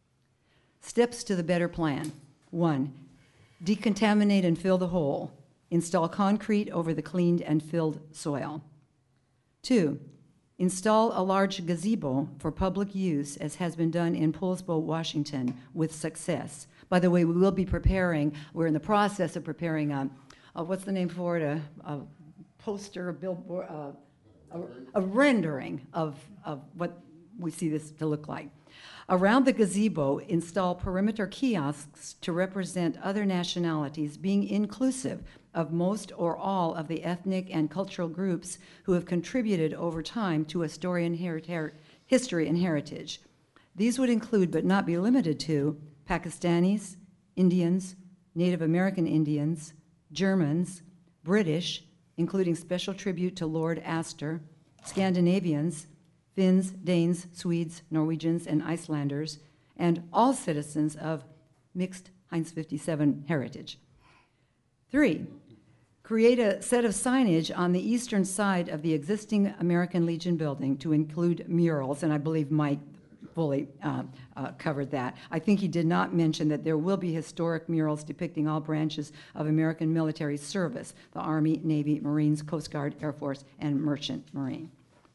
Steps to the better plan. One, decontaminate and fill the hole. Install concrete over the cleaned and filled soil. Two, install a large gazebo for public use, as has been done in Poulsbo, Washington, with success. By the way, we will be preparing, we're in the process of preparing a, a what's the name for it, a, a poster, a billboard, uh, a, a rendering of, of what we see this to look like. Around the gazebo, install perimeter kiosks to represent other nationalities, being inclusive of most or all of the ethnic and cultural groups who have contributed over time to Astorian her- history and heritage. These would include, but not be limited to, Pakistanis, Indians, Native American Indians, Germans, British, including special tribute to Lord Astor, Scandinavians, Finns, Danes, Swedes, Norwegians, and Icelanders, and all citizens of mixed Heinz fifty-seven heritage. Three, create a set of signage on the eastern side of the existing American Legion building to include murals, and I believe Mike fully uh, uh, covered that. I think he did not mention that there will be historic murals depicting all branches of American military service, the Army, Navy, Marines, Coast Guard, Air Force, and Merchant Marine.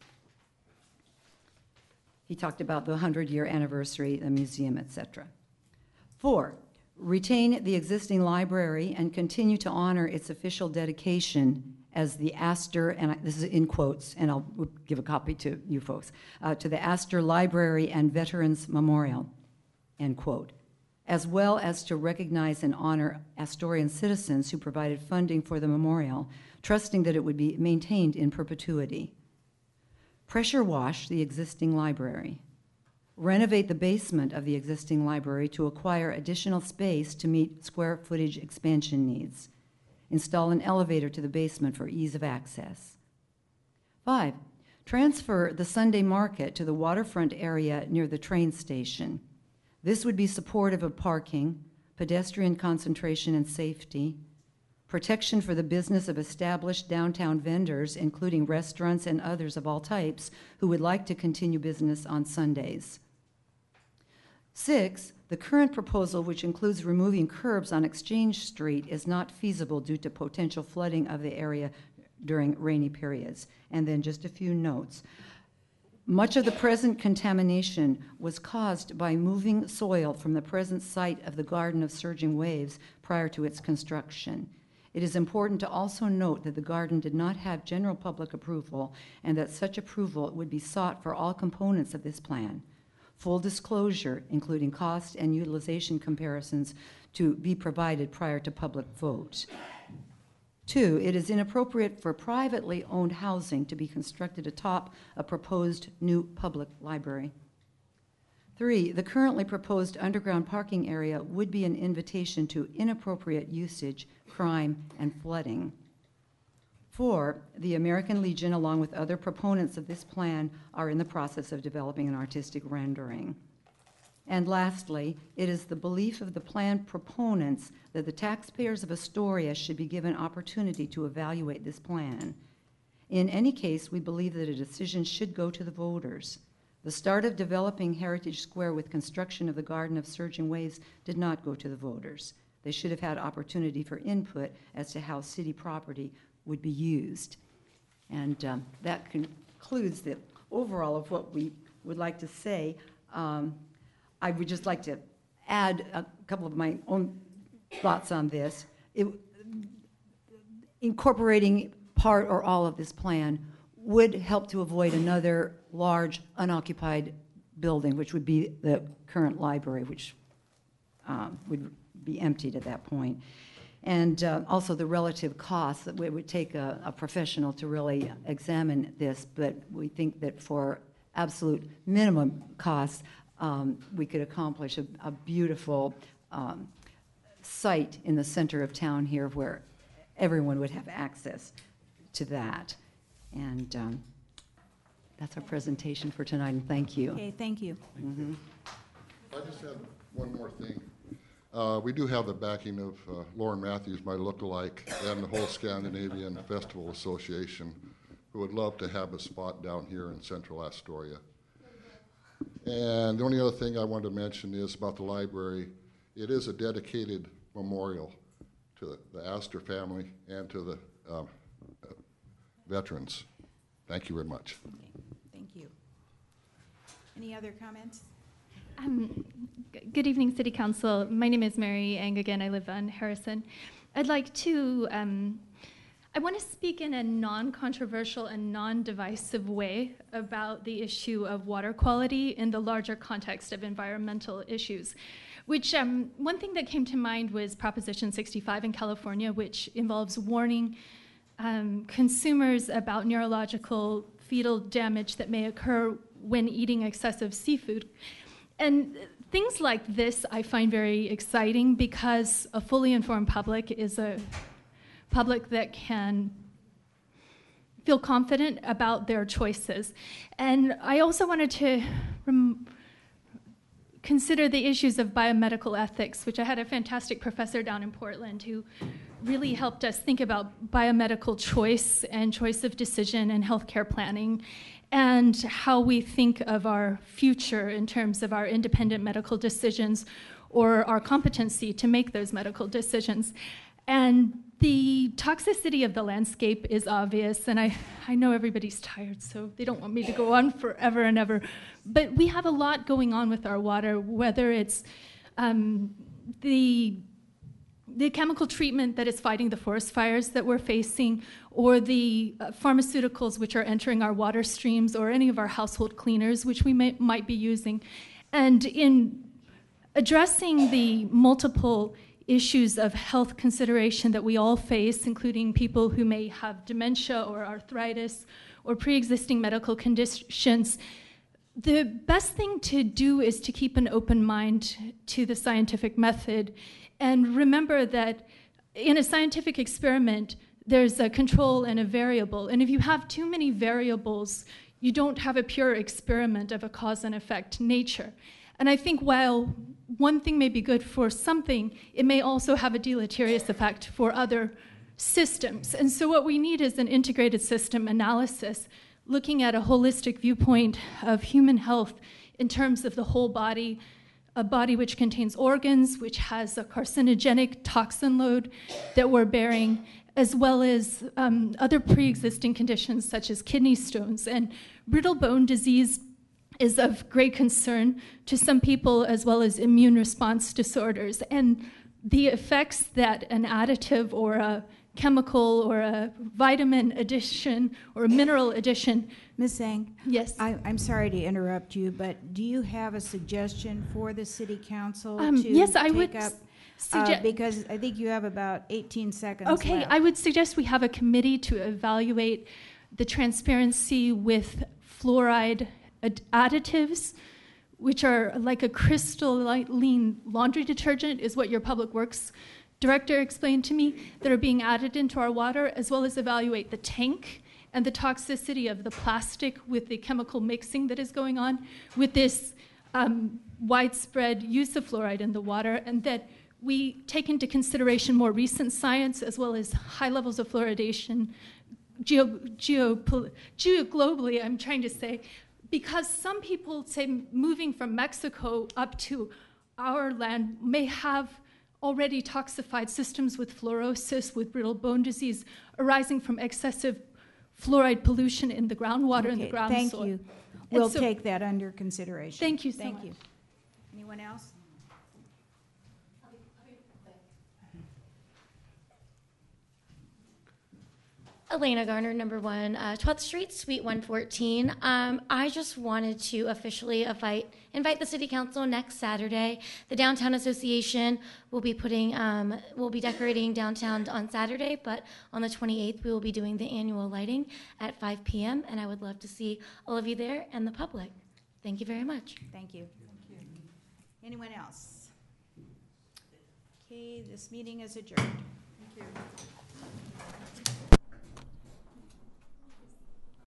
He talked about the hundred-year anniversary, the museum, et cetera. Four, retain the existing library and continue to honor its official dedication as the Astor, and I, this is in quotes, and I'll give a copy to you folks, uh, to the Astor Library and Veterans Memorial. end quote, as well as to recognize and honor Astorian citizens who provided funding for the memorial, trusting that it would be maintained in perpetuity. Pressure wash the existing library. Renovate the basement of the existing library to acquire additional space to meet square footage expansion needs. Install an elevator to the basement for ease of access. Five, transfer the Sunday market to the waterfront area near the train station. This would be supportive of parking, pedestrian concentration and safety, protection for the business of established downtown vendors, including restaurants and others of all types who would like to continue business on Sundays. Six, the current proposal, which includes removing curbs on Exchange Street, is not feasible due to potential flooding of the area during rainy periods. And then just a few notes. Much of the present contamination was caused by moving soil from the present site of the Garden of Surging Waves prior to its construction. It is important to also note that the garden did not have general public approval and that such approval would be sought for all components of this plan. Full disclosure, including cost and utilization comparisons, to be provided prior to public vote. Two, it is inappropriate for privately owned housing to be constructed atop a proposed new public library. Three, the currently proposed underground parking area would be an invitation to inappropriate usage, crime, and flooding. Four, the American Legion, along with other proponents of this plan, are in the process of developing an artistic rendering. And lastly, it is the belief of the plan proponents that the taxpayers of Astoria should be given opportunity to evaluate this plan. In any case, we believe that a decision should go to the voters. The start of developing Heritage Square with construction of the Garden of Surging Waves did not go to the voters. They should have had opportunity for input as to how city property would be used. And um, that concludes the overall of what we would like to say. Um, I would just like to add a couple of my own thoughts on this. It, incorporating part or all of this plan would help to avoid another large unoccupied building, which would be the current library, which um, would be emptied at that point. And uh, also the relative costs, that it would take a, a professional to really examine this, but we think that for absolute minimum costs, um, we could accomplish a, a beautiful um, site in the center of town here where everyone would have access to that. And um, that's our presentation for tonight, and thank you. Okay, thank you. Mm-hmm. I just had one more thing. Uh, we do have the backing of uh, Lauren Matthews, my lookalike, and the whole Scandinavian Festival Association, who would love to have a spot down here in Central Astoria. And the only other thing I wanted to mention is about the library. It is a dedicated memorial to the, the Astor family and to the um, uh, veterans. Thank you very much. Okay, thank you. Any other comments? Um, g- good evening, City Council. My name is Mary Ang again. I live on Harrison. I'd like to, um, I want to speak in a non-controversial and non-divisive way about the issue of water quality in the larger context of environmental issues. Which, um, one thing that came to mind was Proposition sixty-five in California, which involves warning um, consumers about neurological fetal damage that may occur when eating excessive seafood. And things like this I find very exciting because a fully informed public is a public that can feel confident about their choices. And I also wanted to rem- consider the issues of biomedical ethics, which I had a fantastic professor down in Portland who really helped us think about biomedical choice and choice of decision and healthcare planning, and how we think of our future in terms of our independent medical decisions or our competency to make those medical decisions. And the toxicity of the landscape is obvious, and I, I know everybody's tired, so they don't want me to go on forever and ever. But we have a lot going on with our water, whether it's um, the the chemical treatment that is fighting the forest fires that we're facing, or the uh, pharmaceuticals which are entering our water streams, or any of our household cleaners which we may, might be using. And in addressing the multiple issues of health consideration that we all face, including people who may have dementia or arthritis or pre-existing medical conditions, the best thing to do is to keep an open mind to the scientific method and remember that in a scientific experiment, there's a control and a variable. And if you have too many variables, you don't have a pure experiment of a cause and effect nature. And I think while one thing may be good for something, it may also have a deleterious effect for other systems. And so what we need is an integrated system analysis, looking at a holistic viewpoint of human health in terms of the whole body, a body which contains organs, which has a carcinogenic toxin load that we're bearing, as well as um, other pre-existing conditions such as kidney stones. And brittle bone disease is of great concern to some people, as well as immune response disorders. And the effects that an additive or a chemical or a vitamin addition or a mineral addition. Miz Zhang? Yes. I, I'm sorry to interrupt you, but do you have a suggestion for the city council Um, to yes, I take would up? Sugge- uh, because I think you have about eighteen seconds Okay, left. I would suggest we have a committee to evaluate the transparency with fluoride ad- additives, which are like a crystalline laundry detergent, is what your public works director explained to me, that are being added into our water, as well as evaluate the tank and the toxicity of the plastic with the chemical mixing that is going on with this um, widespread use of fluoride in the water, and that we take into consideration more recent science as well as high levels of fluoridation geo, geo, geo globally, I'm trying to say, because some people say moving from Mexico up to our land may have already toxified systems with fluorosis, with brittle bone disease arising from excessive fluoride pollution in the groundwater and the Okay, ground thank soil. you. And We'll so- take that under consideration. Thank you so Thank much. you. Anyone else? Elena Garner, number one, uh, twelfth Street, Suite one fourteen. Um, I just wanted to officially invite, invite the City Council next Saturday. The Downtown Association will be putting, um, will be decorating downtown on Saturday, but on the twenty-eighth we will be doing the annual lighting at five p m and I would love to see all of you there and the public. Thank you very much. Thank you. Anyone else? Okay, this meeting is adjourned. Thank you.